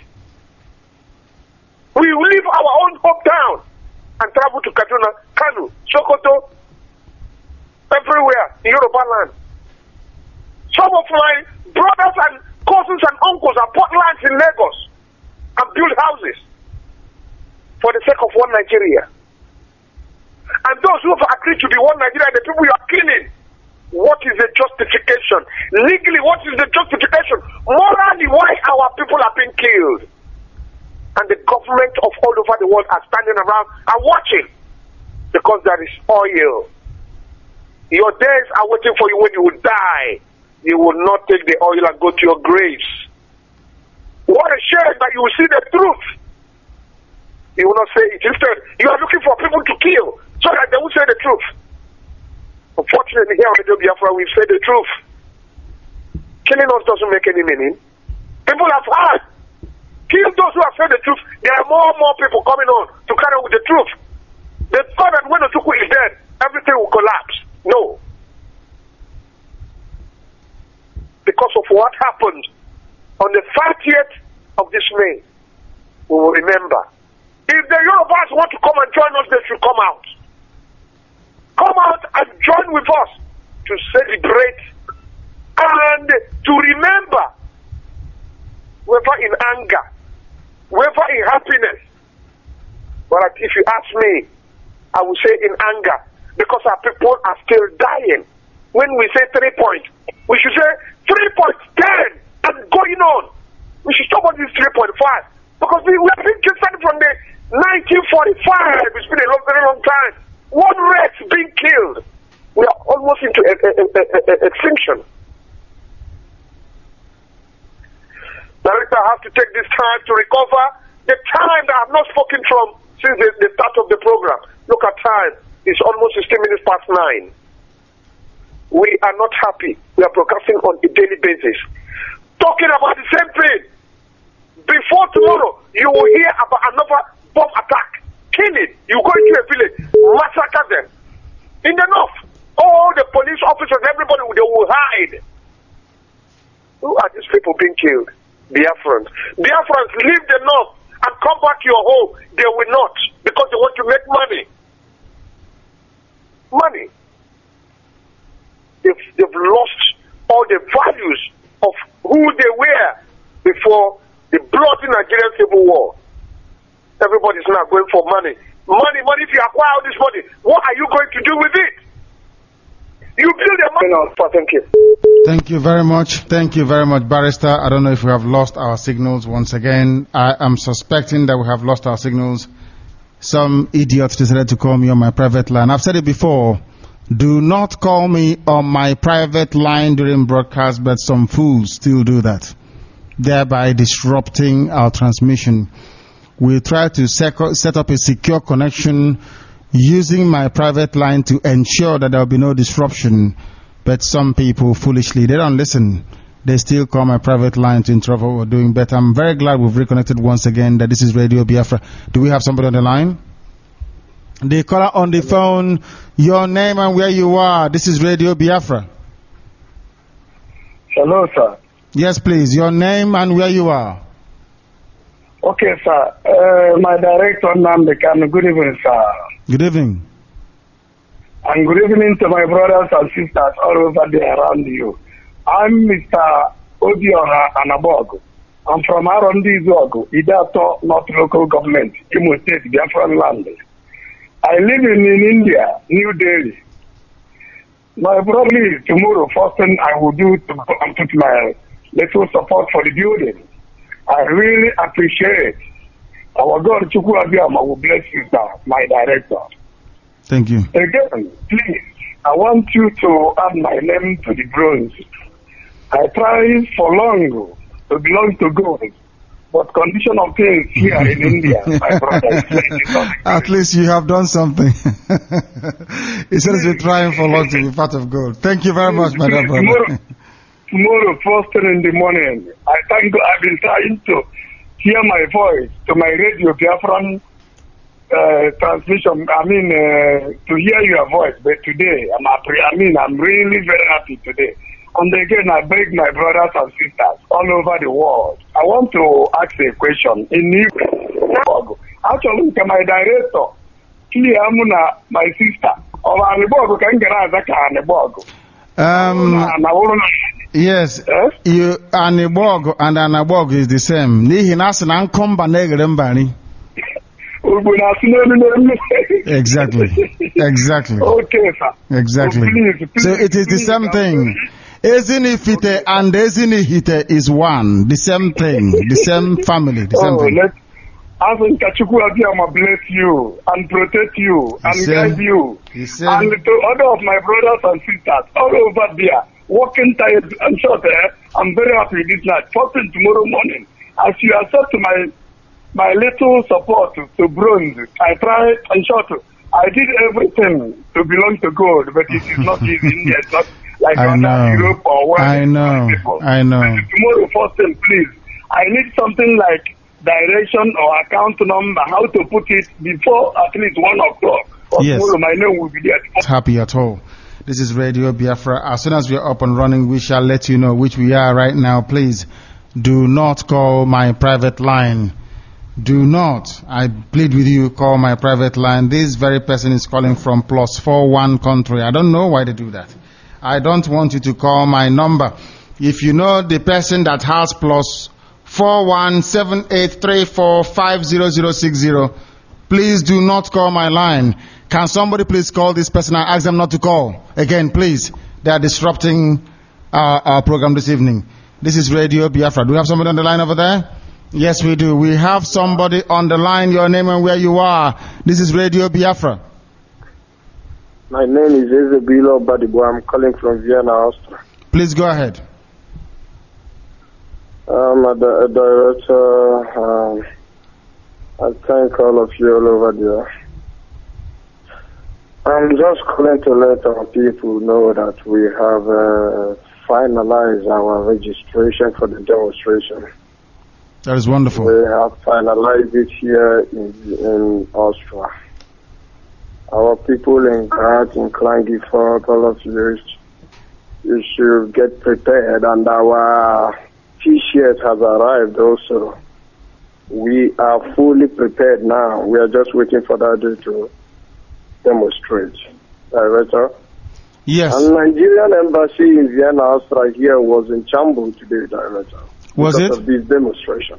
We will leave our own hometown and travel to Kaduna, Kanu, Sokoto, everywhere in Yoruba land. Some of my brothers and cousins and uncles have bought lands in Lagos and built houses for the sake of one Nigeria. And those who have agreed to be one Nigeria, the people you are killing, what is the justification? Legally, what is the justification? Morally, why our people are being killed? And the government of all over the world are standing around and watching because there is oil. Your days are waiting for you when you will die. You will not take the oil and go to your graves. What a shame that you will see the truth. You will not say it. Instead, you are looking for people to kill so that they will say the truth. Unfortunately, here on Radio Biafra, we say the truth. Killing us doesn't make any meaning. People have heard. Kill those who have said the truth. There are more and more people coming on to carry on with the truth. They thought that when Otukwu is dead, everything will collapse. No. Because of what happened On the thirtieth of this May, we will remember. If the Yorubas want to come and join us, they should come out. Come out and join with us to celebrate and to remember, whether in anger, whether in happiness. But if you ask me, I will say in anger, because our people are still dying. When we say three points, we should say three point ten and going on. We should stop on this three point five, because we, we have been started from the nineteen forty-five. It's been a long, very long time. One rat being killed. We are almost into a, a, a, a, a extinction. Director, I have to take this time to recover the time that I have not spoken from since the, the start of the program. Look at time. It's almost sixteen minutes past nine. We are not happy. We are broadcasting on a daily basis. Talking about the same thing. Before tomorrow, you will hear about another bomb attack. Killing. You go into a village, massacre them. In the north, all the police officers, everybody, they will hide. Who are these people being killed? Biafrans. Biafrans, leave the north and come back to your home. They will not, because they want to make money. Money. They've, they've lost all the values of who they were before the bloody Nigerian civil war. Everybody's now going for money. Money, money, if you acquire all this money, what are you going to do with it? You build your money now. Thank you. Thank you very much. Thank you very much, Barrister. I don't know if we have lost our signals once again. I am suspecting that we have lost our signals. Some idiots decided to call me on my private line. I've said it before. Do not call me on my private line during broadcast, but some fools still do that, thereby disrupting our transmission. We try to sec- set up a secure connection using my private line to ensure that there will be no disruption. But some people, foolishly, they don't listen. They still call my private line to interrupt what we're doing. But I'm very glad we've reconnected once again, that this is Radio Biafra. Do we have somebody on the line? The caller on the phone, your name and where you are. This is Radio Biafra. Hello, sir. Yes, please. Your name and where you are. Okay, sir. Uh, my director, Namdekan. Good evening, sir. Good evening. And good evening to my brothers and sisters all over there around you. I'm Mister Obioha Anabog. I'm from Arondi Zogo, Idato, North Local Government, Imo State, Biafran land. I live in, in India, New Delhi. My problem is tomorrow, first thing I will do to put my little support for the building. I really appreciate our God, Chukwu Abiyama, will bless you, sir, my director. Thank you. Again, please, I want you to add my name to the bronze. I tried for long to belong to God, but condition of things here in India, my brother, is at least you have done something. He says you're trying for long to be part of God. Thank you very much, my dear brother. Tomorrow, tomorrow, first thing in the morning, I thank God. I've been trying to hear my voice to my radio Biafran uh, transmission. I mean, uh, to hear your voice. But today, I'm I mean, I'm really very happy today. And again, I beg my brothers and sisters all over the world. I want to ask a question. In Igbo, actually, my director, Kiliamuna, my sister, or Anibogo, can get as a Anibogo. Um, yes, eh? You Anibogo and Anabogo is the same. Nihi nasi na nkomba negere mbani. Exactly. Exactly. Okay, sir. Exactly. So, please, please, so it is the same thing. Ezinifite and Ezinihite is one. The same thing. The same family. The same oh, thing. Let, I think Kachukwu Abiyama bless you and protect you and guide you. And to other of my brothers and sisters all over there, working tired and short, eh, I'm very happy this night. First thing tomorrow morning, as you accept my my little support to, to bronze, I tried and short. I did everything to belong to God, but it is not easy. It's not like I know. Europe or where I know. I know. But tomorrow, first thing, please, I need something like direction or account number, how to put it before at least one o'clock. Or Yes. tomorrow, my name will be there. Not happy at all. This is Radio Biafra. As soon as we are up and running, we shall let you know which we are right now. Please do not call my private line. Do not, I plead with you, call my private line. This very person is calling from plus four one country. I don't know why they do that. I don't want you to call my number. If you know the person that has plus four one seven eight three four five zero zero six zero, please do not call my line. Can somebody please call this person and ask them not to call? Again, please. They are disrupting our, our program this evening. This is Radio Biafra. Do we have somebody on the line over there? Yes, we do. We have somebody on the line. Your name and where you are. This is Radio Biafra. My name is Ezebilo Badibo. I'm calling from Vienna, Austria. Please go ahead. I'm a, di- a director. Um, I thank all of you all over there. I'm just calling to let our people know that we have uh, finalized our registration for the demonstration. That is wonderful. We have finalized it here in, in Austria. Our people in Graz, in Klagenfurt, all of you, you should get prepared, and our T-shirt has arrived also. We are fully prepared now. We are just waiting for that day to demonstrate. Director? Yes. And Nigerian embassy in Vienna, Austria here was in Chambu today, Director. Was because it? Of this demonstration.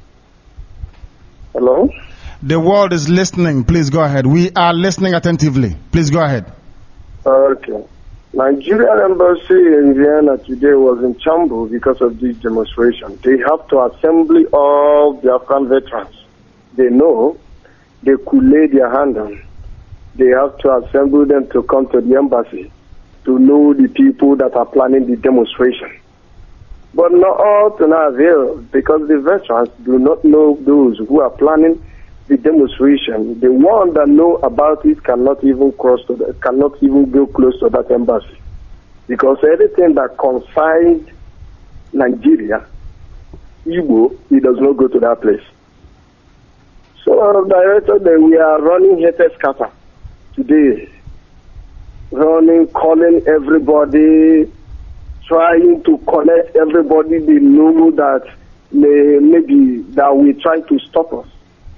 Hello? The world is listening. Please go ahead. We are listening attentively. Please go ahead. Okay. Nigerian embassy in Vienna today was in Chambu because of this demonstration. They have to assemble all the Afghan veterans. They know they could lay their hand on. They have to assemble them to come to the embassy to know the people that are planning the demonstration. But not all to no avail, because the veterans do not know those who are planning the demonstration. The one that know about it cannot even cross to the, cannot even go close to that embassy, because everything that concerns Nigeria, Igbo, it does not go to that place. So, uh, Director, we are running haters scatter today, running, calling everybody, trying to connect everybody. They know that may, maybe that we try to stop us.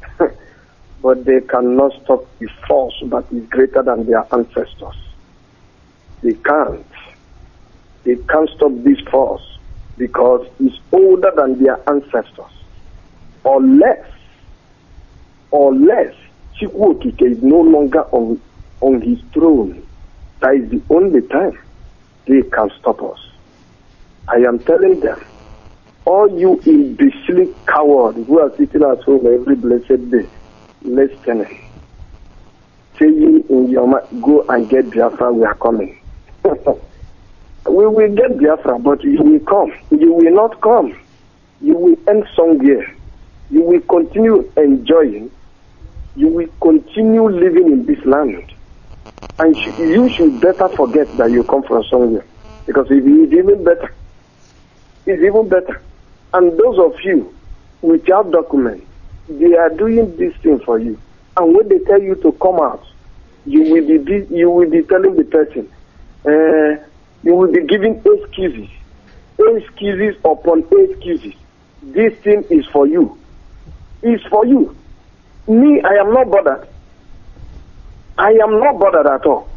But they cannot stop the force that is greater than their ancestors. They can't. They can't stop this force because it's older than their ancestors. Unless, unless Chukwuokike is no longer on, on his throne, that is the only time they can stop us. I am telling them, all you imbecile cowards who are sitting at home every blessed day, listening, saying in your mind, go and get Biafra, we are coming. We will get Biafra, but you will come. You will not come. You will end somewhere. You will continue enjoying. You will continue living in this land. And you should better forget that you come from somewhere. Because it is even better. It's even better. And those of you without documents, they are doing this thing for you. And when they tell you to come out, you will be you will be telling the person, uh, you will be giving excuses, excuses upon excuses. This thing is for you. It's for you. Me, I am not bothered. I am not bothered at all.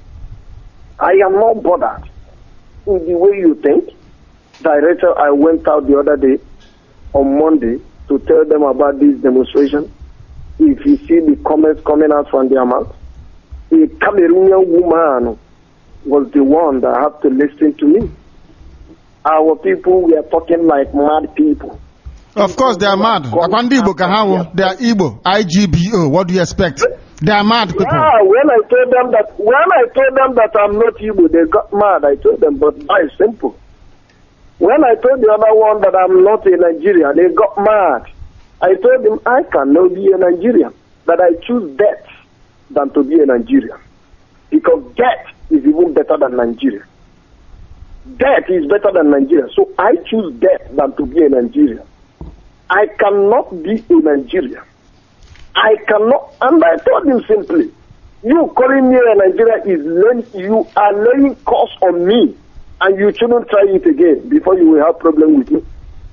I am not bothered in the way you think. Director, I went out the other day on Monday to tell them about this demonstration. If you see the comments coming out from their mouth, a Cameroonian woman was the one that had to listen to me. Our people were talking like mad people. Of course, they are mad. They are Igbo, I G B O. What do you expect? They are mad people. Yeah, when I told them that, when I told them that I'm not Igbo, they got mad. I told them, but that is simple. When I told the other one that I'm not a Nigerian, they got mad. I told them I cannot be a Nigerian, that I choose death than to be a Nigerian. Because death is even better than Nigeria. Death is better than Nigeria. So I choose death than to be a Nigerian. I cannot be a Nigerian. I cannot, and I told him simply, you calling me a Nigerian is laying, you are laying curse on me, and you shouldn't try it again before you will have problem with me.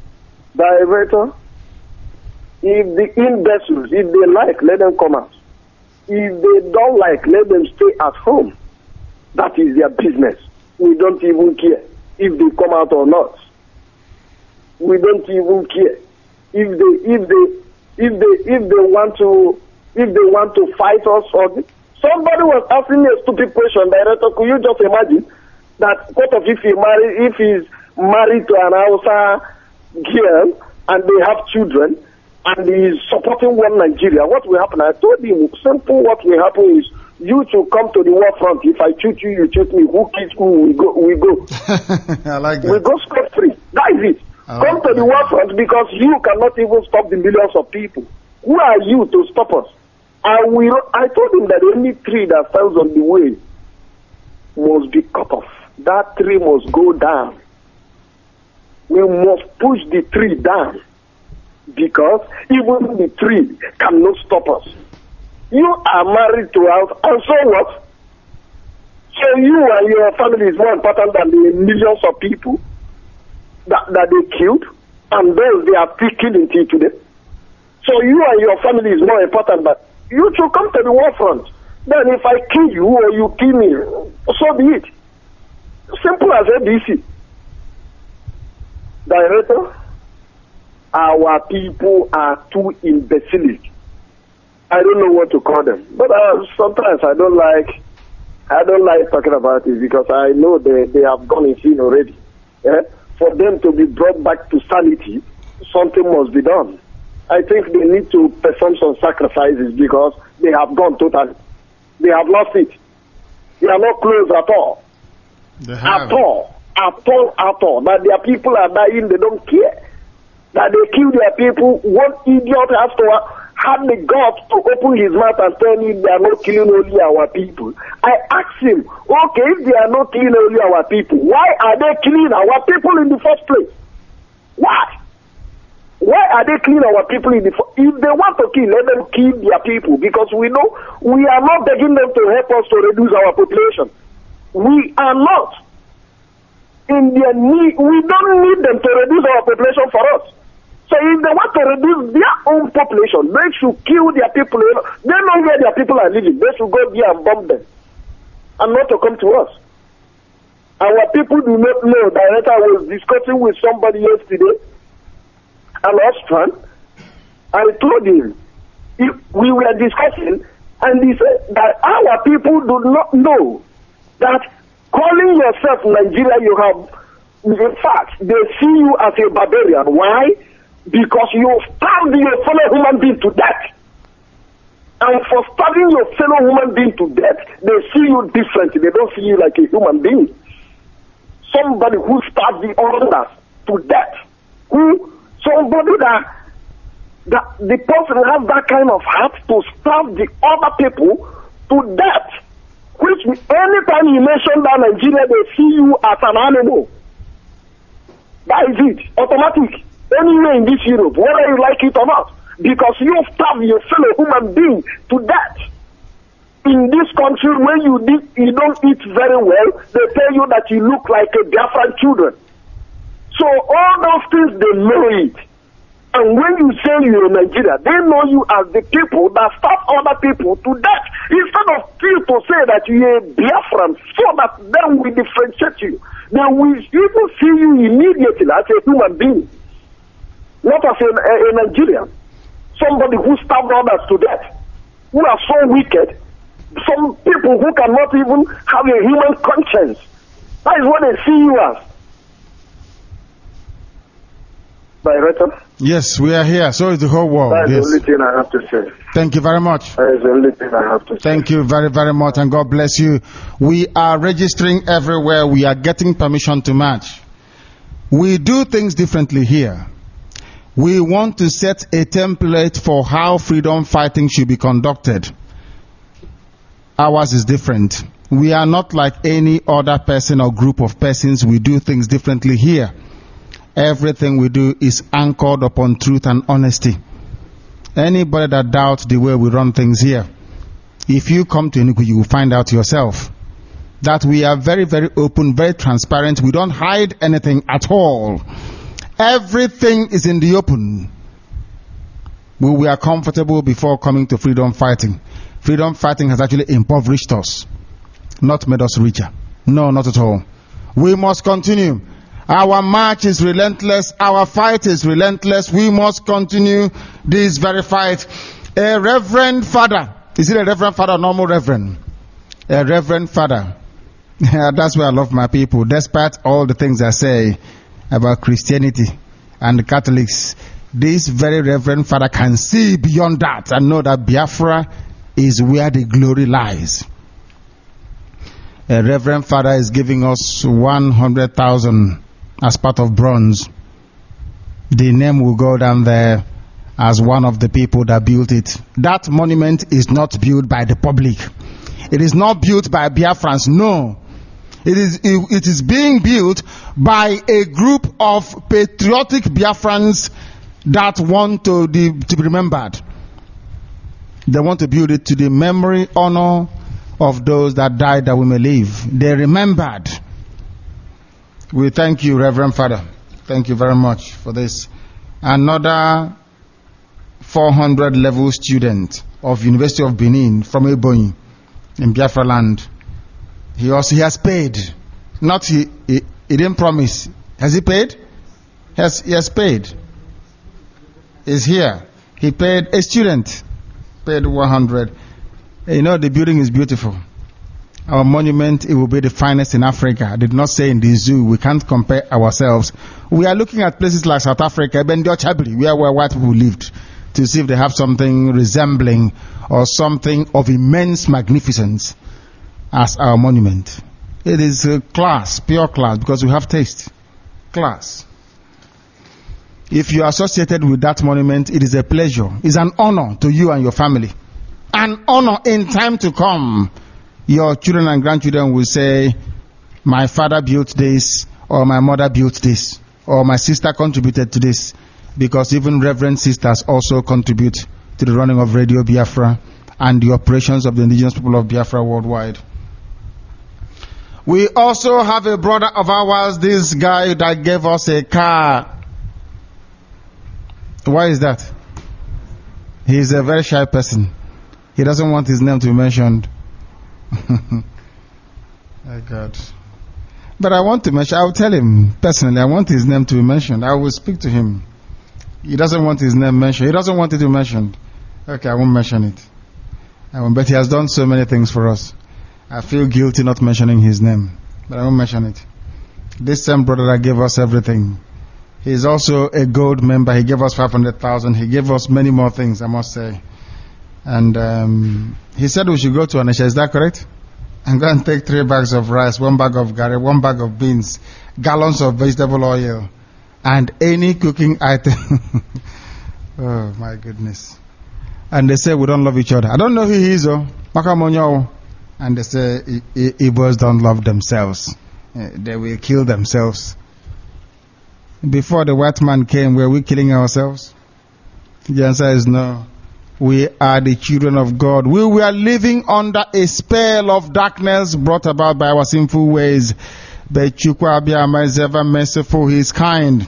Director, if the imbeciles, if they like, let them come out. If they don't like, let them stay at home. That is their business. We don't even care if they come out or not. We don't even care if they if they if they if they want to if they want to fight us or the, somebody was asking me a stupid question, Director. Could you just imagine that what of if he marry if he's married to an Hausa girl and they have children and he's supporting one Nigeria? What will happen? I told him simple. What will happen is you to come to the war front. If I shoot you, you shoot me. Who kills who? We go. We go. I like that. We go scot free. That is it. I Come like to the that. war front because you cannot even stop the millions of people. Who are you to stop us? I will. I told him that any tree that stands on the way must be cut off. That tree must go down. We must push the tree down because even the tree cannot stop us. You are married to us, and so what? So you and your family is more important than the millions of people that, that they killed, and those they are still killing till today. So you and your family is more important, but you should come to the war front. Then if I kill you or you kill me, so be it. Simple as A B C. Director, our people are too imbecilic. I don't know what to call them, but uh, sometimes I don't like, I don't like talking about it because I know they, they have gone insane already. Eh? For them to be brought back to sanity, something must be done. I think they need to perform some sacrifices because they have gone totally. They have lost it. They are not close at all. They have. At all. At all, at all. That their people are dying, they don't care. That they kill their people, one idiot has to have the guts to open his mouth and tell me they are not killing only our people. I asked him, okay, if they are not killing only our people, why are they killing our people in the first place? Why? Why are they killing our people in the first place? If they want to kill, let them kill their people because we know we are not begging them to help us to reduce our population. We are not. In their need, we don't need them to reduce our population for us. So if they want to reduce their own population, they should kill their people. They know where their people are living. They should go there and bomb them. And not to come to us. Our people do not know. Director, I was discussing with somebody yesterday, an Austrian. I told him, if we were discussing, and he said that our people do not know that calling yourself Nigeria, you have, in fact, they see you as a barbarian. Why? Because you stabbed your fellow human being to death. And for stabbing your fellow human being to death, they see you differently. They don't see you like a human being. Somebody who stabbed the others to death. Who, somebody that, that the person has that kind of heart to stab the other people to death. Which anytime you mention that Nigeria, they see you as an animal. That is it. Automatic. Anywhere in this Europe, whether you like it or not. Because you stab your fellow human being to death. In this country where you did, you don't eat very well, they tell you that you look like a Biafran children. So all those things, they know it. And when you say you're in Nigeria, they know you as the people that stab other people to death. Instead of you to say that you're a Biafran, so that then we differentiate you. Then we even see you immediately as a human being. Not as a, a, a Nigerian. Somebody who stabbed others to death. Who are so wicked. Some people who cannot even have a human conscience. That is what they see you as. Director? Yes, we are here. So is the whole world. That is Yes. the only thing I have to say. Thank you very much. That is the only thing I have to say. Thank you very, very much, and God bless you. We are registering everywhere. We are getting permission to march. We do things differently here. We want to set a template for how freedom fighting should be conducted. Ours is different. We are not like any other person or group of persons. We do things differently here. Everything we do is anchored upon truth and honesty. Anybody that doubts the way we run things here, if you come to Enugu, you will find out yourself that we are very, very open, very transparent. We don't hide anything at all. Everything is in the open. We were comfortable before coming to freedom fighting. Freedom fighting has actually impoverished us, not made us richer. No, not at all. We must continue. Our march is relentless. Our fight is relentless. We must continue this very fight. A reverend father. Is it a reverend father or normal reverend? A reverend father. That's why I love my people. Despite all the things I say about Christianity and the Catholics, this very reverend father can see beyond that and know that Biafra is where the glory lies. A reverend father is giving us one hundred thousand as part of bronze. The name will go down there as one of the people that built it. That monument is not built by the public. It is not built by Biafrans. No. It is, it is being built by a group of patriotic Biafrans that want to, the, to be remembered. They want to build it to the memory, honor of those that died that we may live. They remembered. We thank you, Reverend Father. Thank you very much for this. Another four hundred level student of University of Benin from Ebonyi in Biafra land. He also he has paid. Not he, he, he didn't promise. Has he paid? Has he has paid. Is here. He paid a student. Paid one hundred. You know, the building is beautiful. Our monument, it will be the finest in Africa. I did not say in the zoo. We can't compare ourselves. We are looking at places like South Africa, Bendio Chabri, where, where white people lived, to see if they have something resembling or something of immense magnificence as our monument. It is a class, pure class, because we have taste. Class. If you are associated with that monument, it is a pleasure. It's an honor to you and your family. An honor in time to come. Your children and grandchildren will say, my father built this, or my mother built this, or my sister contributed to this. Because even reverend sisters also contribute to the running of Radio Biafra and the operations of the indigenous people of Biafra worldwide. We also have a brother of ours, this guy that gave us a car. Why is that? He is a very shy person. He doesn't want his name to be mentioned. Oh God. But I want to mention, I will tell him personally, I want his name to be mentioned. I will speak to him. He doesn't want his name mentioned. He doesn't want it to be mentioned. Okay, I won't mention it. I won't, but he has done so many things for us. I feel guilty not mentioning his name, but I won't mention it. This same brother that gave us everything, he is also a gold member. He gave us five hundred thousand. He gave us many more things, I must say. And um, he said we should go to Anisha. Is that correct? And go and take three bags of rice, one bag of gari, one bag of beans, gallons of vegetable oil, and any cooking item. Oh, my goodness. And they say we don't love each other. I don't know who he is, oh. And they say Igbos don't love themselves. Uh, they will kill themselves. Before the white man came, were we killing ourselves? The answer is no. We are the children of God. We were living under a spell of darkness brought about by our sinful ways. But Chukwu Abiyama is ever merciful. He is kind.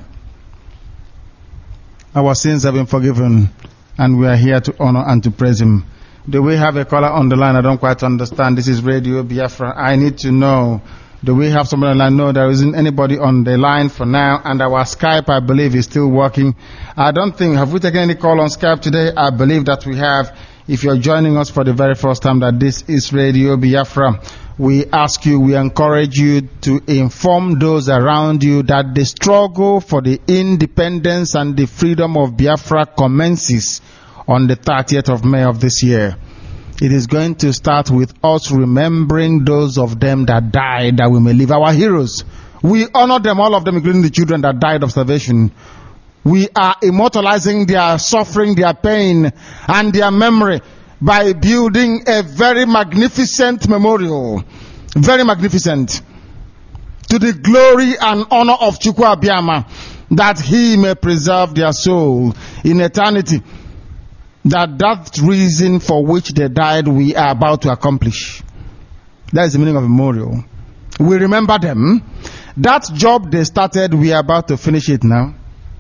Our sins have been forgiven, and we are here to honor and to praise Him. Do we have a caller on the line? I don't quite understand. This is Radio Biafra. I need to know. Do we have somebody on the line? No, there isn't anybody on the line for now. And our Skype, I believe, is still working. I don't think, have we taken any call on Skype today? I believe that we have. If you're joining us for the very first time, that this is Radio Biafra. We ask you, we encourage you to inform those around you that the struggle for the independence and the freedom of Biafra commences on the thirtieth of May of this year. It is going to start with us remembering those of them that died, that we may live. Our heroes. We honor them, all of them, including the children that died of starvation. We are immortalizing their suffering, their pain, and their memory by building a very magnificent memorial. Very magnificent. To the glory and honor of Chukwu Abiyama, that He may preserve their soul in eternity. That that reason for which they died, we are about to accomplish. That is the meaning of memorial. We remember them. That job they started, we are about to finish it now.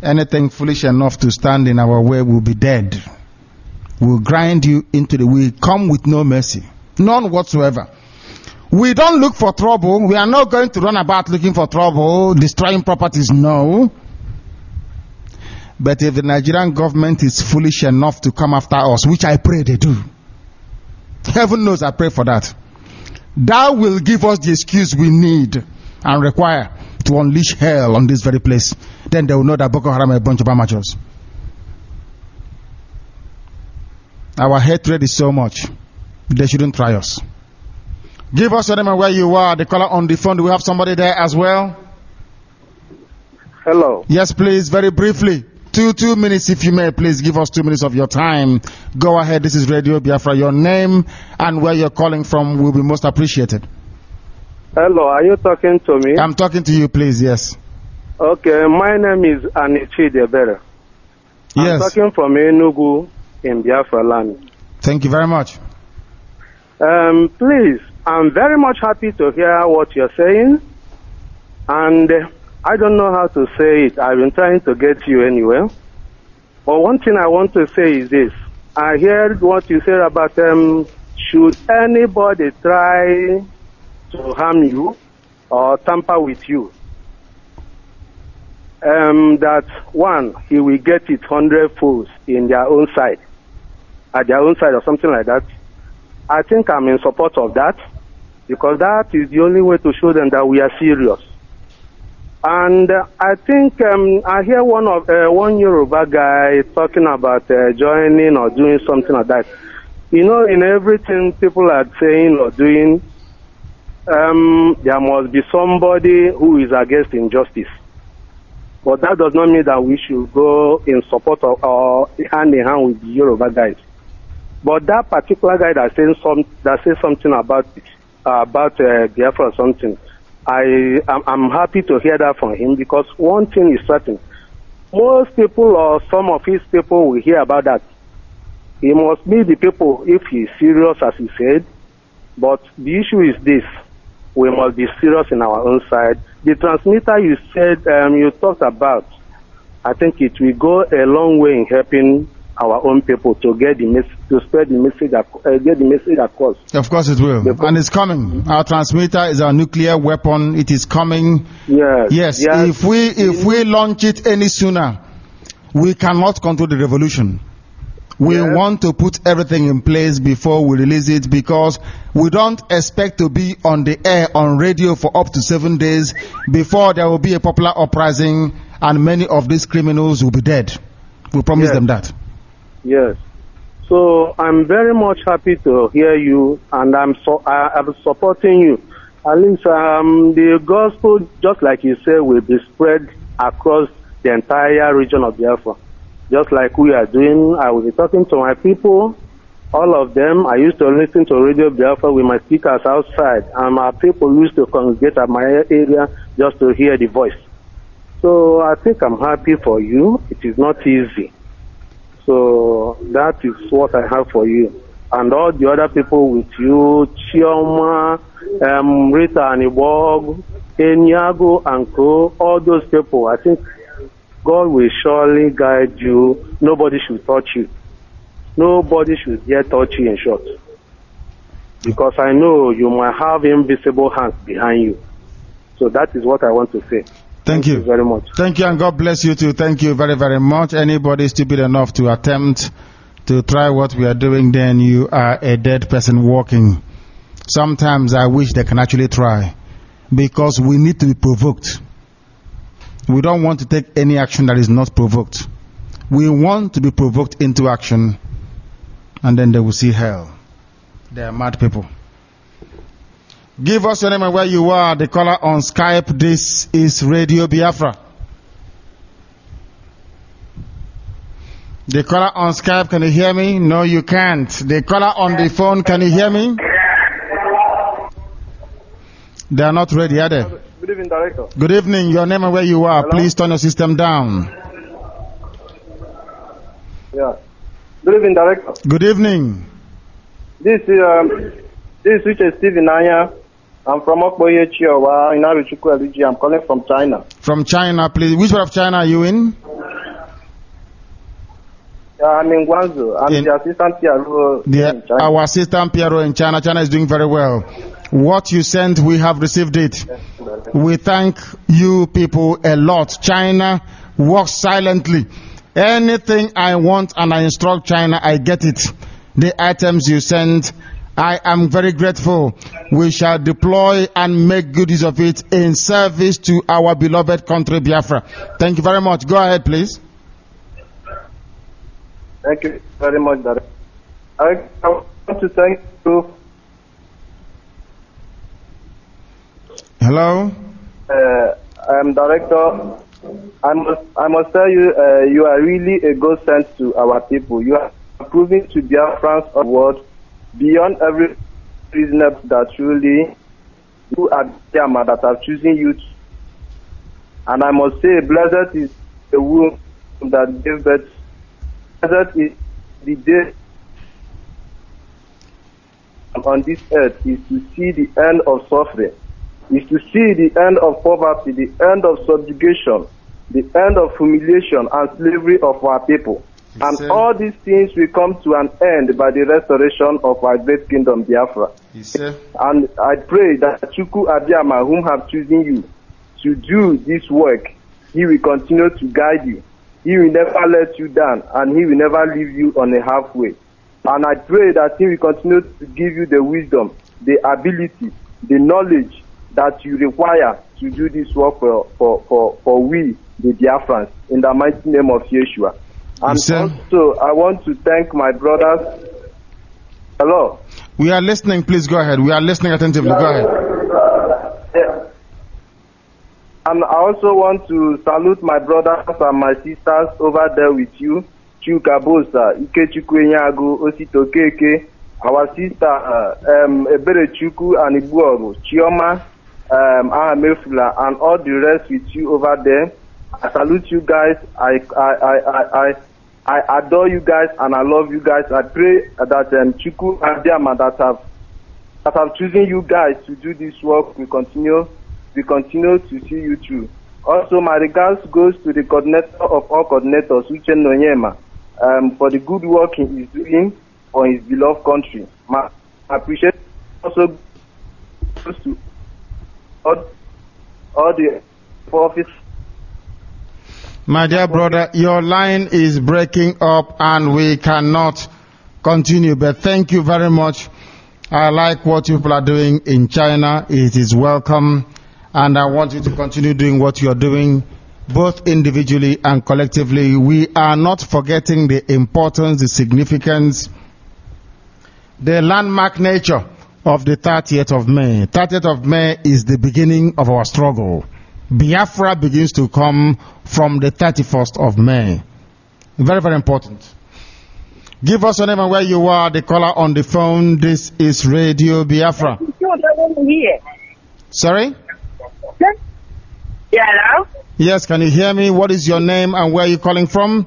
Anything foolish enough to stand in our way will be dead. We'll grind you into the... We come with no mercy. None whatsoever. We don't look for trouble. We are not going to run about looking for trouble, destroying properties, no. But if the Nigerian government is foolish enough to come after us, which I pray they do, heaven knows I pray for that, that will give us the excuse we need and require to unleash hell on this very place. Then they will know that Boko Haram are a bunch of amateurs. Our hatred is so much, they shouldn't try us. Give us your name and where you are. The caller on the phone. Do we have somebody there as well? Hello. Yes, please, very briefly. Two, two minutes if you may. Please give us two minutes of your time. Go ahead. This is Radio Biafra. Your name and where you're calling from will be most appreciated. Hello, are you talking to me? I'm talking to you, please, yes. Okay, my name is Anichi Debere. I'm Yes. talking from Enugu in Biafra land. Thank you very much. Um, please, I'm very much happy to hear what you're saying. And uh, I don't know how to say it. I've been trying to get you anywhere. But one thing I want to say is this. I heard what you said about um, should anybody try to harm you or tamper with you, um, that one, he will get it hundredfold in their own side, at their own side or something like that. I think I'm in support of that, because that is the only way to show them that we are serious. And uh, I think um, I hear one of uh, one Yoruba guy talking about uh, joining or doing something like that. You know, in everything people are saying or doing, um, there must be somebody who is against injustice. But that does not mean that we should go in support of or hand in hand with the Yoruba guys. But that particular guy that says some that says something about it, uh, about uh, Biafra or something, I I'm, I'm happy to hear that from him, because one thing is certain: most people or some of his people will hear about that. He must be the people if he's serious, as he said. But the issue is this: we must be serious in our own side. The transmitter you said um, you talked about, I think it will go a long way in helping our own people to get the mes- to spread the message, ac- uh, get the message across. Of course it will. Because and it's coming. Our transmitter is our nuclear weapon. It is coming. Yes. Yes. yes. If we if we launch it any sooner, we cannot control the revolution. We yes. want to put everything in place before we release it, because we don't expect to be on the air on radio for up to seven days before there will be a popular uprising and many of these criminals will be dead. We promise yes. them that. Yes. So I'm very much happy to hear you, and I'm so I, I'm supporting you. At least um, the gospel, just like you said, will be spread across the entire region of Biafra. Just like we are doing, I will be talking to my people, all of them. I used to listen to Radio Biafra with my speakers outside, and my people used to congregate at my area just to hear the voice. So I think I'm happy for you. It is not easy. So that is what I have for you. And all the other people with you, Chioma, um, Rita Anibog, Enyago, and Co, all those people, I think God will surely guide you. Nobody should touch you. Nobody should dare touch you, in short. Because I know you might have invisible hands behind you. So that is what I want to say. Thank, Thank you. you very much. Thank you, and God bless you too. Thank you very, very much. Anybody stupid enough to attempt to try what we are doing, then you are a dead person walking. Sometimes I wish they can actually try, because we need to be provoked. We don't want to take any action that is not provoked. We want to be provoked into action, and then they will see hell. They are mad people. Give us your name and where you are. The caller on Skype. This is Radio Biafra. The caller on Skype, can you hear me? No, you can't. The caller on the phone, can you hear me? They are not ready, are they? Good evening, Director. Good evening. Your name and where you are. Hello? Please turn your system down. Yeah. Good evening, Director. Good evening. This is um, this is Richard Stephen Anya. I'm from Okboye Chiowa in Aruchukwu L G. I'm calling from China. From China, please. Which part of China are you in? I'm in Guangzhou. I'm In- the assistant P R O The, in China. our assistant P R O in China. China is doing very well. What you sent, we have received it. We thank you people a lot. China works silently. Anything I want and I instruct China, I get it. The items you send, I am very grateful. We shall deploy and make good use of it in service to our beloved country, Biafra. Thank you very much. Go ahead, please. Thank you very much, Director. I I want to thank you. Hello? Uh, I'm Director. I must, I must tell you, uh, you are really a godsend to our people. You are proving to Biafrans of the world beyond every reasonable that truly you are them that are choosing you. To, and I must say, blessed is the womb that gave birth. Blessed is the day on this earth is to see the end of suffering, is to see the end of poverty, the end of subjugation, the end of humiliation and slavery of our people. And Yes, all these things will come to an end by the restoration of our great kingdom, Biafra. Yes, And I pray that Chukwu Abiyama, whom have chosen you to do this work, he will continue to guide you. He will never let you down, and he will never leave you on a halfway. And I pray that he will continue to give you the wisdom, the ability, the knowledge that you require to do this work for, for, for, for we, the Biafrans, in the mighty name of Yeshua. And Yes, sir. also, I want to thank my brothers. Hello? We are listening. Please go ahead. We are listening attentively. Go ahead. Yeah. And I also want to salute my brothers and my sisters over there with you. Chuka Bosa, Ikechukwu Enyago, Osito Keke, our sister uh, um, Ebere Chukwu and Ibuogo, Chioma, um, Ahamefula, and all the rest with you over there. I salute you guys. I I, I, I, I I adore you guys and I love you guys. I pray that um, Chukwu and Diama that have that have chosen you guys to do this work will continue we continue to see you through. Also, my regards goes to the coordinator of all coordinators, Uche Nonyema, um, for the good work he is doing for his beloved country. My appreciation also goes to all, all the office. My dear brother, your line is breaking up and we cannot continue. But thank you very much. I like what you people are doing in China. It is welcome. And I want you to continue doing what you are doing, both individually and collectively. We are not forgetting the importance, the significance, the landmark nature of the thirtieth of May. thirtieth of May is the beginning of our struggle. Biafra begins to come from the thirty-first of May. Very, very important. Give us your name and where you are, the caller on the phone. This is Radio Biafra. Sorry? Yeah, hello? Yes, can you hear me? What is your name and where are you calling from?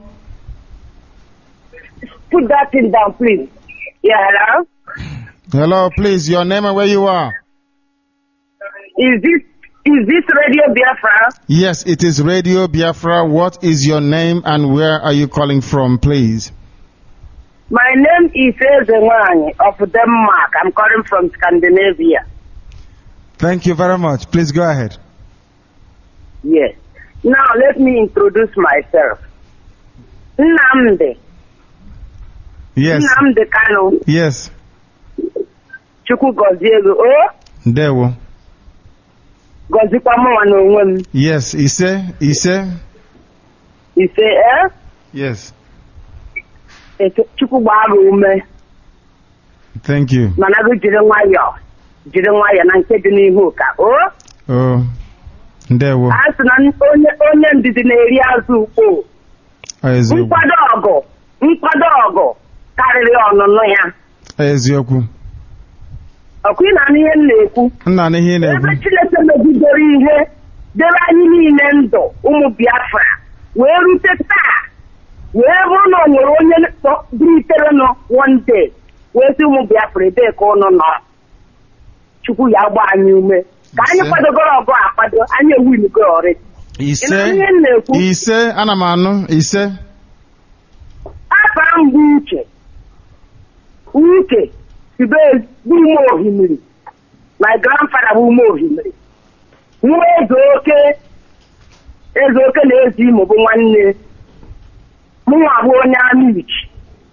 Put that thing down, please. Yeah, hello? Hello, please, your name and where you are. Is this is this Radio Biafra? Yes, it is Radio Biafra. What is your name and where are you calling from, please? My name is Ezenwani of Denmark. I'm calling from Scandinavia. Thank you very much. Please go ahead. Yes. Now let me introduce myself. Nnamdi. Yes. Nnamdi Kanu. Yes. Chukwu gozie gị. O? Ndewo. Gozikwa mụnwa n'onwe m. Yes, ise, ise. Ise, eh? Yes. Chukwu gbaa gị ume. Thank you. Mana gị jiri nwayọọ. Jiri nwayọọ na nke dị n'ihu ka. O? Oh. Ndewo. A sị na onye onye ndidi na-eri azụ ukpo. Eziokwu. Nkwado ọgụ. Nkwado ọgụ karịrị ọnụnụ ya. Eziokwu. Ọkụ ị na-anụ ihe m na-ekwu. Nna na ihe na-ekwu. Ebe Chineke megidere ihe debe anyị niile ndụ ụmụ Biafra wee rute taa wee bụrụ na ọ nwere onye bilitere nọ one day wee sị ụmụ Biafra ebee ka ụnụ nọ. Chukwu ya gba anyị ume ka anyị kwadogoro ọgụ akwado anyị ewuligo ọrịa. Ise, ise, ana m anụ, ise. A afa mbụ uche uche sibe ume ohimiri my grandfather bụ ume ohimiri nwa eze oke eze oke na-ezi imo bụ nwanne mụnwa bụ onye Amichi.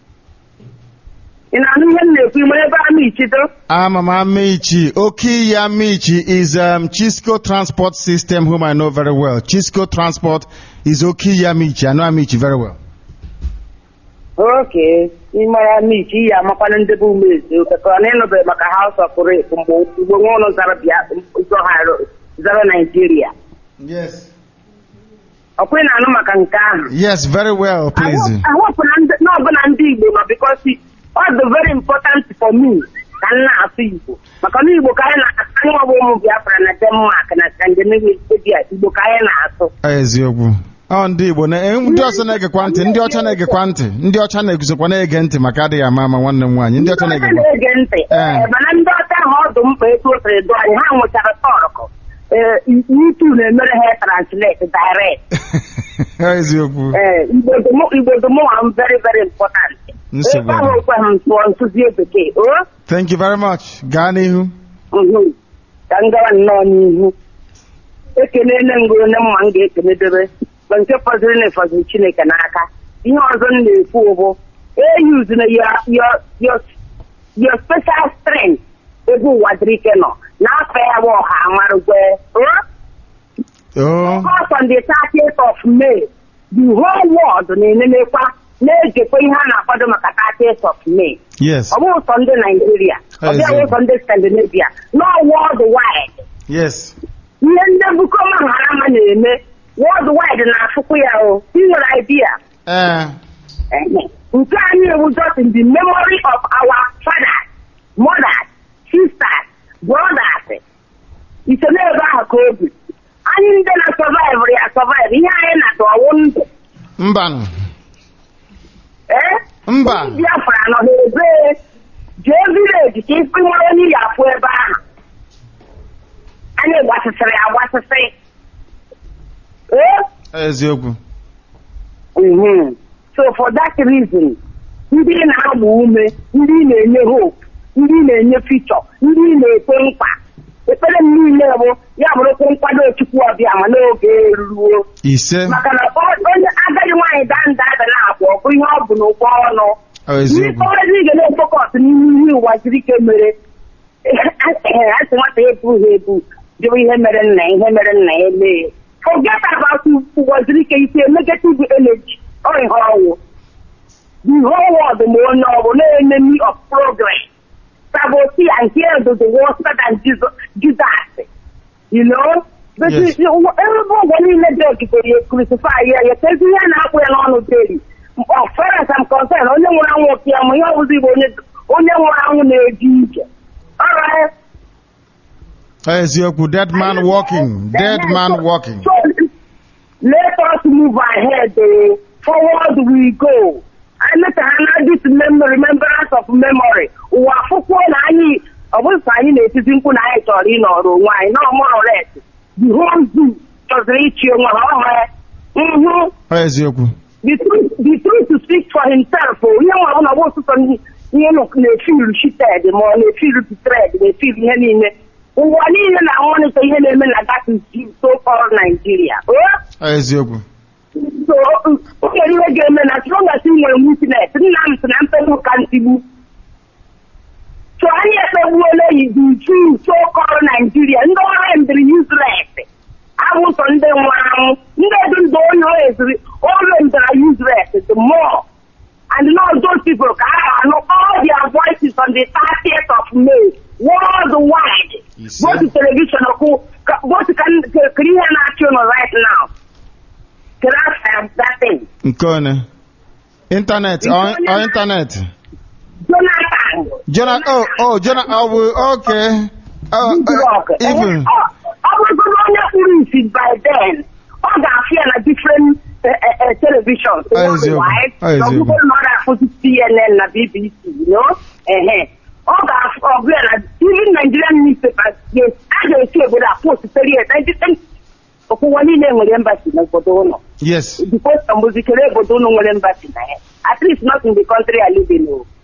Ị na-anụ ihe m na-ekwu ime ebe Amichi do? I'm Amichi. Okay, Amichi is um, Chisco Transport System, whom I know very well. Chisco Transport is okay, Amichi. I know Amichi very well. Okay. Ime Amichi ya makwana ndị bụ umezi oke ka ọ na-enọbe maka House of Rape mgbe ugbo nwa ụlọ zara bịa ụzọ ha zara Nigeria. Yes. Ọkwa ị na-anụ maka nke ahụ? Yes, very well, please. I hope na ọbụna ndị Igbo ma because all the very important for me ka m na-asụ Igbo maka na Igbo ka anyị na-asụ nwa bụ ụmụ Biafra na Denmark na Scandinavia Igbo ka anyị na-asụ. Eziokwu. Ọ ndị Igbo na ndị ọzọ na-egekwa ntị, ndị ọcha na-egekwa ntị, ndị ọcha na-eguzokwa na-ege ntị maka adịghị ama ama nwanne m nwaanyị, ndị ọcha na-egekwa ntị. Mana ndị ọcha ahụ ọdụ mkpa etu o siri dụ anyị ha nwụchara tọrọkọ. YouTube na-emere ha translate direct. Eziokwu. Igbo dum am very very important. Thank you very much. Gaa n'ihu. Ka m gawa nnọọ n'ihu. Ekelele ngoro na mma m ga-ekenedebe bụ nke fọdụrụ na efọdụ Chineke n'aka. Ihe ọzọ m na-ekwu bụ eyuzina your special strength ebe ụwa dịrị ike nọ n'afọ ya bụ ọha amarụgwe. Because on the thirtieth of May, the whole world na-enenekwa na-ejekwa ihe a na-akwado maka thirtieth of May. Yes. Ọ bụghị sọ ndị Nigeria, ọ bịaghị sọ ndị Scandinavia, no worldwide. Yes. Ihe ndị Bukoma Haram na-eme worldwide na-afụkwu ya o. I nwere idea. Nke anyị ewu just in the memory of our fathers, mothers, sisters, brothers. Ise n'ebe ahụ ka obi. Anyị ndị na-survive ya survive ihe anyị na-atụ ọwụ ndụ. Mbanụ. Eh? Mba. Biafra nọ n'ebe jee village ka isi nwere onye ya afụ ebe ahụ. Anyị gbasịsịrị agbasịsị. Eh? Eziokwu. Mm-hmm. So for that reason, ndị na-agba ume, ndị na-enye hope, ndị na-enye future, ndị na-ekwe nkwa. Ekpere m niile bụ ya bụrụkwa nkwado Chukwu ọbịa ma n'oge eruo. Ise. Maka na onye agadi nwaanyị daa nda ada na-abụ ọ bụ ihe ọ bụ n'ụgbọ ọnụ. N'ikọrezi ị ga na-efokọs n'ihe ụwa siri ike mere. Asị nwata ebu ha ebu jụrụ ihe mere nna ihe mere nna ya mee. Forget about ụwa siri ike isi negative energy or ihe ọwụ. The whole world ma onye ọ bụ na-enemy of progress. Sabotage and here the worse than Jesus, Judas. You know? But yes. Everyone when you let go you crucify here, you tell me now we're on the daily. As far as I'm concerned, only one I want to only one I want to do. All right. Eziokwu, dead man walking, dead man walking. So let us move ahead. Uh, forward we go. I let her this memory, remembrance of memory. Ụwa akwụkwọ na anyị ọ bụrụ ka anyị na-etiti mkpu na anyị chọrọ ịnọrọ onwe anyị na ọmụrụ ret the whole zoo chọziri ichi onwe ha ọhụrụ. Eziokwu. The truth to speak for himself. Ihe nwa ọbụla bụ ọtụtụ ihe na-efiru shited ma ọ na-efiru betrayed na-efiru ihe niile. Ụwa niile na-amalite ihe na-eme na that is so called Nigeria. Eziokwu. So, oge ihe ga-eme na as long as ị nwere witness, nna m sị na mpegbu ka ntigbu. So anyị ekpegbuola the true so-called Nigeria, ndị ọrụ ndịrị useless. Abụ sọ ndị nwụrụ anwụ, ndị edu ndụ onye eziri, ọrụ ndịrị useless, the more. And not those people ka a ga-anụ all their voices on the thirtieth of May, worldwide. Go to television, go to Korean National right now. That thing. Nkone. Internet, on, on internet. Jonathan. Jonathan, oh, oh, Jonathan, oh, okay. Oh, uh, even. I was going to by then. All the fear na different uh, uh, uh, televisions. Worldwide. Some people not have to C N N na B B C, you know? Uh-huh. All the even Nigerian newspapers, yes, I don't say what I post to tell you. I just Yes. Because some was the embassy na At least not in the country I live in. Oh.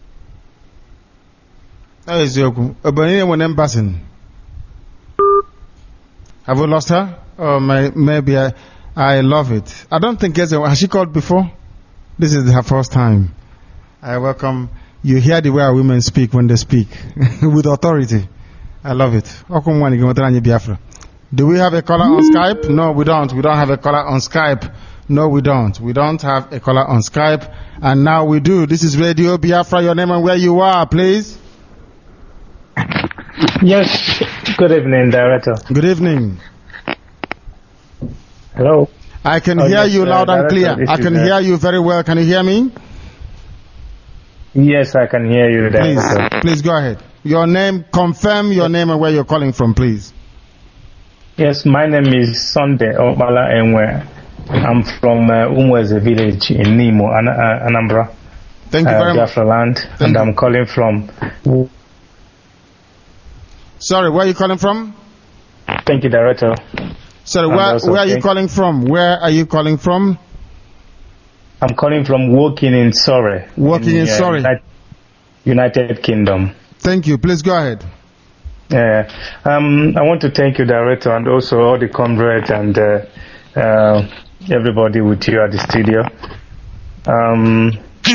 That is Yoku. Obanini when embassy. Have we lost her? Oh, my, maybe I, I love it. I don't think yes. Has she called before? This is her first time. I welcome. You hear the way our women speak when they speak with authority. I love it. Do we have a caller on Skype? No, we don't. We don't have a caller on Skype. No, we don't. We don't have a caller on Skype. And now we do. This is Radio Biafra. Your name and where you are, please. Yes. Good evening, Director. Good evening. Hello. I can oh, hear yes, you loud uh, and clear. Director, I can is, uh, hear you very well. Can you hear me? Yes, I can hear you, Director. Please, please go ahead. Your name, confirm your name and where you're calling from, please. Yes, my name is Sunday Obala Enwe. I'm from uh, Umweze village in Nimo, An- uh, Anambra. Thank you uh, very much. Biafra land, Thank and you. I'm calling from. Sorry, where are you calling from? Thank you, Director. Sorry, And where, also where are you thank- calling from? Where are you calling from? I'm calling from Woking in Surrey. Woking in uh, Surrey. United, United Kingdom. Thank you. Please go ahead. Yeah, um, I want to thank you, Director, and also all the comrades and uh, uh, everybody with you at the studio. Um,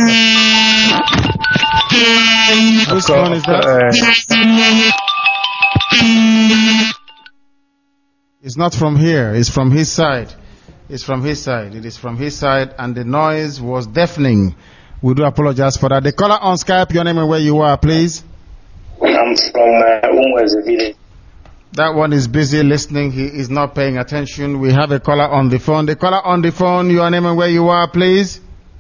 Which one is that? Uh, it's not from here. It's from his side. It's from his side. It is from his side, and the noise was deafening. We do apologize for that. The caller on Skype, your name and where you are, please. I'm from uh, Umweze village. That one is busy listening. He is not paying attention. We have a caller on the phone. The caller on the phone, your name and where you are, please.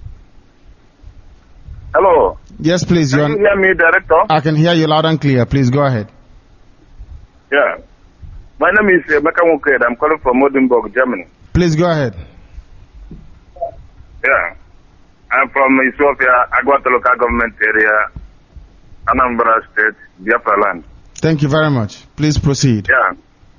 Hello. Yes, please. Can Your, you hear me, Director? I can hear you loud and clear. Please go ahead. Yeah. My name is uh, Meka Muked. I'm calling from Modenburg, Germany. Please go ahead. Yeah. I'm from Ethiopia, Agwata local government area, Anambra State, Biafra land. Thank you very much. Please proceed. Yeah.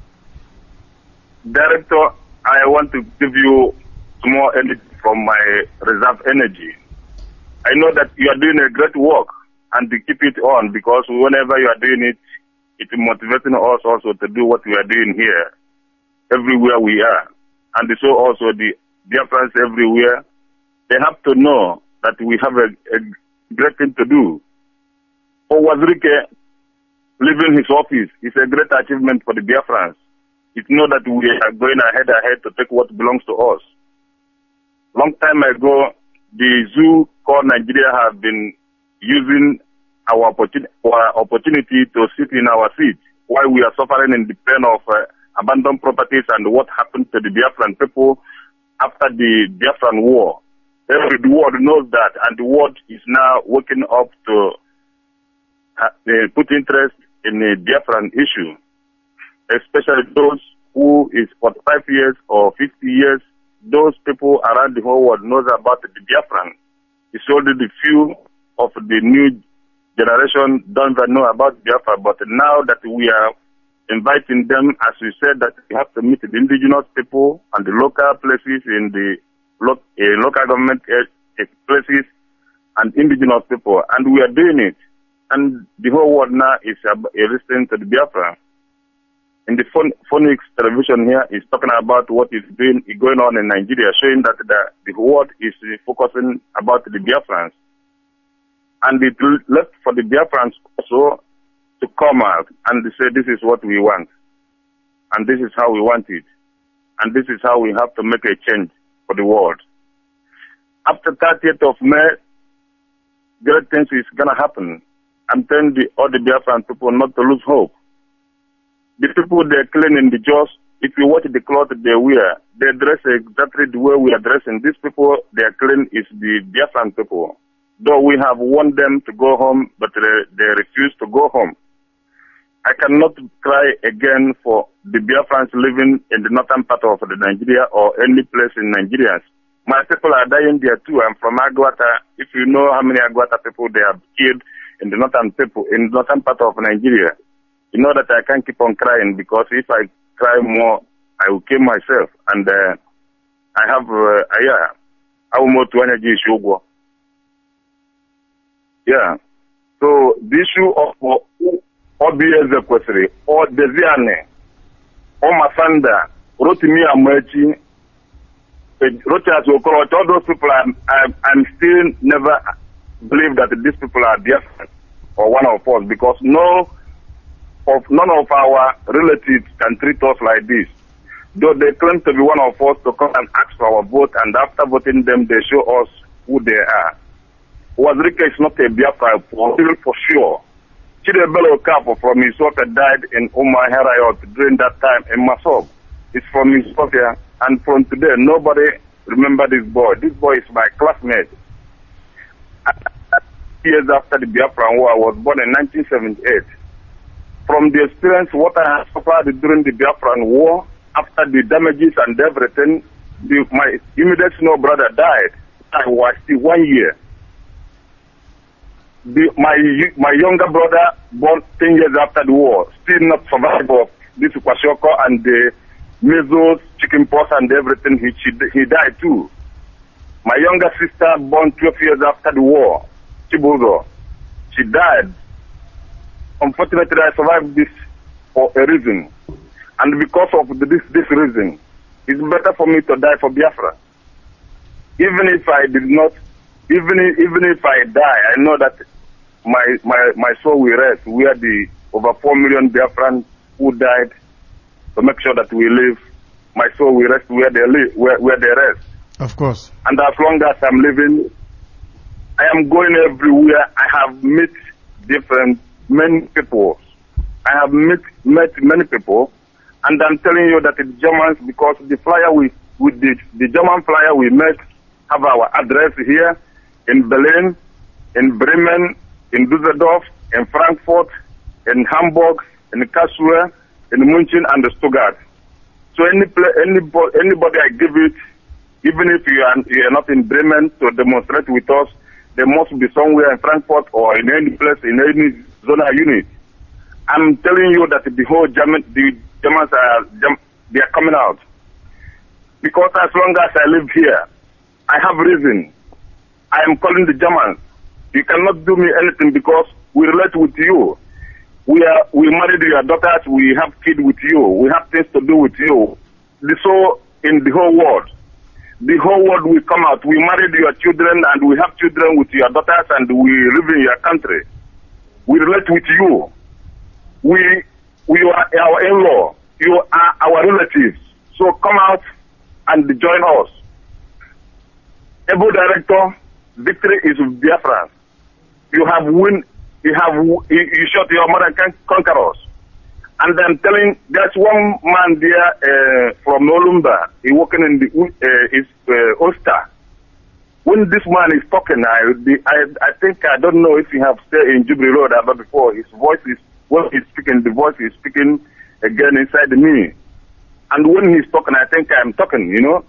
Director, I want to give you more energy from my reserve energy. I know that you are doing a great work and to keep it on because whenever you are doing it, it's motivating us also to do what we are doing here, everywhere we are. And so also the Biafrans everywhere, they have to know that we have a, a great thing to do. Owazirike leaving his office is a great achievement for the Biafrans. It's not that we are going ahead ahead to take what belongs to us. Long time ago, the zoo called Nigeria have been using our opportunity, our opportunity to sit in our seat while we are suffering in the pain of uh, abandoned properties and what happened to the Biafran people after the Biafran war. Every the world knows that, and the world is now waking up to uh, uh, put interest in the Biafran issue, especially those who is forty-five years or fifty years. Those people around the whole world knows about the Biafran. It's only the few of the new generation don't even know about Biafra, but now that we are inviting them, as we said, that we have to meet the indigenous people and the local places in the lo- uh, local government uh, places and indigenous people, and we are doing it. And the whole world now is uh, listening to the Biafra. In the phon- Phonics television here is talking about what is doing, going on in Nigeria, showing that the, the world is uh, focusing about the Biafrans. And it left for the Biafrans also to come out and say this is what we want. And this is how we want it. And this is how we have to make a change for the world. After thirtieth of May, great things is going to happen. I'm telling the, all the Biafran people not to lose hope. The people they're cleaning the jaws, if you watch the clothes they wear, they dress exactly the way we are dressing. These people they are clean is the Biafran people. Though we have warned them to go home, but they, they refuse to go home. I cannot cry again for the Biafrans living in the northern part of the Nigeria or any place in Nigeria. My people are dying there too. I'm from Agwata. If you know how many Agwata people they have killed in the northern people, in the northern part of Nigeria, you know that I can't keep on crying because if I cry more, I will kill myself. And uh, I have, uh, yeah, I will move to energy issue. Yeah. So the issue of O B S Equestri, or Desiane, or Masanda, Rotimi Amechi, Rochas Okoro, all those people, I'm, I'm, I'm still never believe that these people are different or one of us, because no of none of our relatives can treat us like this. Though they claim to be one of us to come and ask for our vote, and after voting them, they show us who they are. Wazirike is not a Biafra for, for sure. Chidebelo Kapo from Isofia died in Umar Herayot during that time in Masob. It's from Isofia, and from today, nobody remember this boy. This boy is my classmate. Years after the Biafran War, I was born in nineteen seventy-eight. From the experience, what I have suffered during the Biafran War, after the damages and everything, the, my immediate snow brother died. I was still one year. The, my my younger brother, born ten years after the war, still not survived of this Kwashoko and the measles, chickenpox and everything. He, he, he died too. My younger sister, born twelve years after the war, Chibuzo, she died. Unfortunately, I survived this for a reason. And because of this, this reason, it's better for me to die for Biafra. Even if I did not, even if, even if I die, I know that my, my, my soul will rest where the over four million Biafrans who died to make sure that we live, my soul will rest where they live, where, where they rest. Of course. And as long as I'm living, I am going everywhere. I have met different, many people. I have met, met many people. And I'm telling you that the Germans, because the flyer we, with the, the German flyer we met, have our address here in Berlin, in Bremen, in Düsseldorf, in Frankfurt, in Hamburg, in Karlsruhe, in München, and Stuttgart. So any anybody, anybody I give it, even if you are, you are not in Bremen to demonstrate with us, there must be somewhere in Frankfurt or in any place, in any zona unit. I'm telling you that the whole German, the Germans are, they are coming out. Because as long as I live here, I have reason. I am calling the Germans. You cannot do me anything because we relate with you. We are, we married your daughters, we have kids with you, we have things to do with you. The so in the whole world. The whole world will come out. We married your children and we have children with your daughters and we live in your country. We relate with you. We, we are our in-law. You are our relatives. So come out and join us. Ebo Director, victory is with Biafra. You have win, you have, you shot your mother conquerors. And I'm telling, there's one man there uh, from Olumba, he working in the uh, is uh, Ulster. When this man is talking, I, the, I I think I don't know if he have stayed in Jubilee Road ever before. His voice is when he's speaking, the voice is speaking again inside me. And when he's talking, I think I'm talking. You know,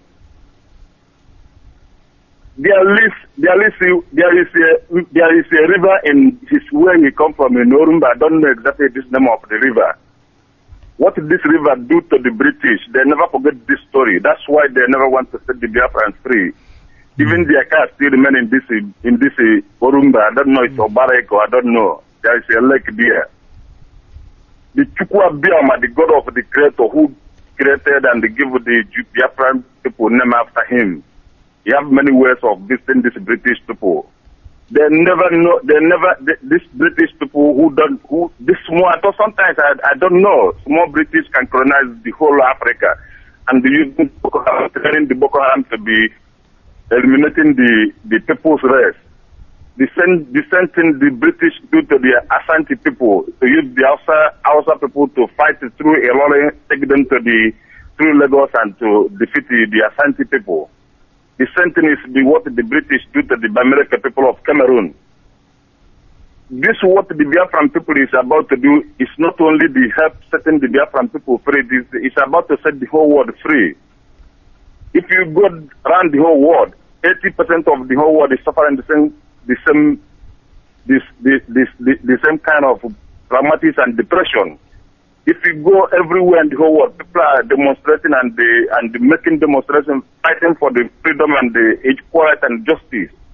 there is there is there is a there is a river in his where he come from in Olumba. I don't know exactly this name of the river. What did this river do to the British? They never forget this story. That's why they never want to set the Biafrans free. Mm. Even their cars still remain in this in this uh, Orumba. I don't know it's mm. Obarek or I don't know. There is a lake there. The Chukwa Biama, the god of the creator who created and give the Biafran people name after him. He have many ways of visiting these British people. They never know, they never, they, these British people who don't, who, this small, sometimes I, I don't know, small British can colonize the whole Africa and they use Boko Haram, training the Boko Haram to be eliminating the, the people's race. The same, the same thing the British do to the Ashanti people, to use the Hausa, Hausa people to fight through Elore, take them to the, through Lagos and to defeat the, the Ashanti people. The same thing is the, what the British do to the American people of Cameroon. This what the Biafran people is about to do is not only the help setting the Biafran people free, this, it's about to set the whole world free. If you go around the whole world, eighty percent of the whole world is suffering the same, the same, this, this, this, the, the same kind of traumatism and depression. If you go everywhere in the whole world, people are demonstrating and they, and making demonstrations, fighting for the freedom and the equality and justice.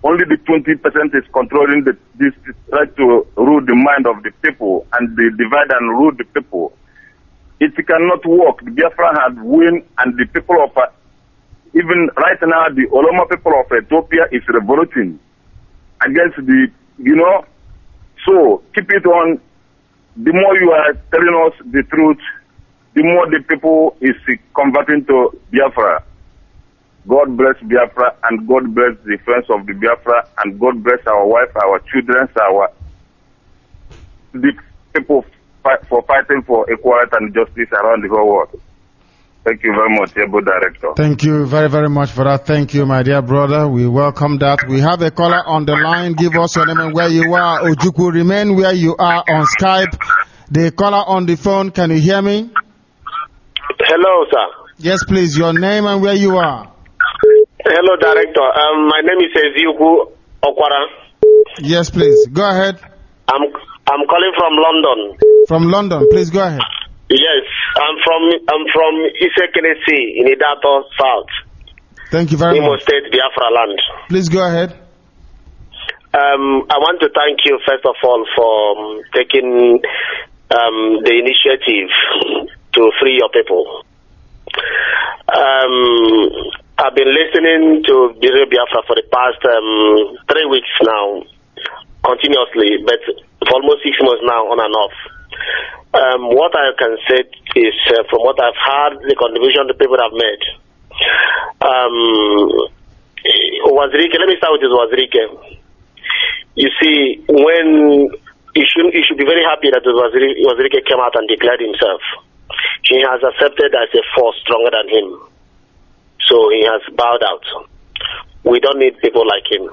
only the twenty percent is controlling the, this, try to rule the mind of the people and they divide and rule the people. It cannot work. The Biafra had win and the people of, uh, even right now, the Oromo people of Ethiopia is revolting against the, you know, so keep it on. The more you are telling us the truth, the more the people is converting to Biafra. God bless Biafra and God bless the friends of the Biafra and God bless our wife, our children, our the people fight for fighting for equality and justice around the whole world. Thank you very much, Ebo Director. Thank you very, very much for that. Thank you, my dear brother. We welcome that. We have a caller on the line. Give us your name and where you are. Ojukwu, remain where you are on Skype. The caller on the phone, can you hear me? Hello, sir. Yes, please. Your name and where you are. Hello, Director. Um, my name is Eziuku Okwara. Yes, please. Go ahead. I'm I'm calling from London. From London, please go ahead. Yes, I'm from I'm from Isekelesi in Idato South. Thank you very Imo much. State, Biafra land. Please go ahead. Um, I want to thank you first of all for um, taking um, the initiative to free your people. Um, I've been listening to Radio Biafra for the past um, three weeks now, continuously, but for almost six months now, on and off. Um, what I can say is, uh, from what I've heard, the contribution the people have made. Um, Wazirike, let me start with this Wazirike. You see, when you should, you should be very happy that Wazirike, Wazirike came out and declared himself. He has accepted as a force stronger than him. So he has bowed out. We don't need people like him.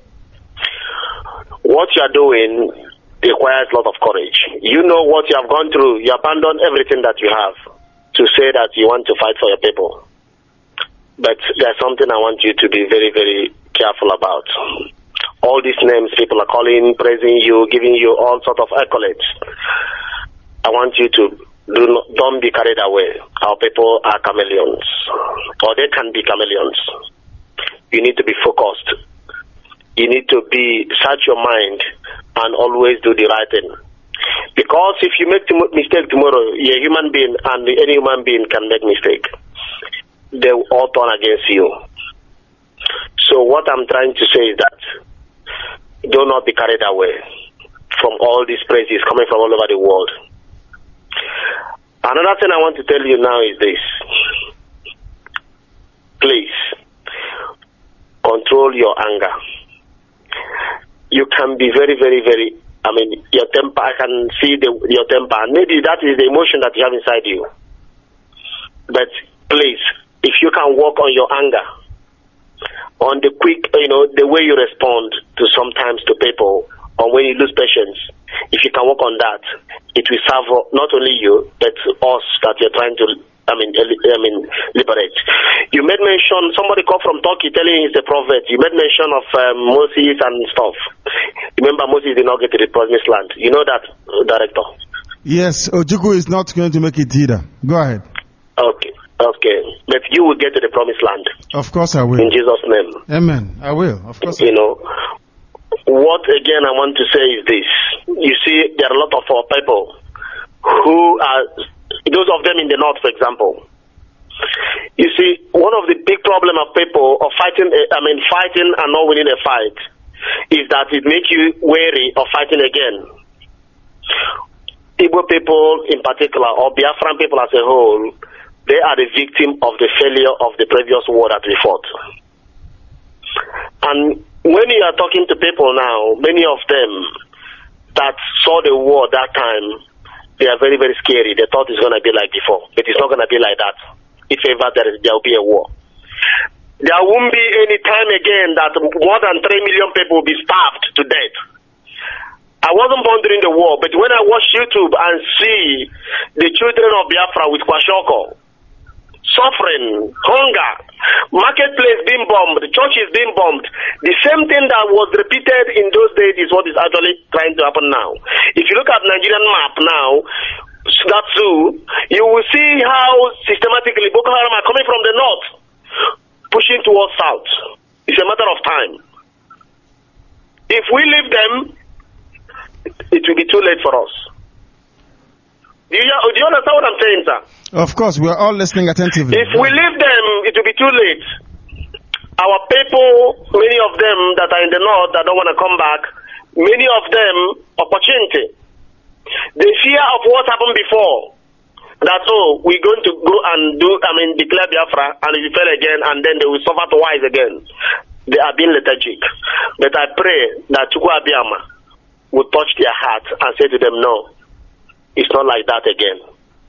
What you are doing requires a lot of courage. You know what you have gone through. You abandon everything that you have to say that you want to fight for your people. But there's something I want you to be very, very careful about. All these names people are calling, praising you, giving you all sort of accolades. I want you to Do not, don't be carried away. Our people are chameleons, or they can be chameleons. You need to be focused. You need to be search your mind and always do the right thing. Because if you make a mistake tomorrow, you're a human being, and any human being can make mistake. They will all turn against you. So what I'm trying to say is that do not be carried away from all these praises coming from all over the world. Another thing I want to tell you now is this. Please, control your anger. You can be very, very, very, I mean, your temper, I can see the, your temper. Maybe that is the emotion that you have inside you. But please, if you can work on your anger, on the quick, you know, the way you respond to sometimes to people, or when you lose patience, if you can work on that, it will serve not only you, but us that you're trying to, I mean, I mean, liberate. You made mention, somebody called from Turkey telling you he's a prophet. You made mention of um, Moses and stuff. Remember, Moses did not get to the promised land. You know that, uh, Director? Yes, Ojukwu is not going to make it either. Go ahead. Okay, okay. But you will get to the promised land. Of course I will. In Jesus' name. Amen. I will. Of course I will. You know, what again I want to say is this. You see, there are a lot of our people who are, those of them in the north, for example. You see, one of the big problem of people of fighting, I mean, fighting and not winning a fight is that it makes you wary of fighting again. Igbo people in particular, or Biafran people as a whole, they are the victim of the failure of the previous war that we fought. And when you are talking to people now, many of them that saw the war that time, they are very, very scary. They thought it's going to be like before, but it's not going to be like that. If ever there, is, there will be a war. There won't be any time again that more than three million people will be starved to death. I wasn't born during the war, but when I watch YouTube and see the children of Biafra with Kwashoko, suffering, hunger, marketplace being bombed, the church is being bombed. The same thing that was repeated in those days is what is actually trying to happen now. If you look at Nigerian map now, that zoo, you will see how systematically Boko Haram are coming from the north, pushing towards south. It's a matter of time. If we leave them, it will be too late for us. Do you, do you understand what I'm saying, sir? Of course, we are all listening attentively. If we leave them, it will be too late. Our people, many of them that are in the north that don't want to come back, many of them, opportunity. The fear of what happened before, that, oh, we're going to go and do, I mean, declare Biafra, and if you fail again, and then they will suffer twice again. They are being lethargic. But I pray that Chukwu Abiyama will touch their heart and say to them, no, it's not like that again.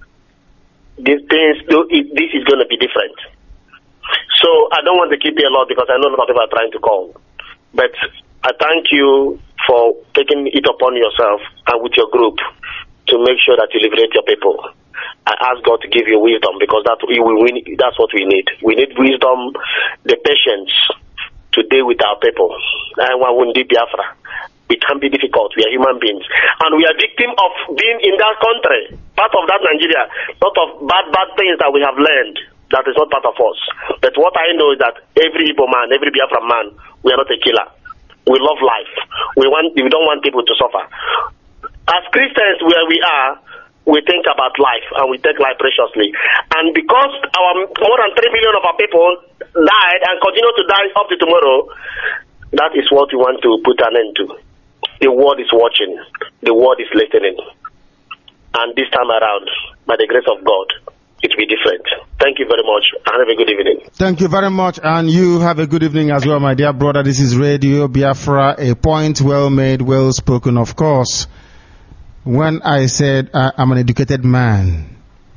These things, this is going to be different. So I don't want to keep you a lot because I know a lot of people are trying to call. But I thank you for taking it upon yourself and with your group to make sure that you liberate your people. I ask God to give you wisdom because that we, we, that's what we need. We need wisdom, the patience to deal with our people. And why wouldn't it Biafra? It can be difficult. We are human beings. And we are victim of being in that country. Part of that Nigeria. Lot of bad, bad things that we have learned. That is not part of us. But what I know is that every Igbo man, every Biafra man, we are not a killer. We love life. We want. We don't want people to suffer. As Christians, where we are, we think about life and we take life preciously. And because our more than three million of our people died and continue to die up to tomorrow, that is what we want to put an end to. The world is watching. The world is listening. And this time around, by the grace of God, it will be different. Thank you very much and have a good evening. Thank you very much, and you have a good evening as well, my dear brother. This is Radio Biafra, a point well made, well spoken, of course. When I said uh, I'm an educated man,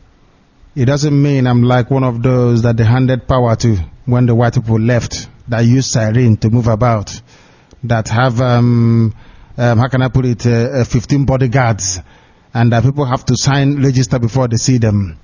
it doesn't mean I'm like one of those that they handed power to when the white people left, that use siren to move about, that have, um, um, how can I put it, uh, fifteen bodyguards, and that people have to sign register before they see them.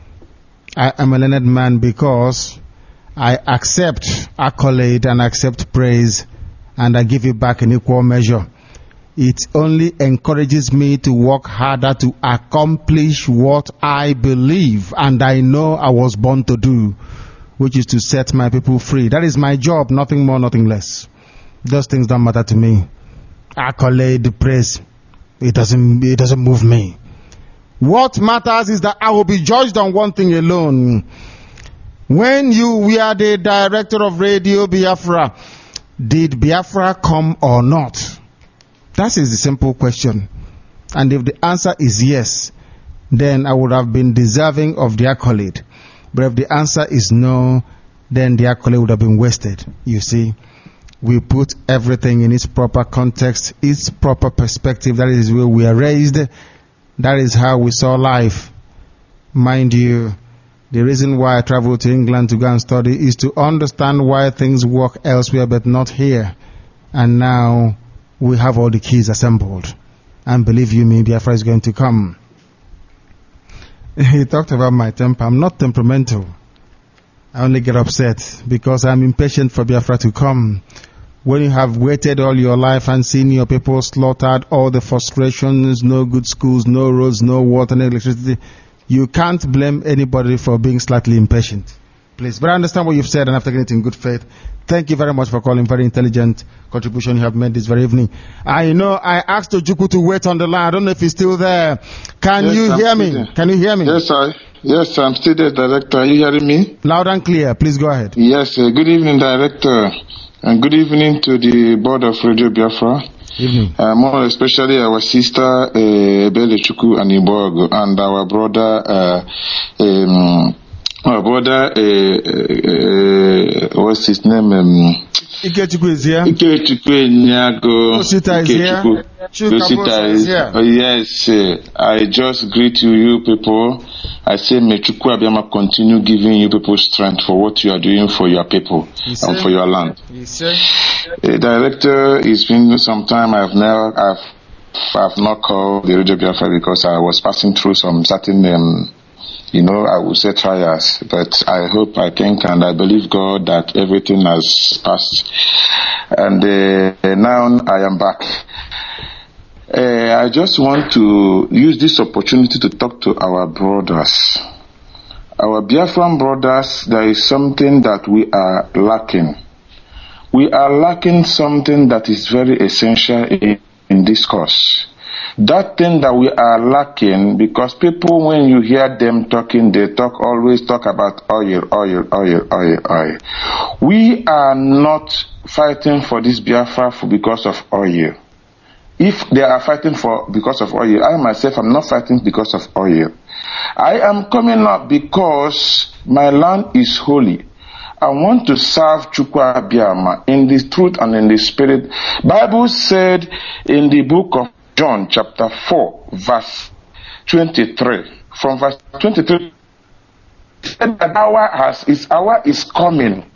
I am a learned man because I accept accolade and accept praise, and I give it back in equal measure. It only encourages me to work harder to accomplish what I believe and I know I was born to do, which is to set my people free. That is my job, nothing more, nothing less. Those things don't matter to me. Accolade, praise, it doesn't, it doesn't move me. What matters is that I will be judged on one thing alone. When you were the director of Radio Biafra, did Biafra come or not? That is the simple question. And if the answer is yes, then I would have been deserving of the accolade. But if the answer is no, then the accolade would have been wasted. You see, we put everything in its proper context, its proper perspective. That is where we are raised. That is how we saw life. Mind you, the reason why I traveled to England to go and study is to understand why things work elsewhere but not here. And now we have all the keys assembled. And believe you me, Biafra is going to come. He talked about my temper. I'm not temperamental. I only get upset because I'm impatient for Biafra to come. When you have waited all your life and seen your people slaughtered, all the frustrations, no good schools, no roads, no water, no electricity, you can't blame anybody for being slightly impatient. Please. But I understand what you've said and I've taken it in good faith. Thank you very much for calling. Very intelligent contribution you have made this very evening. I know I asked Ojukwu to wait on the line. I don't know if he's still there. Can yes, you I'm hear me? There. Can you hear me? Yes, I. Yes, I'm still there, Director. Are you hearing me? Loud and clear. Please go ahead. Yes. Uh, good evening, Director. And good evening to the board of Radio Biafra. Evening. Uh, more especially our sister uh, Ebele Chukwu Anibogo and our brother, uh, um, our brother, uh, uh, what's his name? Um, Ikechukwu is here. Ikechukwu Nyago. Osita is here. Osita is here. Oh, yes, uh, I just greet you, you people. I say, may Chukwu Abiyama continue giving you people strength for what you are doing for your people Yes, and sir. for your land. Yes, sir. Uh, Director, it's been some time. I've never, I've, I've not called the Radio Biafra because I was passing through some certain, um, you know, I would say trials. But I hope, I think, and I believe God that everything has passed. And uh, now I am back. Uh, I just want to use this opportunity to talk to our brothers. Our Biafran brothers, there is something that we are lacking. we are lacking something that is very essential in, in this course. That thing that we are lacking, because people, when you hear them talking, they talk always talk about oil, oil, oil, oil, oil. We are not fighting for this Biafra for because of oil. If they are fighting for because of oil, I myself am not fighting because of oil. I am coming up because my land is holy. I want to serve Chukwu Abiyama in the truth and in the spirit. Bible said in the book of John chapter four verse twenty-three, from verse twenty-three, said that hour has its hour is coming,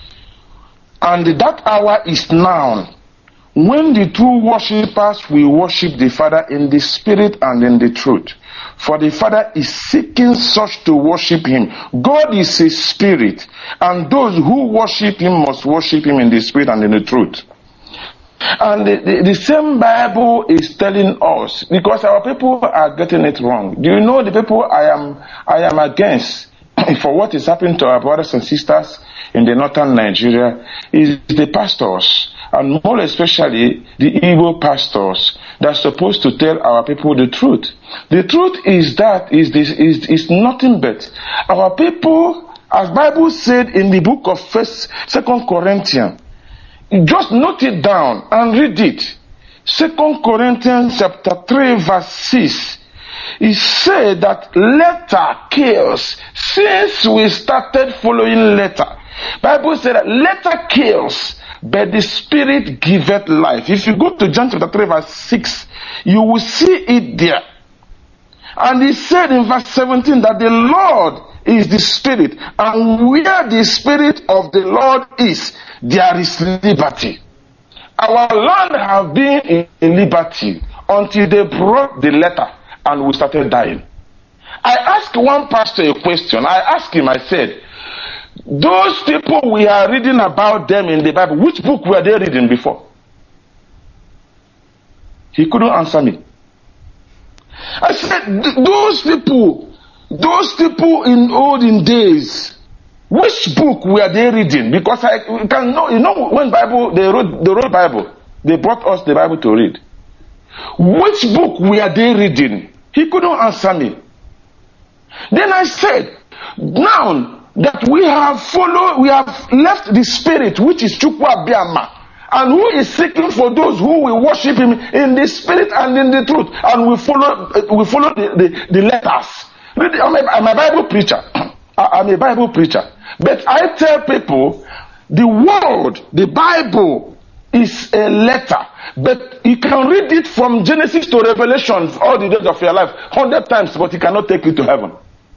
and that hour is now, when the true worshippers will worship the Father in the spirit and in the truth. For the Father is seeking such to worship him. God is a spirit, and those who worship him must worship him in the spirit and in the truth. And the, the, the same Bible is telling us, because our people are getting it wrong. Do you know the people I am I am against for what is happening to our brothers and sisters in the northern Nigeria is the pastors, and more especially the Igbo pastors that are supposed to tell our people the truth. The truth is that is this is is nothing but our people, as Bible said in the book of First Second Corinthians. Just note it down and read it. Second Corinthians chapter three verse six. It said that letter kills. Since we started following letter, Bible said that letter kills, but the spirit giveth life. If you go to John chapter three verse six, you will see it there. And he said in verse seventeen that the Lord is the spirit, and where the spirit of the Lord is, there is liberty. Our land have been in liberty until they brought the letter and we started dying. I asked one pastor a question. I asked him, I said, those people we are reading about them in the Bible, which book were they reading before? He couldn't answer me. I said, those people, those people in olden days, which book were they reading? Because I can know, you know, when Bible, they wrote, they wrote Bible, they brought us the Bible to read. Which book were they reading? He couldn't answer me. Then I said, now that we have followed, we have left the spirit, which is Chukwu Abiyama, and who is seeking for those who will worship him in the spirit and in the truth, and we follow, we follow the, the, the letters. I'm a, I'm a Bible preacher. I'm a Bible preacher. But I tell people, the word, the Bible, is a letter. But you can read it from Genesis to Revelation all the days of your life, hundred times, but it cannot take you to heaven.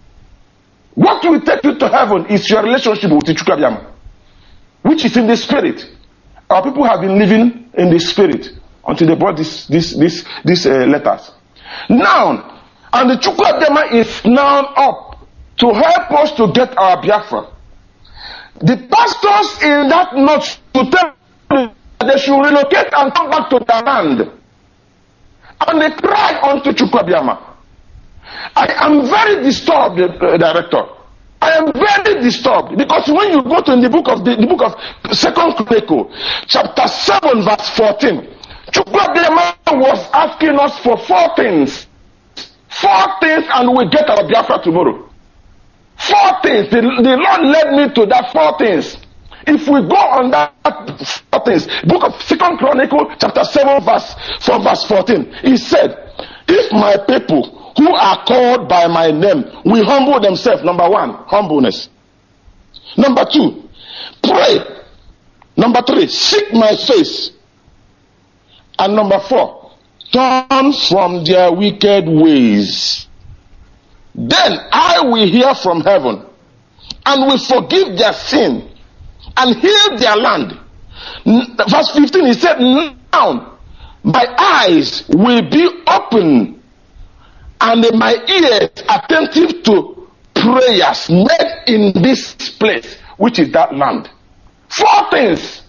What will take you to heaven is your relationship with Chukwu Abiyama, which is in the spirit. Our people have been living in the spirit until they brought this, this, this, these uh, letters. Now, and the Chukwu Abiyama is now up to help us to get our Biafra. The pastors in that north to tell them they should relocate and come back to their land. And they cry unto Chukwu Abiyama. I am very disturbed, uh, director. I am very disturbed because when you go to in the book of the, the book of Second Chronicle, chapter seven, verse fourteen, Chukwu Abiyama was asking us for four things. Four things, and we get our Biafra tomorrow. Four things. The, the Lord led me to that four things. If we go on that four things, book of Second Chronicle, chapter seven, verse from verse fourteen, he said, "If my people who are called by my name will humble themselves," number one, humbleness. Number two, pray. Number three, seek my face. And number four, turn from their wicked ways. Then I will hear from heaven and will forgive their sin and heal their land. Verse fifteen, he said, "Now my eyes will be open and my ears attentive to prayers made in this place," which is that land. Four things.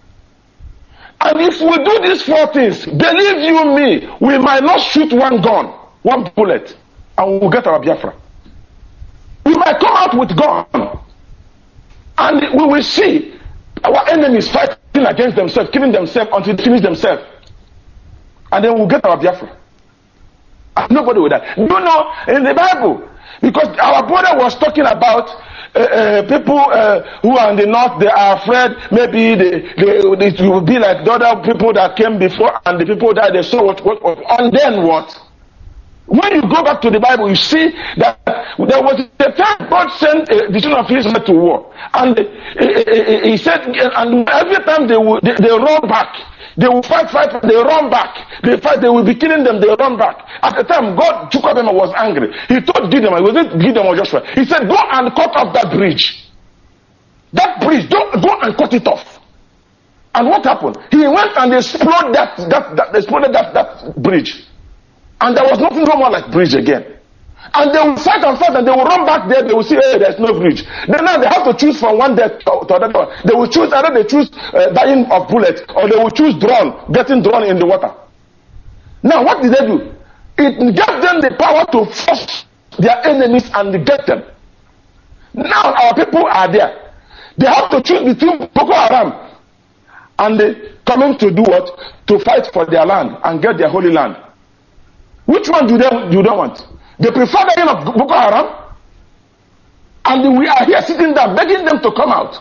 And if we do these four things, believe you me, we might not shoot one gun, one bullet, and we'll get our Biafra. We might come out with gun, and we will see our enemies fighting against themselves, killing themselves until they finish themselves. And then we'll get our Biafra. And nobody will die. You know, in the Bible, because our brother was talking about uh, uh, people uh, who are in the north, they are afraid maybe they, they, it will be like the other people that came before, and the people that they saw what, what, what and then what? When you go back to the Bible, you see that there was a time God sent uh, the children of Israel to war, and uh, uh, He said, and every time they will, they, they run back. They will fight, fight, they run back. They fight, they will be killing them, they run back. At the time, God, Chukwabema was angry. He told Gideon, was it Gideon or Joshua? He said, go and cut off that bridge. That bridge, don't go and cut it off. And what happened? He went and exploded that, that, that, exploded that, that bridge. And there was nothing no more like bridge again. And they will fight and fight and they will run back there. They will see, hey, there's no bridge. Then now they have to choose from one death to, to another. They will choose, either they choose uh, dying of bullet, or they will choose drawn, getting drawn in the water. Now what did they do? It gave them the power to force their enemies and get them. Now our people are there. They have to choose between Boko Haram and they coming to do what? To fight for their land and get their holy land. Which one do they, do they want? They prefer the end of Boko Haram, and we are here sitting there begging them to come out.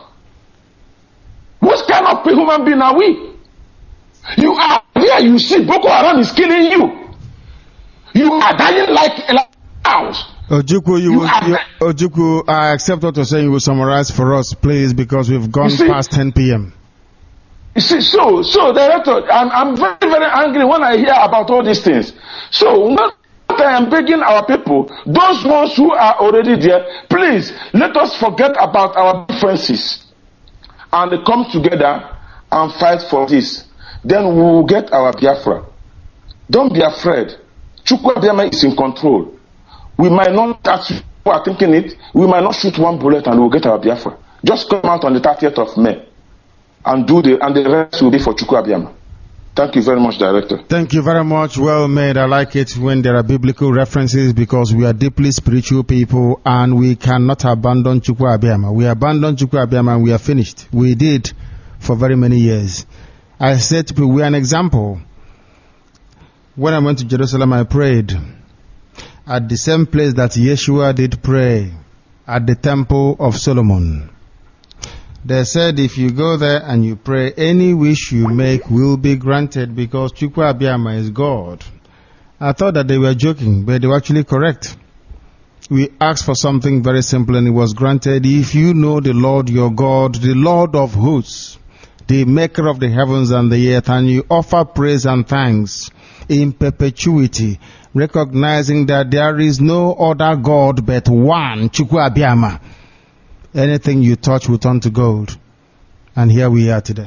What kind of human being are we? You are here, you see Boko Haram is killing you. You are dying like a house. Ojukwu, you, you, will, you Ojukwu, I accept what you're saying. You will summarize for us, please, because we've gone see, past ten p.m. You see, so, so, Director, I'm, I'm very, very angry when I hear about all these things. So, what I am begging our people, those ones who are already there, please, let us forget about our differences and come together and fight for this. Then we will get our Biafra. Don't be afraid. Chukwuabiama is in control. We might not, as you are thinking it, we might not shoot one bullet and we'll get our Biafra. Just come out on the thirtieth of May and do the, and the rest will be for Chukwuabiama. Thank you very much, Director. Thank you very much. Well made. I like it when there are biblical references, because we are deeply spiritual people and we cannot abandon Chukwuabiama. We abandoned Chukwuabiama and we are finished. We did for very many years. I said to people, we are an example. When I went to Jerusalem, I prayed at the same place that Yeshua did pray, at the Temple of Solomon. They said if you go there and you pray, any wish you make will be granted, because Chukwuabiama is God. I thought that they were joking, but they were actually correct. We asked for something very simple and it was granted. If you know the Lord your God, the Lord of hosts, the maker of the heavens and the earth, and you offer praise and thanks in perpetuity, recognizing that there is no other God but one, Chukwuabiama, anything you touch will turn to gold. And here we are today.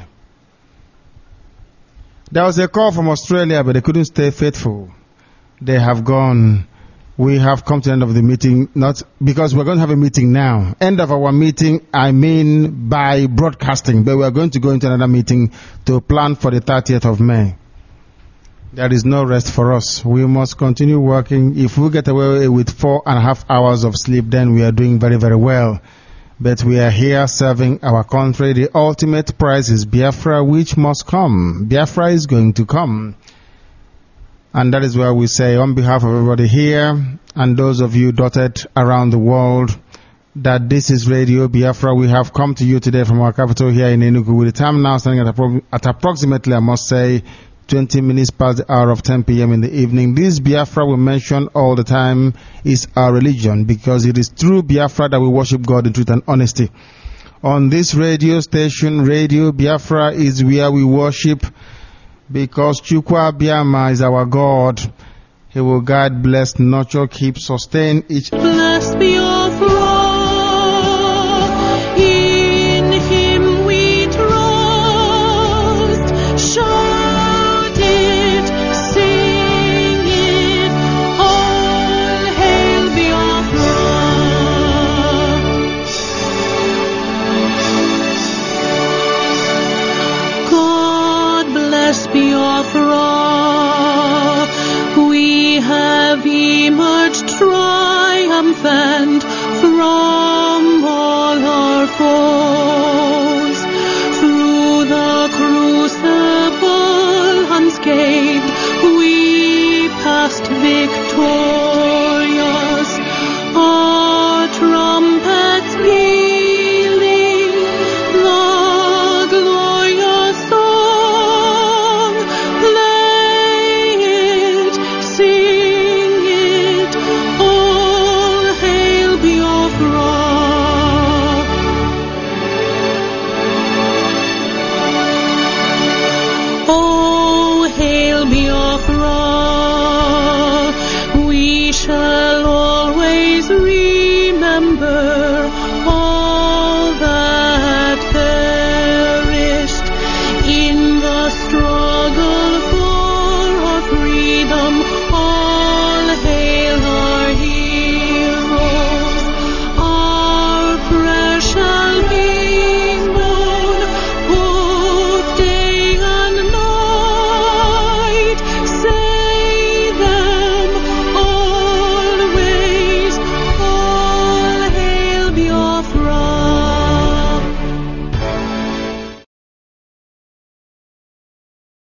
There was a call from Australia, but they couldn't stay faithful. They have gone. We have come to the end of the meeting, not because we're going to have a meeting now. End of our meeting, I mean by broadcasting, but we're going to go into another meeting to plan for the thirtieth of May. There is no rest for us. We must continue working. If we get away with four and a half hours of sleep, then we are doing very, very well. But we are here serving our country. The ultimate prize is Biafra, which must come. Biafra is going to come. And that is why we say, on behalf of everybody here and those of you dotted around the world, that this is Radio Biafra. We have come to you today from our capital here in Enugu, with the time now standing at, appro- at approximately, I must say, twenty minutes past the hour of ten p.m. in the evening. This Biafra we mention all the time is our religion, because it is through Biafra that we worship God in truth and honesty. On this radio station, Radio Biafra is where we worship, because Chukwuabiama is our God. He will guide, bless, nurture, keep, sustain each